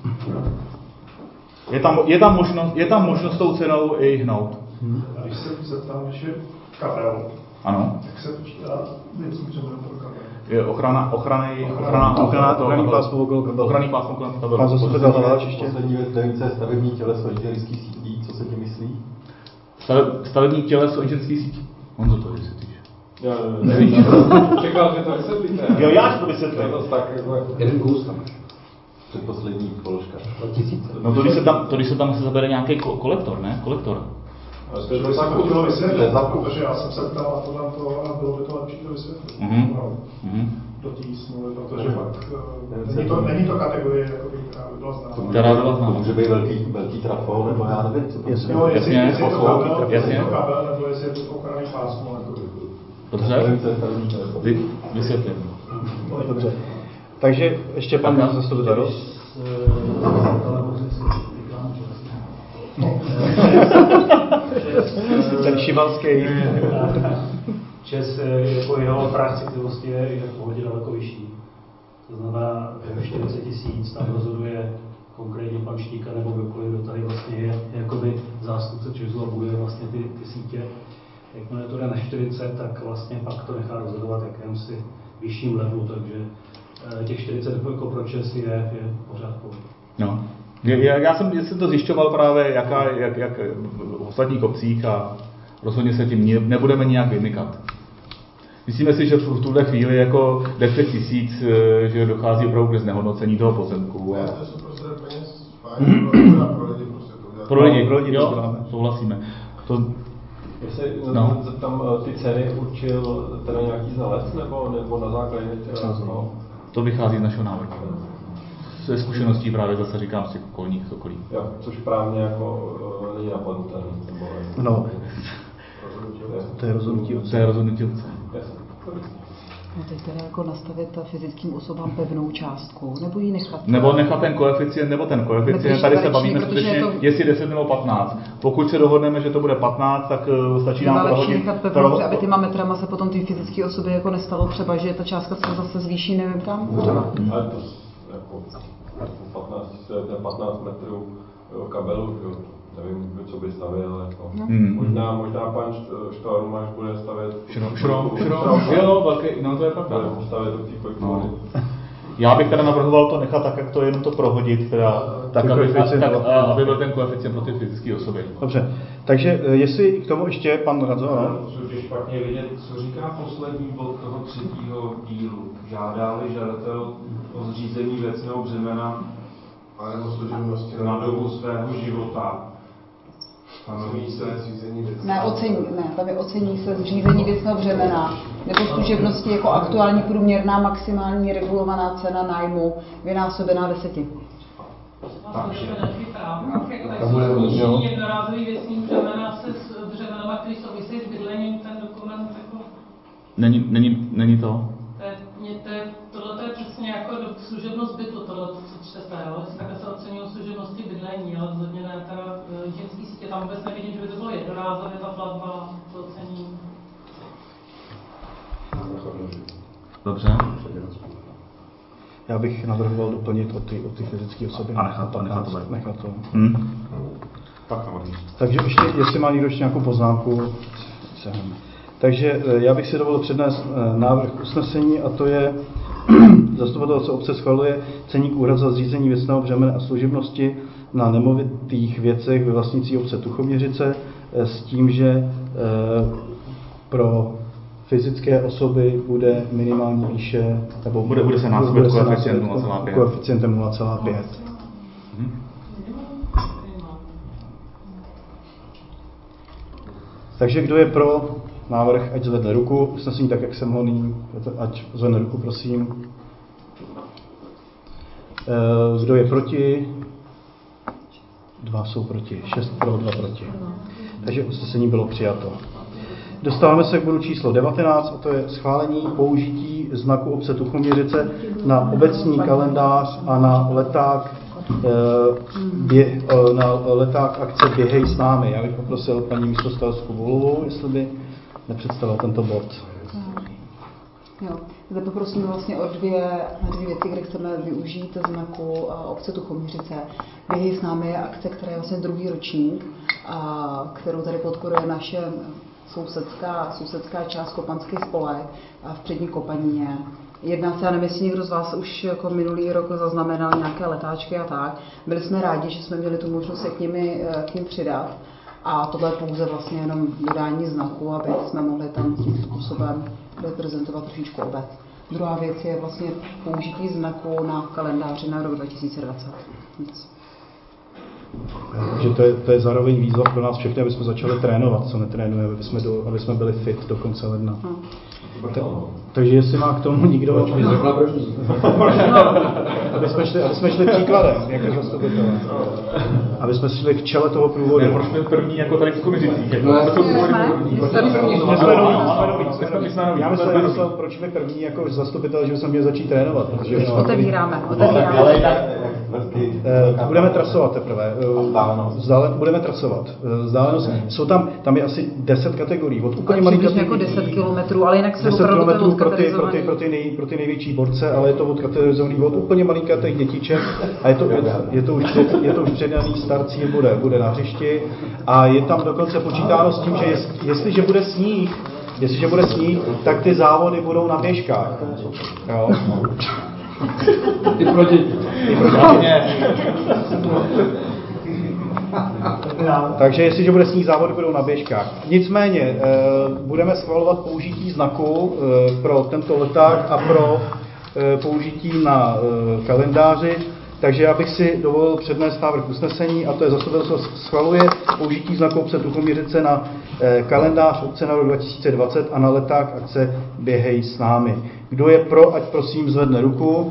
Je tam možnost tou cenou i hnout. A když se zeptám, když je kabel, ano. Jak se počítá věcní břemeno pro kabel? Je ochranný pásmo okolo kabelu. Ochranný pásmo okolo kabelu. Pan zase dal hláč ještě. Poslední věc, nevím, co je stavební těleso inženýrských sítí, co se tím myslí? Stavební těleso inženýrských sítí. Honzo to vysvětlíš. Já nevím. Čekal, že to vysvětlíte. Jo, já to vysvětlím. Jeden kus tam. Předposlední položka. No to když se tam se zabere nějaký kolektor, ne? Kolektor. To by se to chtělo vysvětlit, protože já jsem se ptal na tohle a bylo by to lepší to vysvětlit. Do té smlouvy, protože pak není to kategorie, která by byla známa. To může být velký trafo, nebo já nevím, co to je. Jestli je to kabel, nebo jestli je to ochranný pásmo. Dobře, vysvětlím. Dobře. Takže ještě pan zastupitel. Ten šibalský. Čes jako jeho práh citlivosti je v pohodě daleko vyšší. To znamená, 40 000 tam rozhoduje konkrétně pan Štíka nebo kdokoliv, kdo tady vlastně je jakoby zástupce Česu a buduje vlastně ty sítě. Jakmile to jde na 40, tak vlastně pak to nechá rozhodovat jakémsi vyšším levelu, takže těch 40 jako pro Čes je pořád v pohodě. No. Já jsem to zjišťoval právě, jak v ostatních obcích a rozhodně se tím nebudeme nijak vymykat. Myslíme si, že v tuhle chvíli jako 10 000, že dochází opravdu k znehodnocení toho pozemku. To jsou prostě peněz fajn, pro lidi prostě to udělat. Pro lidi jo, souhlasíme. Jestli tam ty ceny určil teda nějaký znalec nebo na základě no? To vychází z našeho návrhu. Se zkušeností právě zase říkám z těch okolních okolí. Jo, což právně jako není napadnutelný. No, to je rozhodnutí obce. To je rozhodnutí obce. No teď teda jako nastavit fyzickým osobám pevnou částku, nebo ji nechat? Nebo nechat ten koeficient, tady se bavíme skutečně, jestli 10 nebo 15. Pokud se dohodneme, že to bude 15, tak stačí nám prohodit. Nechat pevnou, aby těma metrama se potom ty fyzické osoby jako nestalo třeba, že ta částka se zase zvýší, nevím tam? Ale to jako 15 metrů kabelu, jo. Nevím, co by stavěl, jako. Možná pan Štorm, až bude stavět... Šrom, jo, velký, no to je pravda. Bude stavět do těch kolik. Já bych teda navrhoval to nechat tak, jak to jenom to prohodit, teda, tak aby byl ten koeficient pro ty fyzické osoby. Dobře, takže jestli k tomu ještě pan Radzo, ano? Je špatně vidět, co říká poslední bod toho 3. dílu. Žádá-li žadatel o zřízení věcného břemena na dobu svého života. Tam je ocení se zřízení věcného břemena nebo služebnosti jako aktuální průměrná maximální regulovaná cena nájmu vynásobená 10. Takže jsou zvýšení jednorázový věcný břemena se s břemenama, který souvisí s bydlením, ten dokument jako... Není to? Tohle je přesně jako služebnost bytu, tohle co čtete, jo? Takhle se oceňují služebnosti bydlení, ale rozhodně ne teda ženský sítě, tam vůbec nevidím, že by to bylo jednorázově ta platba, to ocení. Dobře. Já bych navrhoval doplnit o ty fyzické osoby. A nechat to. Takže ještě, jestli má někdo ještě nějakou poznámku, takže já bych si dovolil přednést návrh usnesení a to je zastupitelstvo obce schvaluje ceník úhrad za zřízení věcného břemene a služebnosti na nemovitých věcech ve vlastnictví obce Tuchoměřice s tím, že pro fyzické osoby bude minimální výše, nebo bude se násobit koeficientem 0,5. Takže kdo je pro návrh, ať zvedne ruku, usnesení tak, jak jsem ho nyní, ať zvedne ruku, prosím. Kdo je proti? 2 jsou proti, 6 pro, 2 proti. Takže usnesení bylo přijato. Dostáváme se k bodu číslo 19, a to je schválení použití znaku obce Tuchoměřice na obecní kalendář a na leták akce Běhej s námi. Já bych poprosil paní místostarostku Bulovou, jestli by nepředstavila tento bod. Jo. Zde poprosíme vlastně o dvě věci, kde chceme využít znaku obce Tuchoměřice. Běhej s námi je akce, která je vlastně druhý ročník, kterou tady podporuje naše sousedská část Kopanský spolek v Přední Kopanině. Jedná se, já nevím, jestli někdo z vás už jako minulý rok zaznamenal nějaké letáčky a tak. Byli jsme rádi, že jsme měli tu možnost se k nim přidat. A tohle je pouze vlastně jenom dodání znaku, aby jsme mohli tam tím způsobem reprezentovat trošičku obec. Druhá věc je vlastně použití znaku na kalendáři na rok 2020. Nic. Takže to je zároveň výzva pro nás všechny, aby jsme začali trénovat, co netrénujeme, aby jsme byli fit do konce ledna. Takže jestli má k tomu nikdo... aby jsme šli příkladem, jako zastupitelé. Aby jsme šli v čele toho průvodu. Proč jsme první jako tady v Koměřicích? My jsme noví. Já myslel, proč jsme první jako zastupitel, že bychom měli začít trénovat. Otevíráme. Budeme trasovat teprve. Budeme trasovat. Vzdálenost. Jsou tam je asi 10 kategorií. Od úplně malých kategorií. Jako 10 kilometrů, ale jinak se 10 kilometrů pro ty největší borce, ale je to odkategorizovaný od úplně malinkatých dětiček a je to už předaný start, cíl bude na hřišti a je tam dokonce počítáno s tím, že jestliže bude sníh, tak ty závody budou na běžkách. Jo? I pro děti. Takže jestliže bude sníh, závody budou na běžkách. Nicméně budeme schvalovat použití znaku pro tento leták a pro použití na kalendáři. Takže já bych si dovolil přednést návrh usnesení, a to je zastupitelstvo schvaluje použití znaku obce Tuchoměřice na kalendář obce na rok 2020 a na leták akce Běhej s námi. Kdo je pro, ať prosím zvedne ruku.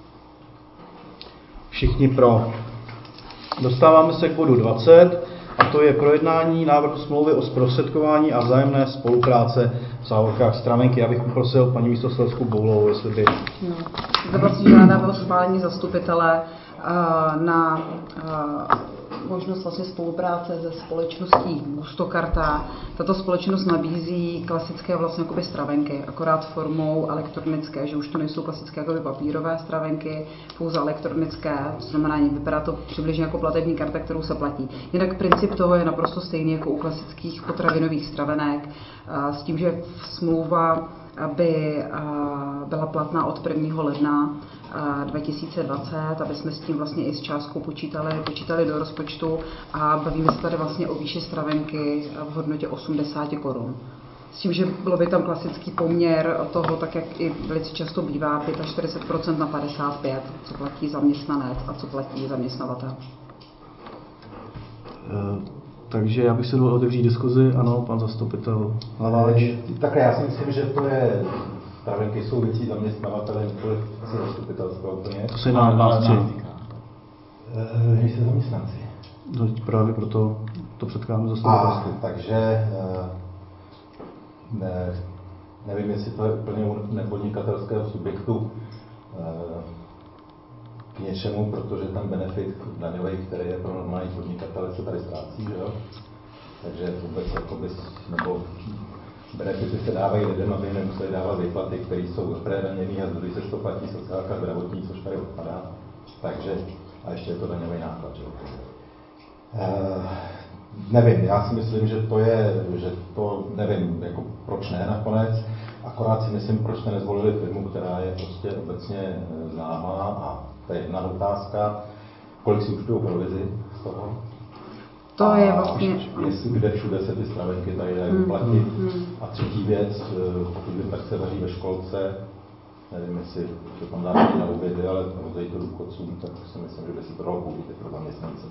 Všichni pro. Dostáváme se k bodu 20, a to je projednání návrhu smlouvy o zprostředkování a vzájemné spolupráce v závorkách Stravenky. Já bych poprosil paní místostarostku Boulovou, jestli by... Zde vlastně žádá o schválení zastupitele na možnost vlastně spolupráce se společností Gustokarta. Tato společnost nabízí klasické vlastně jakoby stravenky, akorát formou elektronické, že už to nejsou klasické jakoby papírové stravenky, pouze elektronické, to znamená, vypadá to přibližně jako platební karta, kterou se platí. Jinak princip toho je naprosto stejný jako u klasických potravinových stravenek, s tím, že smlouva aby byla platná od 1. ledna 2020, aby jsme s tím vlastně i s částkou počítali do rozpočtu a bavíme se tady vlastně o výši stravenky v hodnotě 80 korun. S tím, že bylo by tam klasický poměr toho, tak jak i velice často bývá, 45% na 55%, co platí zaměstnanec a co platí zaměstnavatel. Takže já bych si dovolil otevřít diskuzi. Ano, pan zastupitel Hlaváč. Takhle, já si myslím, že to je... Stravenky jsou věcí zaměstnavatele, nikoliv asi zastupitelstva úplně. To se na nás tři. Jste zaměstnanci. No, právě proto to předkládáme zastupitelstvu. Takže nevím, jestli to je úplně u nepodnikatelského subjektu k něčemu, protože ten benefit daňový, který je pro normální podnikatele, se tady ztrácí, že jo? Takže vůbec jakoby, nebo benefity se dávají lidem, aby nemuseli dávat výplaty, které jsou predaněné a z druhé se to platí sociálka zdravotní, což tady odpadá. Takže, a ještě je to daňový náklad, že jo? Nevím, já si myslím, že to nevím, jako proč ne nakonec, akorát si myslím, proč jste nezvolili firmu, která je prostě obecně známá a to je jedna otázka, kolik si účtují provizi z toho? To je vlastně... Kde všude se ty stravenky tady dají platit. A třetí věc, pokud by tak se vaří ve školce, nevím, jestli to tam dáme na obědy, ale vozejí to důchodcům, tak si myslím, že by si to dalo koupit pro zaměstnance.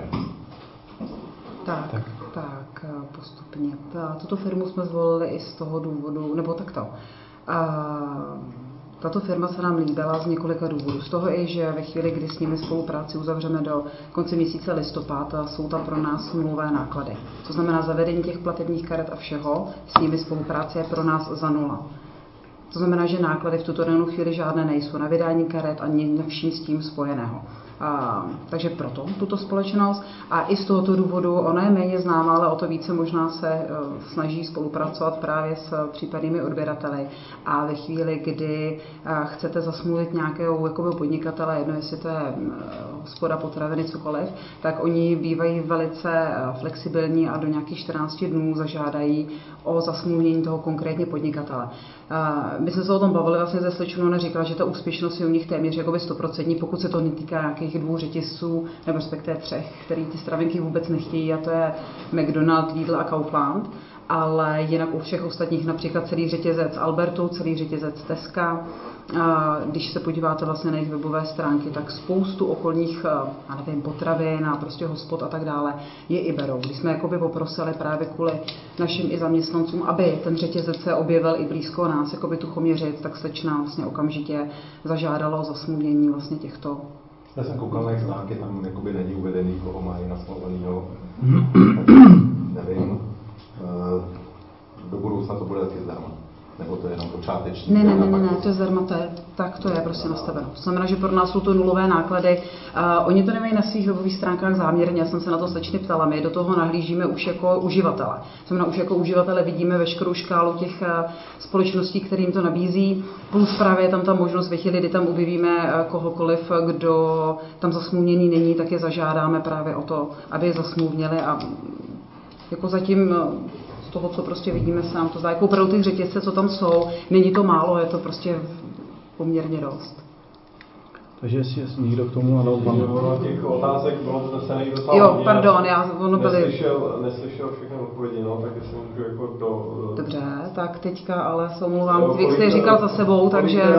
Tak, postupně. Tuto firmu jsme zvolili i z toho důvodu, nebo takto. Tato firma se nám líbila z několika důvodů. Z toho i, že ve chvíli, kdy s nimi spolupráci uzavřeme do konce měsíce listopad, jsou tam pro nás nulové náklady. To znamená zavedení těch platebních karet a všeho, s nimi spolupráce je pro nás za nula. To znamená, že náklady v tuto danou chvíli žádné nejsou na vydání karet ani na vším s tím spojeného. Takže proto tuto společnost a i z tohoto důvodu ona je méně známá, ale o to více možná se snaží spolupracovat právě s případnými odběrateli a ve chvíli, kdy chcete zasmluvit nějakého jakoby podnikatele, jedno jestli to je hospoda, potraviny, cokoliv, tak oni bývají velice flexibilní a do nějakých 14 dnů zažádají o zasmluvnění toho konkrétně podnikatele. My jsme se o tom bavili vlastně ze slečnou, ona říkala, že ta úspěšnost je u nich téměř jakoby 100%, pokud se to netýká nějakých 2 řetězců, nebo respektive 3, který ty stravenky vůbec nechtějí, a to je McDonald's, Lidl a Kaufland, ale jinak u všech ostatních, například celý řetězec Albertu, celý řetězec Teska. Když se podíváte vlastně na jejich webové stránky, tak spoustu okolních, já nevím, potravin a prostě hospod a tak dále je i berou. Když jsme jakoby poprosili právě kvůli našim i zaměstnancům, aby ten řetězec se objevil i blízko nás, jakoby tu Choměřic, tak slečna vlastně okamžitě zažádala o zasmluvnění vlastně těchto. Já jsem koukal na jejich stránky, tam jakoby není uvedený, koho mají nasmluvanýho. Nevím. Do budoucna to bude taky zdarma. Nebo to je jenom počáteční? Ne, to je zdarma, tak to je prostě nastaveno. To znamená, že pro nás jsou to nulové náklady. Oni to nemají na svých webových stránkách záměrně, já jsem se na to slečny ptala, my do toho nahlížíme už jako uživatele. To znamená, už jako uživatele vidíme veškerou škálu těch společností, kterým to nabízí, plus právě je tam ta možnost ve chvíli, kdy tam objevíme kohokoliv, kdo tam zasmluvněný není, tak je zažádáme právě o to, aby je zasmluvnili a jako zatím toho, co prostě vidíme se nám to zdá, jako opravdu ty řetězce, co tam jsou, není to málo, je to prostě poměrně dost. Takže jestli někdo k tomu, ano, pan... Jo, těch otázek bylo vznesených docela hodně. Jo, pardon, ono byly... Neslyšel všechny odpovědi, no, tak jestli můžu jako do... Dobře, tak teďka, ale se omlouvám, vy jste říkal za sebou, takže...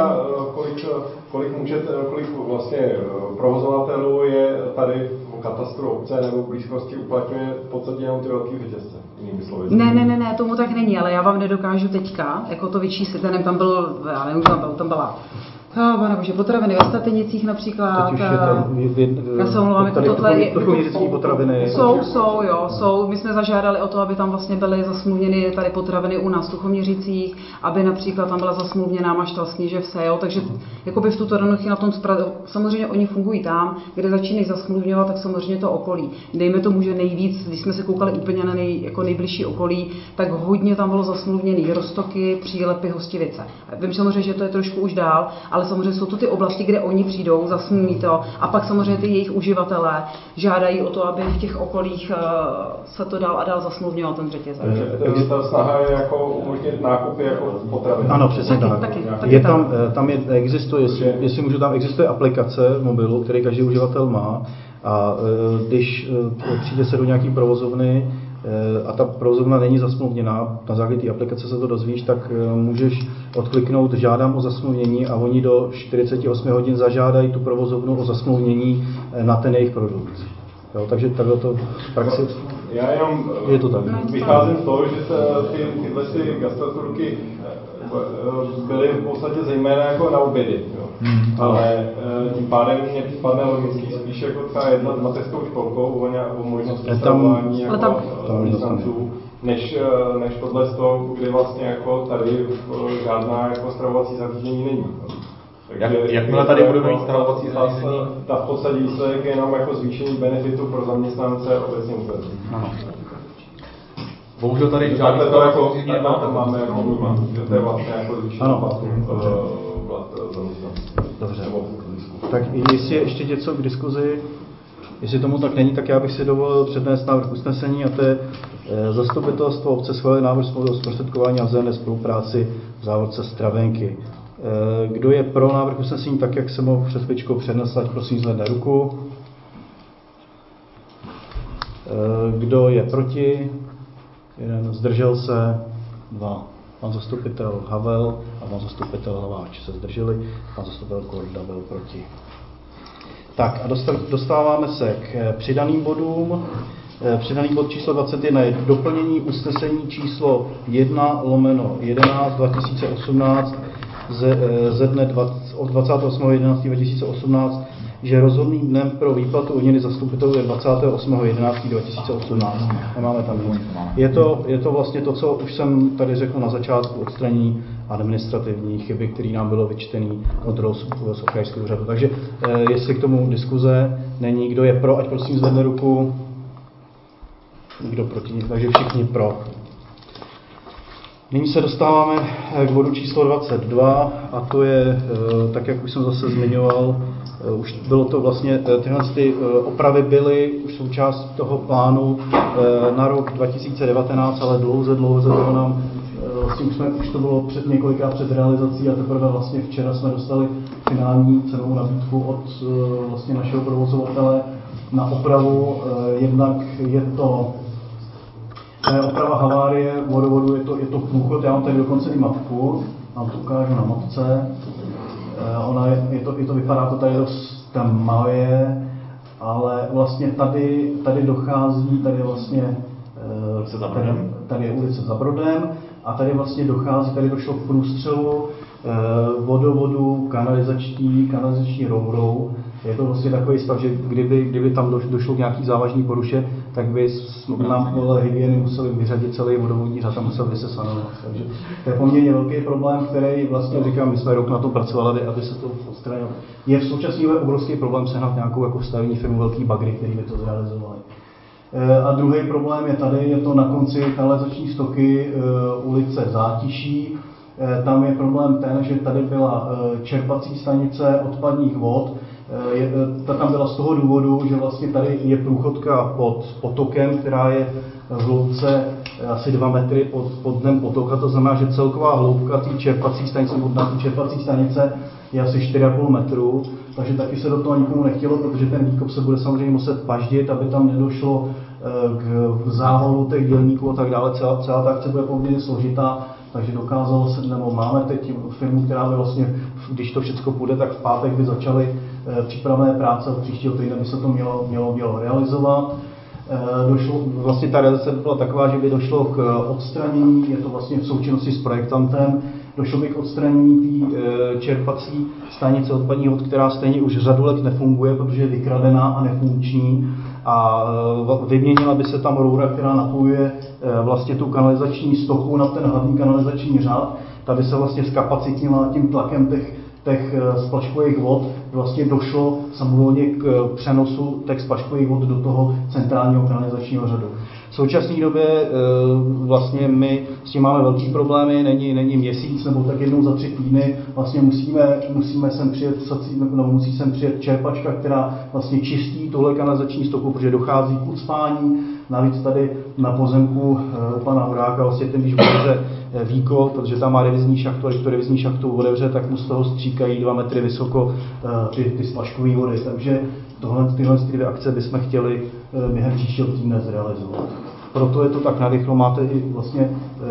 Kolik vlastně provozovatelů je tady v katastru obce nebo v blízkosti uplatňuje v podstatě jenom ty velký řetězce, jinými slovy? Ne, tomu tak není, ale já vám nedokážu teďka, jako to vyčíslit, já nevím, tam byl, já nevím, tam byla Bože, potraviny ve Statenicích například. Já se omlouvám, jako tohle je... potraviny. Jsou. My jsme zažádali o to, aby tam vlastně byly zasmluvněny tady potraviny u nás v Tuchoměřicích, aby například tam byla zasmluvněná Maštalský, že vse, jo. Takže jakoby v tuto danou na tom samozřejmě oni fungují tam, kde začínají zasmluvňovat, tak samozřejmě to okolí. Dejme tomu, že nejvíc, když jsme se koukali úplně na nejbližší okolí, tak hodně tam bylo zasmluvněný Roztoky, Přílepy, Hostivice. Vím samozřejmě, že to je trošku už dál, ale samozřejmě jsou to ty oblasti, kde oni přijdou, zasmluví to a pak samozřejmě ty jejich uživatelé žádají o to, aby v těch okolích se to dál a dál zasmluvňoval ten řetězec. Takže ta snaha je jako umožnit nákupy jako potravin. Ano, přesně tak. Je tam existuje, jestli můžu, tam existuje aplikace v mobilu, který každý uživatel má a když přijde se do nějaký provozovny, a ta provozovna není zasmluvněná, na základě té aplikace se to dozvíš, tak můžeš odkliknout žádám o zasmluvnění a oni do 48 hodin zažádají tu provozovnu o zasmluvnění na ten jejich produkt. Jo, takže takhle to v praxi já jenom je to tak. Vycházím z toho, že tyhle gastroturky byly v podstatě zejména jako na obědy. Ale tím pádem mě připadne logicky spíš jako třeba jednat s mateřskou školkou o možnosti stravování jako zaměstnanců, než tohle z toho, kdy vlastně jako tady žádná jako stravovací zařízení není. Jakmile tady budeme mít stravovací zařízení? Ta v podstatě výsledek je jenom jako zvýšení benefitu pro zaměstnance obecně vůbec. Ano. Bohužel tady žádný stravovací zařízení nemáme. Máme jako vnímat, že to je vlastně jako zvýšení platu zaměstnanců. Dobře. Tak jestli je ještě něco k diskuzi, jestli tomu tak není, tak já bych si dovolil přednést návrh usnesení a to je zastupitelstvo obce schváluje návrh smlouvy o zprostředkování a vzájemné spolupráci v závodce Stravenky. Kdo je pro návrh usnesení tak, jak jsem ho před chvíličkou přednesl, ať prosím zvedne ruku. Kdo je proti? 1, zdržel se, 2. Pan zastupitel Havel a pan zastupitel Hlaváč se zdrželi, pan zastupitel Korda byl proti. Tak a dostáváme se k přidaným bodům. Přidaný bod číslo 21 je doplnění usnesení číslo 1/11 2018 ze dne od 28.11.2018, že rozhodným dnem pro výplatu odměny zastupitelů je 28.11.2018. Nemáme tam nic. Je to vlastně to, co už jsem tady řekl na začátku, odstranění administrativní chyby, které nám bylo vyčtený kontrolou z krajského úřadu. Takže jestli k tomu diskuze není, kdo je pro, ať prosím zvedne ruku. Nikdo proti, takže všichni pro. Nyní se dostáváme k bodu číslo 22 a to je, tak jak už jsem zase zmiňoval, už bylo to vlastně, tyhle opravy byly už součást toho plánu na rok 2019, ale dlouze bylo nám, vlastně už to bylo několikrát před realizací a teprve vlastně včera jsme dostali finální cenovou nabídku od vlastně našeho provozovatele na opravu. Jednak je to oprava havárie vodovodu, je to průchod, já mám tady dokonce i mapku, vám to ukážu na mapce. Vypadá to tady dost tmavě, ale vlastně tady dochází, tady vlastně tady je ulice Za Brodem a tady vlastně dochází, tady došlo k průstřelu vodovodu kanalizační rourou. Je to vlastně takový stav, že kdyby tam došlo k nějaký závažný poruše, tak by nám hygieny museli vyřadit celý vodovodní řád a museli by se sanovat. Takže to je poměrně velký problém, který vlastně říkám, my jsme rok na tom pracovali, aby se to odstranilo. Je v současné době obrovský problém sehnat nějakou jako stavební firmu, velký bagry, který by to zrealizovali. A druhý problém je tady, je to na konci kanalizační stoky ulice Zátiší. Tam je problém ten, že tady byla čerpací stanice odpadních vod. Ta tam byla z toho důvodu, že vlastně tady je průchodka pod potokem, která je v hloubce asi 2 metry pod dnem potoka. To znamená, že celková hloubka té čerpací stanice je asi 4,5 metru. Takže taky se do toho nikomu nechtělo, protože ten výkop se bude samozřejmě muset paždit, aby tam nedošlo k závalu těch dělníků a tak dále. Celá ta akce bude poměrně složitá, takže dokázalo se, nebo máme teď firmu, která by vlastně, když to všechno půjde, tak v pátek by začaly přípravné práce, od příštího týdne by se to mělo realizovat. Vlastně ta realizace by byla taková, že by došlo k odstranění, je to vlastně v součinnosti s projektantem, došlo by k odstranění té čerpací stanice odpadních vod, která stejně už řadu let nefunguje, protože je vykradená a nefunkční. A vyměnila by se tam roura, která napojuje vlastně tu kanalizační stoku na ten hlavní kanalizační řád. Tady se vlastně zkapacitnila tím tlakem těch splaškových vod, vlastně došlo samovolně k přenosu těch splaškových vod do toho centrálního kanalizačního řadu. V současné době vlastně my s tím máme velký problémy, není měsíc nebo tak jednou za 3 týdny, vlastně musí sem přijet čerpačka, která vlastně čistí tuhle kanalizační stoku, protože dochází k ucpání. Navíc tady na pozemku u pana Horáka vlastně ten, když otevře výkop, protože tam má revizní šachtu, a když to revizní šachtu otevře, tak mu z toho stříkají 2 metry vysoko ty splaškové vody. Takže tyhle 2 akce bychom chtěli během příštího týdne zrealizovat. Proto je to tak narychlo, máte i vlastně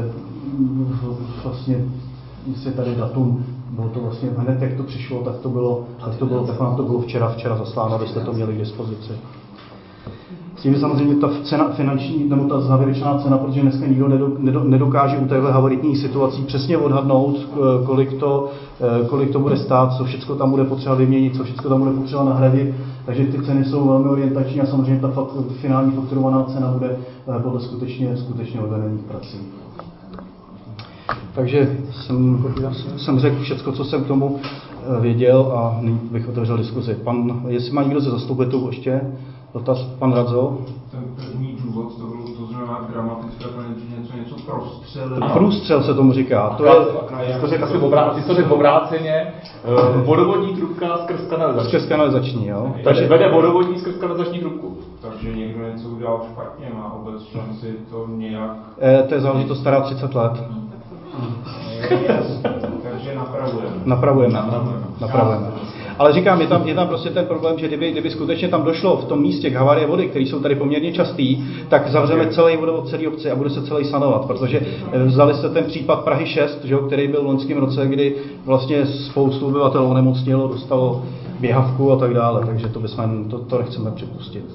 jestli tady datum, bylo to vlastně hned, jak to přišlo, tak nám to bylo včera zasláno, abyste to měli k dispozici. S tím samozřejmě ta cena finanční, nebo ta závěrečná cena, protože dneska nikdo nedokáže u téhle havaritních situací přesně odhadnout, kolik to bude stát, co všechno tam bude potřeba vyměnit, co všechno tam bude potřeba nahradit. Takže ty ceny jsou velmi orientační a samozřejmě ta finální fakturovaná cena bude podle skutečně odvedených prací. Takže jsem řekl všechno, co jsem k tomu věděl a nyní bych otevřel diskuzi. Jestli má někdo ze zastupitelů ještě dotaz, pan Radzo? Ten první důvod, to znamená gramatické, něco prostřelil. Průstřel se tomu říká. To řekl obráceně, vodovodní trubka skrz kanalizační. Skrz kanalizační, jo. Takže vede vodovodní skrz kanalizační trubku. Takže někdo něco udělal špatně, má obec šanci to nějak... To je záležitost stará 30 let. Takže napravujeme. Napravujeme. Ale říkám, je tam prostě ten problém, že kdyby skutečně tam došlo v tom místě k havárie vody, které jsou tady poměrně častý, tak zavřeme celý vodovod celé obce a bude se celý sanovat, protože vzali se ten případ Prahy 6, že, který byl v loňském roce, kdy vlastně spoustu obyvatel onemocnělo, dostalo běhavku a tak dále, takže to nechceme připustit.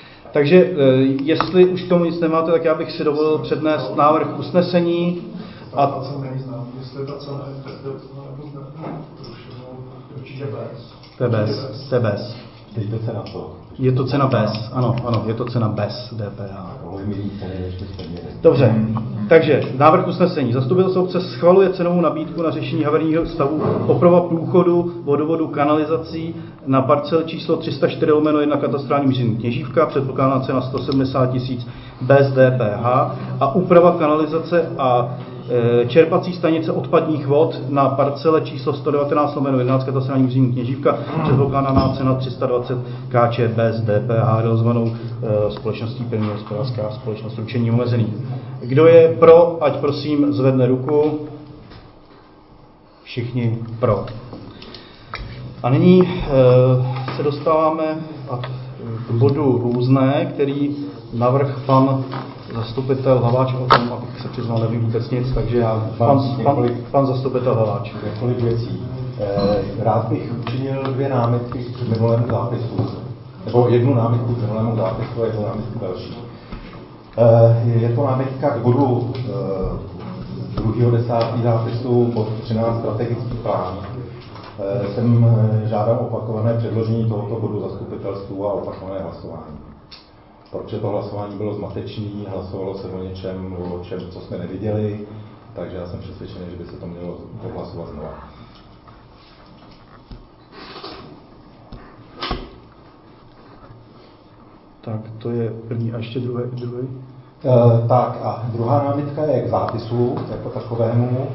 Takže jestli už k tomu nic nemáte, tak já bych si dovolil přednést návrh usnesení Ta cena není znám, jestli ta cena je bezdělcová nebo zrušenou, určitě bez. To je bez. Dejte se na to. Je to cena bez, ano, je to cena bez DPH. Dobře, takže návrh usnesení. Zastupitelstvo obce schvaluje cenovou nabídku na řešení havarijního stavu oprava průchodu, vodovodu, kanalizací na parcel číslo 304/1 katastrální území Kněžívka, předpokládaná cena 170 000 bez DPH a úprava kanalizace a čerpací stanice odpadních vod na parcele číslo 119/11 katastrální území Kněžívka, předpokládaná cena 320 kč bez DPH, realizovanou společností První hospodářská společnost ručení omezený. Kdo je pro, ať prosím zvedne ruku. Všichni pro. A nyní se dostáváme k bodu různé, který navrhl pan zastupitel Hlaváč o tom, abych se přiznal, nevím vůbec nic, takže pan zastupitel Hlaváč. Několik věcí. Rád bych učinil 2 námitky k minulému zápisu, nebo 1 námitku k minulému zápisu a 1 námitku další. Je to námitka k bodu 2.10. zápisu, bod 13 strategický plán. Jsem žádám opakované předložení tohoto bodu zastupitelstvu a opakované hlasování. Protože to hlasování bylo zmatečné, hlasovalo se o něčem, co jsme neviděli, takže já jsem přesvědčený, že by se to mělo dohlasovat znovu. Tak, to je první a ještě druhý. Tak a druhá námitka je k zápisu jako takovému.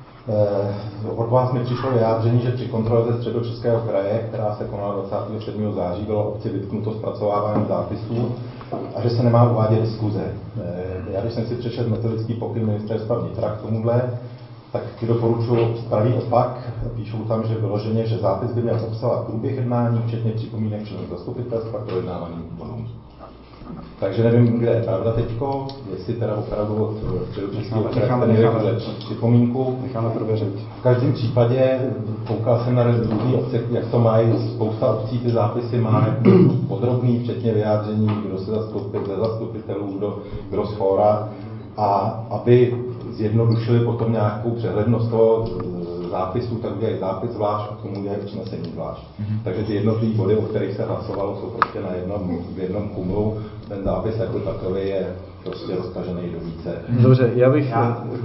Od vás mi přišlo vyjádření, že při kontrole ze Středočeského kraje, která se konala 27. září, bylo obci vytknuto zpracovávání zápisů a že se nemá uvádět diskuze. Já když jsem si přečetl metodický pokyn ministerstva vnitra k tomuhle, tak ti doporučuji pravý opak. Píšou tam, že vyloženě, že zápis by měl obsahovat průběh jednání, včetně připomínek členů zastupitelstva k projednávaným bodům. Takže nevím, kde je pravda teďko, jestli teda opravdu od Středočeského kraje připomínku. Necháme prověřit. V každém případě koukal jsem na různý obce, jak to mají, spousta obcí ty zápisy má podrobný, včetně vyjádření, kdo se zastoupil ze zastupitelů, kdo z fóra. A aby zjednodušili potom nějakou přehlednost toho zápisu, tak udělají zápis zvlášť a k tomu udělají usnesení zvlášť. Takže ty jednotlivé body, o kterých se hlasovalo, jsou prostě v jednom kumulu. Ten zápis jako takový je prostě roztažený do více. Dobře, já bych...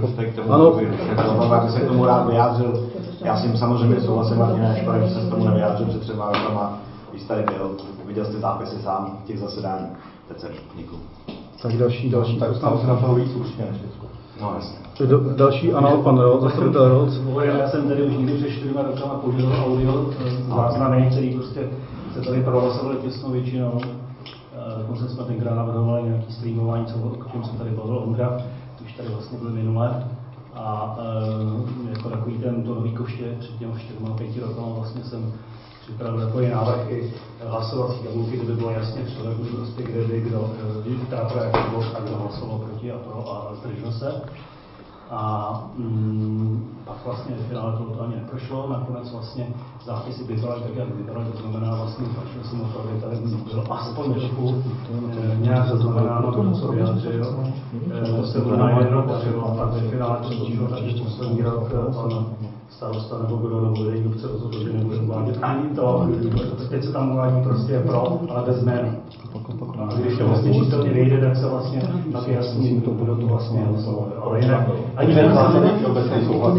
Já bych se k tomu rád vyjádřil. Já s tím samozřejmě souhlasím, Martina, škoda, že se k tomu nevyjádřil před 3 rokama, když tady byl, viděl jste zápisy sám těch zasedání. Teď jsem děkuji. Tak další. Tak tam se na toho víc určitě než No jasně. Další, ano, pan zastupitel Rolc. Já jsem tady už někdy před 4 rokama použil audio záznamy, který prostě se tady prohlasovali těsnou většinou. Dokonce jsme tenkrát navrhovali nějaký streamování, o čem se tady bavil Ondra, už tady vlastně byl minule. A jako takový to nový koště před těmi 4-5 rokama vlastně jsem připravil takový návrh i hlasovací tabulky, kde by bylo jasně přehledný, prostě kde by kdo pro jaký bod a kdo hlasoval proti a pro a zdržel se. A pak vlastně ve finále to ani neprošlo, nakonec vlastně zápisy vypadaly tak, jak vypadaly, to znamená vlastně prošel jsem o to, aby tady bylo aspoň trochu nějak zaznamenáno, kdo co vyjádřil. To se bylo na jedno pořivo a pak ve finále to skončilo, takže poslední rok pan starosta nebo kdo nebo vedení obce rozhodl, že nebude uvádět ani to. Teď se tam uvádí prostě pro, ale bez jména. A když to vlastně číselně vyjde, tak se vlastně tak je jasný, kdo to vlastně hlasoval. Ale jinak ani ve obecný souhlas.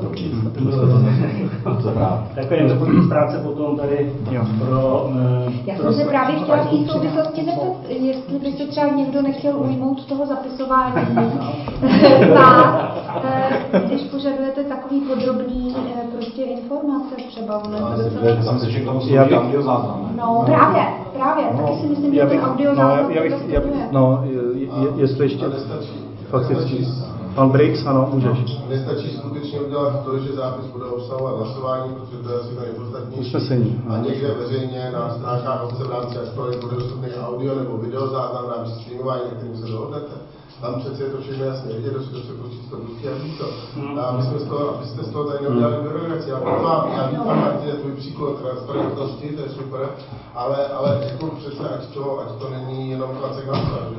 Takové informační stránce potom tady pro... Já jsem se právě chtěla v té souvislosti zeptat, jestli by se třeba někdo nechtěl ujmout toho zapisování vás, když požadujete takový podrobný prostě informace třeba. Já myslím, že k tomu musí být audiozáznam. No právě, taky si myslím, že ten audiozáznam jestli ještě fakticky. Pan Briggs, ano, můžeš. Nestačí skutečně udělat to, že zápis bude obsahovat hlasování, protože to je asi nejpodstatnější. Usnesení. A někde veřejně na stránkách obce v rámci ačkoliv bude dostupný audio nebo videozáznam v rámci streamování, na kterým se dohodnete. Tam přece je to všechno jasně vidět, kdo se počít to pustí a víc to. A abyste z toho tady neudělali byrokraci. Já vítám, Martine, tvůj příklad transparentnosti, to je super, ale jako přece ať to není jenom klacek na že?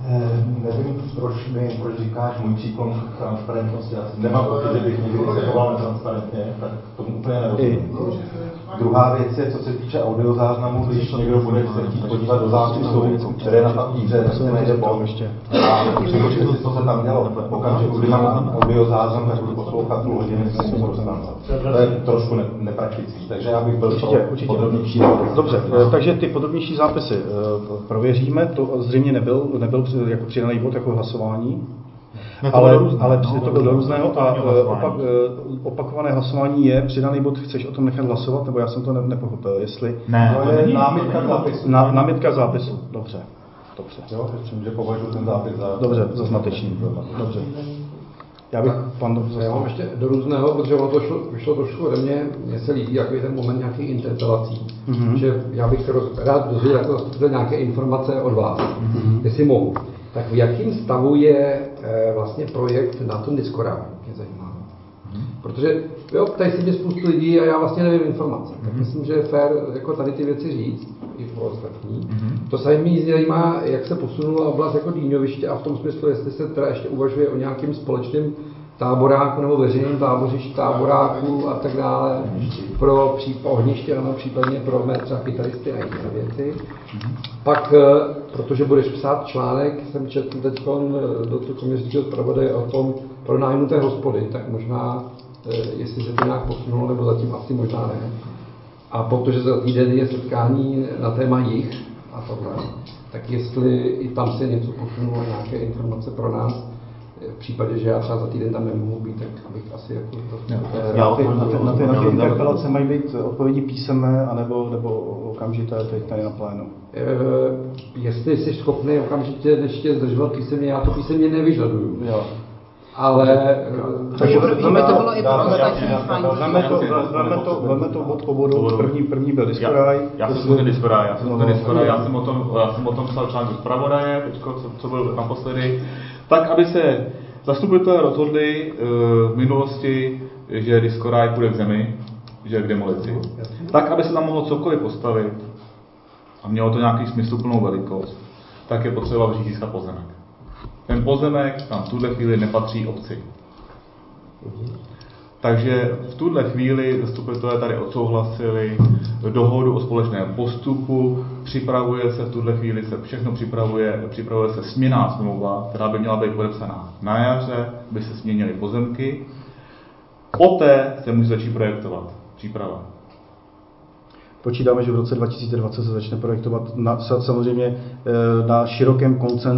Nevím, proč říkáš můj příklon k transparentnosti. Já nemám pocit, že bych někdy se choval netransparentně, tak tomu úplně nerozumím. Druhá věc je, co se týče audiozáznamu, když někdo bude se chtít podívat do zápisu, které je na papíře, tak se najde bod a přepočte si, co se tam dělo. V okamžiku, kdy mám audiozáznam, tak budu poslouchat půl hodiny, se tomu dostanu. To je trošku nepraktický, takže já bych byl pro podrobnější zápisy. Dobře, takže ty podrobnější zápisy prověříme, to zřejmě nebyl jako přidaný bod jako hlasování, ale to bylo do různého a opakované hlasování je přidaný bod, chceš o tom nechat hlasovat, nebo já jsem to nepochopil, jestli... Ne, to je námitka k zápisu. Námitka k zápisu, dobře. Jo, že považuji ten zápis za zmatečný. Dobře. Já bych já mám ještě do různého, protože ono to vyšlo trošku ode mě, mně se líbí jaký ten moment nějakých interpelací, že já bych rád dozvěděl jako zastupitel nějaké informace od vás, jestli mohu. Tak v jakém stavu je vlastně projekt na tom Discordu, mě zajímá. Protože jo, ptají se mě spoustu lidí a já vlastně nevím informace. Tak myslím, že je fér jako tady ty věci říct, i pro ostatní. To se mě zajímá, jak se posunula oblast jako dýňoviště a v tom smyslu, jestli se teda ještě uvažuje o nějakým společným táboráku nebo veřejným táboráku a tak dále pro ohniště, ano, případně pro mé třeba kytaristy a jiné věci. Pak, protože budeš psát článek, jsem četl teď do toho koměřického zpravodaje o tom pronájmu té hospody, tak možná, jestli se to nějak posunulo, nebo zatím asi možná ne. A protože za týden je setkání na téma jich a tohle, tak jestli i tam se něco posunulo, nějaké informace pro nás, v případě, že já třeba za týden tam nemohu být, tak bych asi jako na ty interpelace mají být odpovědi písemné, anebo okamžité teď tady na plénu? Jestli jsi schopný okamžitě ještě zdržovat písemně, já to písemně nevyžaduju. Jo. Ale takže to bylo i pro ostatní fajn. Veme to bod po bodu. První byl Discoraj. Já jsem skutečně Discoraj. Já jsem o tom psal článek do zpravodaje, teďko, co byl naposledy. Tak, aby se zastupitelé rozhodli v minulosti, že Discoraj půjde k zemi, že je k demolici. Tak, aby se tam mohlo cokoliv postavit a mělo to nějaký smysluplnou velikost, tak je potřeba v získat pozemek. Ten pozemek tam v tuhle chvíli nepatří obci. Takže v tuhle chvíli zastupitelé tady odsouhlasili dohodu o společném postupu, připravuje se v tuhle chvíli, všechno připravuje se směnná smlouva, která by měla být podepsaná na jaře, by se směnily pozemky. Poté se může začít projektovat příprava. Počítáme, že v roce 2020 se začne projektovat samozřejmě na širokém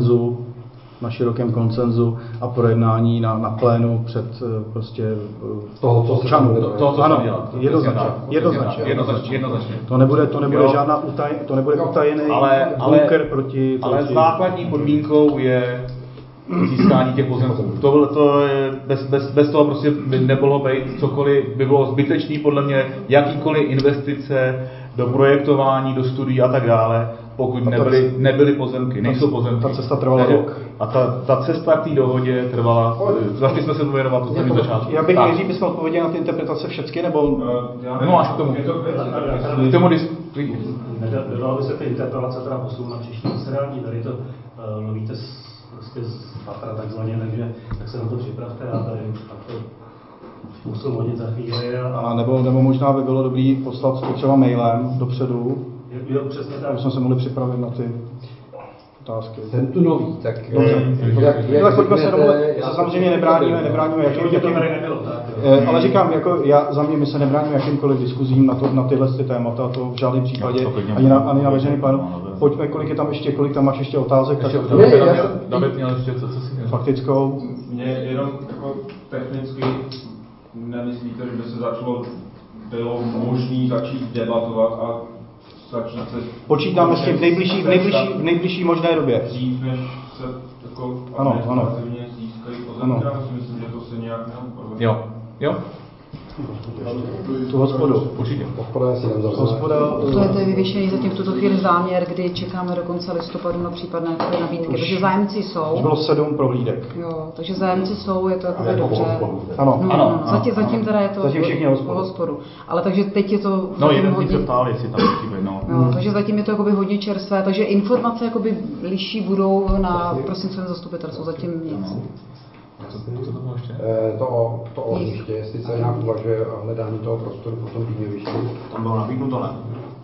konsenzu a projednání na plénu před prostě občanů. Toho, co ano, se dělá. Jednoznačně. To nebude žádná utajený bunker proti... Ale základní podmínkou je získání těch pozemků. To je, bez toho prostě by nebylo být cokoliv, by bylo zbytečný podle mě jakýkoliv investice do projektování, do studií a tak dále, pokud nebyly pozemky, nejsou pozemky. Ta cesta trvala rok. A ta cesta k té dohodě trvala, začali jsme se tomu věnovat od samého začátku. Já bych nejdřív bychom odpověděli na ty interpretace všechny, nebo... No až k tomu. Nedala by se ty interpelace teda posunout na příští zasedání, tady to lovíte prostě z patra takzvaně, takže tak se na to připravte a tady to musím hodit za chvíli. A nebo možná by bylo dobrý poslat to třeba mailem dopředu, přesně tak. aby jsme se mohli připravit na ty otázky. Jsem tu nový, tak jak pojďme se domluvit, samozřejmě nebráníme ale říkám, jako my se nebráníme jakýmkoliv diskuzím na tyhle témata, to v žádném případě, ani na veřejný plénu. Pojďme, kolik tam máš ještě otázek. David měl ještě co si měl? Faktickou. Mě jenom jako technicky nemyslíte, že by se bylo možné začít debatovat a začít se... Počítáme s tím v nejbližší možné době. Dřív, než se jako administrativně získají pozemky, já si myslím, že to se nějak neupravuje. Jo. Tu hospodu. Určitě. To je vyvěšený zatím v tuto chvíli záměr, kdy čekáme do konce listopadu na případné nabídky, protože zájemci jsou. Už bylo 7 prohlídek. Jo, takže zájemci jsou, je to jakoby dobře. Ano. Zatím teda je to hospodu. Ale takže teď je to jeden hodně... se ptal, jestli tam chybí, takže zatím je to jakoby hodně čerstvé, takže informace jakoby liší budou na prosincovém zastupitelstvu, zatím nic. Co to bylo ještě? To ohniště, jestli se nějak uvažuje o hledání toho prostoru pro tom Dýňoviště. Tam bylo nabídnuto, ne?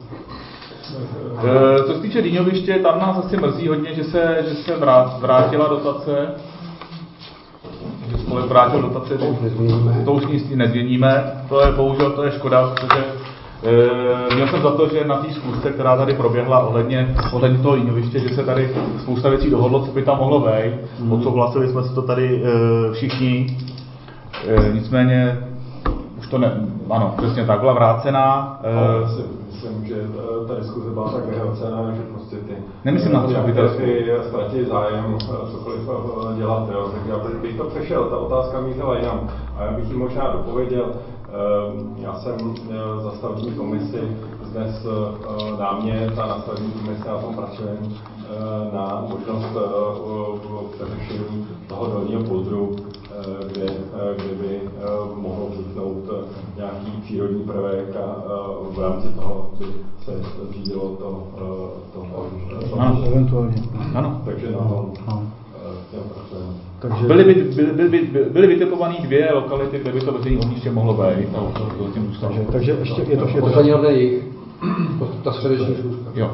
Co se týče Dýňoviště, tam nás asi mrzí hodně, že se vrátila dotace. Že spolek vrátil dotace, to už nic nezměníme. To je bohužel to je škoda, protože měl jsem za to, že na té schůzce, která tady proběhla ohledně toho Dýňoviště, že se tady spousta věcí dohodlo, co by tam mohlo být. Odsouhlasili jsme si to tady všichni. Nicméně už to ano, přesně tak, byla vrácená. Myslím, že ta diskuze byla tak vyhrocená, že prostě ty ztratí zájem cokoliv dělat. Jo. Tak já bych to přešel, ta otázka mířila jinam. A já bych ji možná dopověděl. Já jsem za stavební komisi dnes námět a na stavební komisi na tom pracujeme na možnost přeřešení toho dolního pozdru, kde by mohlo vzniknout nějaký přírodní prvek a v rámci toho by se řídilo to eventuálně. Ano. Takže na tom takže byly vytipované 2 lokality, kde by to veřejné ohniště mohlo být. Takže ještě je to vše. Poslední od jejich. Ta středeční schůzka. Jo.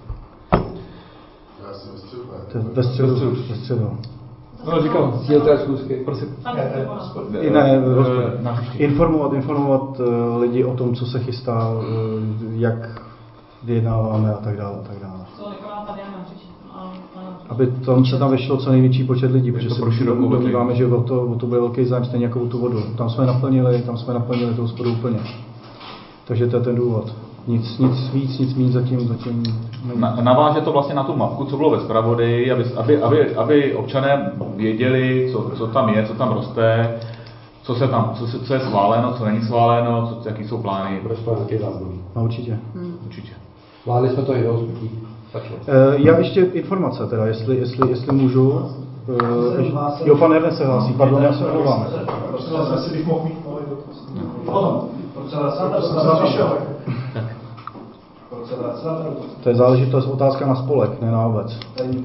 Ve středu. No, říkal. Cíl té schůzky. Prosím. Informovat lidi o tom, co se chystá, jak vyjednáváme a tak dále. Aby se tam vešlo co největší počet lidí, protože se domníváme, že o to bude velký zájem, stejně jako o tu vodu. Tam jsme naplnili tu hospodu úplně. Takže to je ten důvod. Nic víc, nic méně zatím naváže to vlastně na tu mapku, co bylo ve zpravodaji, aby občané věděli, co tam je, co tam roste, co je schváleno, co není schváleno, jaký jsou plány. No, určitě. Vládli jsme to i do já ještě informace teda, jestli můžu. Jo, pan Ernest se hlásí, pardon, já se omlouvám. Prosím vás, jestli bych mohl mít malý dotaz. To je záležitost, otázka na spolek, ne na obec.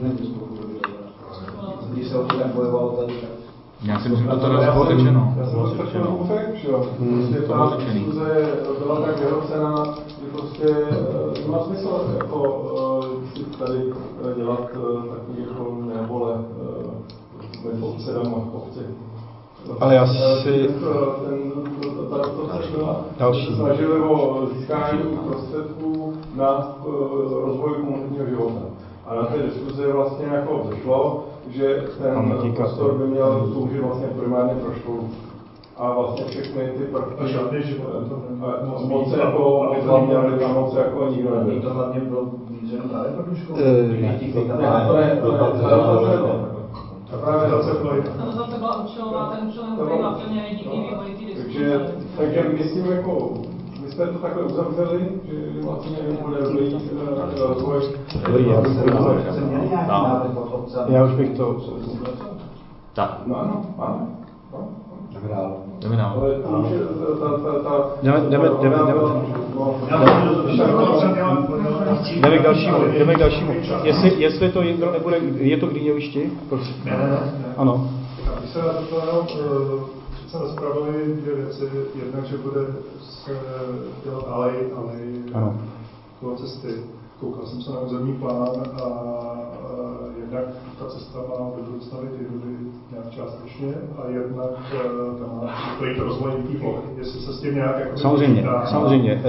Když se o to tak bojovalo tady, tak... Já si myslím, že to teda bylo řečeno. Já jsem to tak trochu řekl, že jo. Prostě ta diskuze byla tak vyhrocená, že prostě nemá smysl jako si tady dělat takový jako nevole mezi obcedem a obci. Ale já si... Ta se snažili o získání prostředků na rozvoj komunitního života. A na té diskuzi vlastně jako vzešlo, že ten prostor by měl sloužit vlastně primárně pro školu. A vlastně všechny ty prvky moc jako hlavně, ale tam moc jako nikdo nebyl. To hlavně bylo mířeno právě pro tu školu? A právě ta dotace byla účelová, ten účel nebyl naplněný díky vývoji té diskuze. Takže my s tím jako, my jsme to takhle uzavřeli, že vlastně bude dobrý rozvoj. Dobrý, já už bych to... Tak. Ano. Jdeme dál. Jdeme k dalšímu. Jestli to jedno nebude, je to k Dýňovišti? Ne. Ano. Když se na to přece rozpravili 2 věci. Jednak, že bude se dělat alej kolem cesty. Koukal jsem se na územní plán a jednak ta cesta má do budoucna být nějak částečně a jednak tam má být rozvoj díky plochy. Jestli se s tím nějak jako Samozřejmě.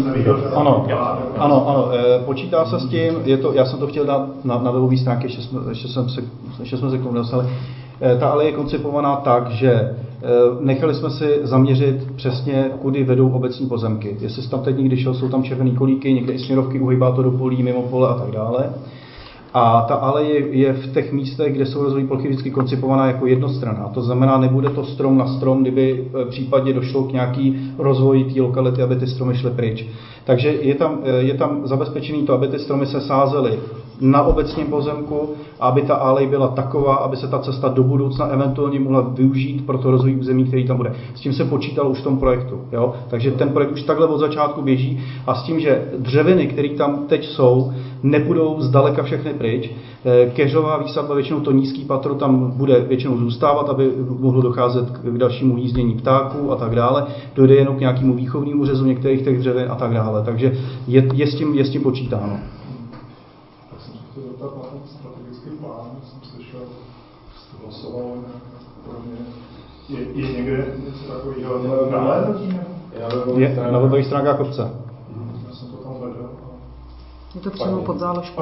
Ano. Počítá se s tím, já jsem to chtěl dát na webové stránky, ještě jsme se k tomu dostali. Ta aleje je koncipovaná tak, že nechali jsme si zaměřit přesně, kudy vedou obecní pozemky. Jestli jsi tam teď někdy šel, jsou tam červený kolíky, někde i směrovky, uhybá to do polí, mimo pole a tak dále. A ta aleje je v těch místech, kde jsou rozvojové plochy vždycky koncipovaná jako jednostranná. To znamená, nebude to strom na strom, kdyby případně došlo k nějaký rozvoji té lokality, aby ty stromy šly pryč. Takže je tam zabezpečený to, aby ty stromy se sázely na obecním pozemku, aby ta alej byla taková, aby se ta cesta do budoucna eventuálně mohla využít pro to rozvoj území, který tam bude. S tím se počítalo už v tom projektu. Jo? Takže ten projekt už takhle od začátku běží a s tím, že dřeviny, které tam teď jsou, nebudou zdaleka všechny pryč. Keřová výsadba, většinou to nízký patro, tam bude většinou zůstávat, aby mohlo docházet k dalšímu hnízdění ptáků a tak dále. Dojde jenom k nějakému výchovnímu řezu některých těch dřevin a tak dále. Takže je s tím počítáno. Tak jsem se chtěl zeptat na ten strategický plán, jsem slyšel, jste hlasoval podobně. Je někde něco takového nahlédnutí? Je na webových stránkách obce. Já jsem to tam hledal. Je to přímo pod záložkou.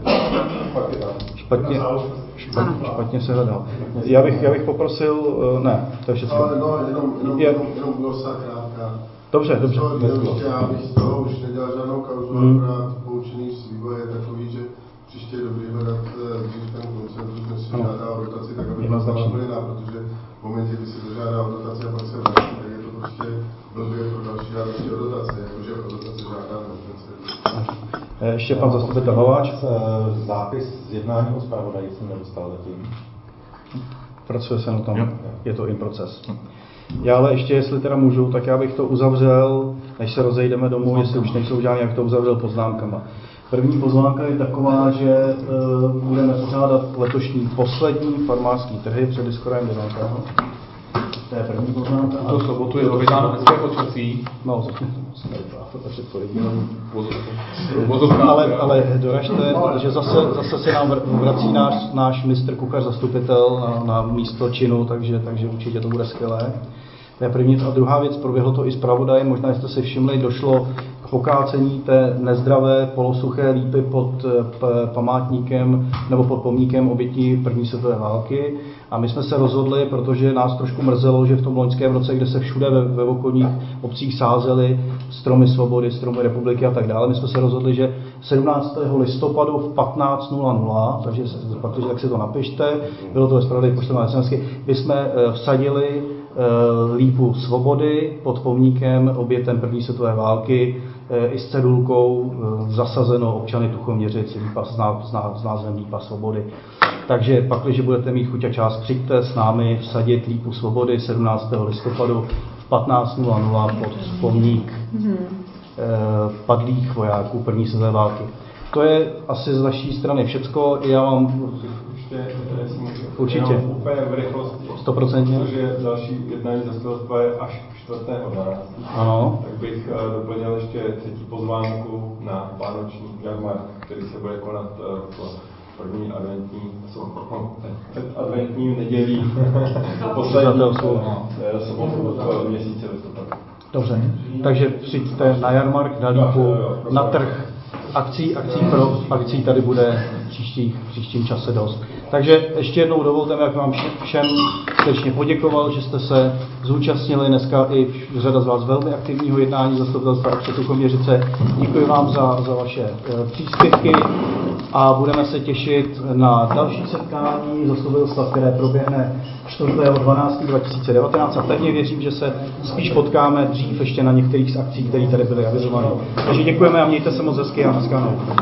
Špatně se hledal. Já bych poprosil, ne, to je všechno. Jenom glosa krátká. Dobře. Já bych z toho už nedělal žádnou kauzu, akorát poučený z vývoje je takový, že příště je dobrý hledat dřív ten koncentrus, než se žádá o dotaci, tak aby to byla plněná, protože v momentě, kdy se zažádá o dotaci a pak se vrátí, tak je to prostě blbě pro další žádosti o dotaci, jakože o dotaci žádáme. Ještě pan zastupitel Hlaváč. Zápis z jednání o zpravodaji jsem nedostal zatím. Pracuje se na tom, je to in proces. Já ale ještě, jestli teda můžu, tak já bych to uzavřel, než se rozejdeme domů, jestli už nejsou žádný, jak to uzavřel poznámkama. První poznámka je taková, že budeme pořádat letošní poslední farmářský trhy před Diskorajem 9. To je první poznámka. Tuto sobotu je to vydáno hezké počasí. No, ale doražte, že zase se nám vrací náš mistr kuchař zastupitel na místo činu, takže určitě to bude skvělé. To je první. A druhá věc, proběhlo to i zpravodaj, možná jste si všimli, došlo k pokácení té nezdravé polosuché lípy pod památníkem nebo pod pomníkem obětí první světové války. A my jsme se rozhodli, protože nás trošku mrzelo, že v tom loňském roce, kde se všude ve okolních obcích sázely stromy svobody, stromy republiky a tak dále, my jsme se rozhodli, že 17. listopadu v 15:00, takže tak si to napište, bylo to ve zpravodaji pošleme SMSky, my jsme vsadili lípu svobody pod pomníkem obětem první světové války i s cedulkou zasazeno občany Tuchoměřic s názvem Lípa svobody. Takže pak, když budete mít chuť a čas, přijďte s námi vsadit lípu svobody 17. listopadu v 15:00 pod pomník padlých vojáků první světové války. To je asi z naší strany všecko. Já vám určitě úplně v rychlosti, 100%, protože další jednání zastupitelstva je až 4.12. Ano. Tak bych doplnil ještě třetí pozvánku na vánoční jarmark, který se bude konat v první adventní nedělí poslední sobotu v měsíci listopadu. Dobře, takže přijďte na jarmark, na lípu, na trh. Akcí tady bude v příštím čase dost. Takže ještě jednou dovolte mi, jak vám všem srdečně poděkoval, že jste se zúčastnili dneska i řada z vás velmi aktivního jednání zastupitelstva obce Tuchoměřice. Děkuji vám za vaše příspěvky a budeme se těšit na další setkání zastupitelstva, které proběhne 4.12.2019 a pevně věřím, že se spíš potkáme dřív ještě na některých z akcí, které tady byly avizovány. Takže děkujeme a mějte se moc hezky a naschledanou.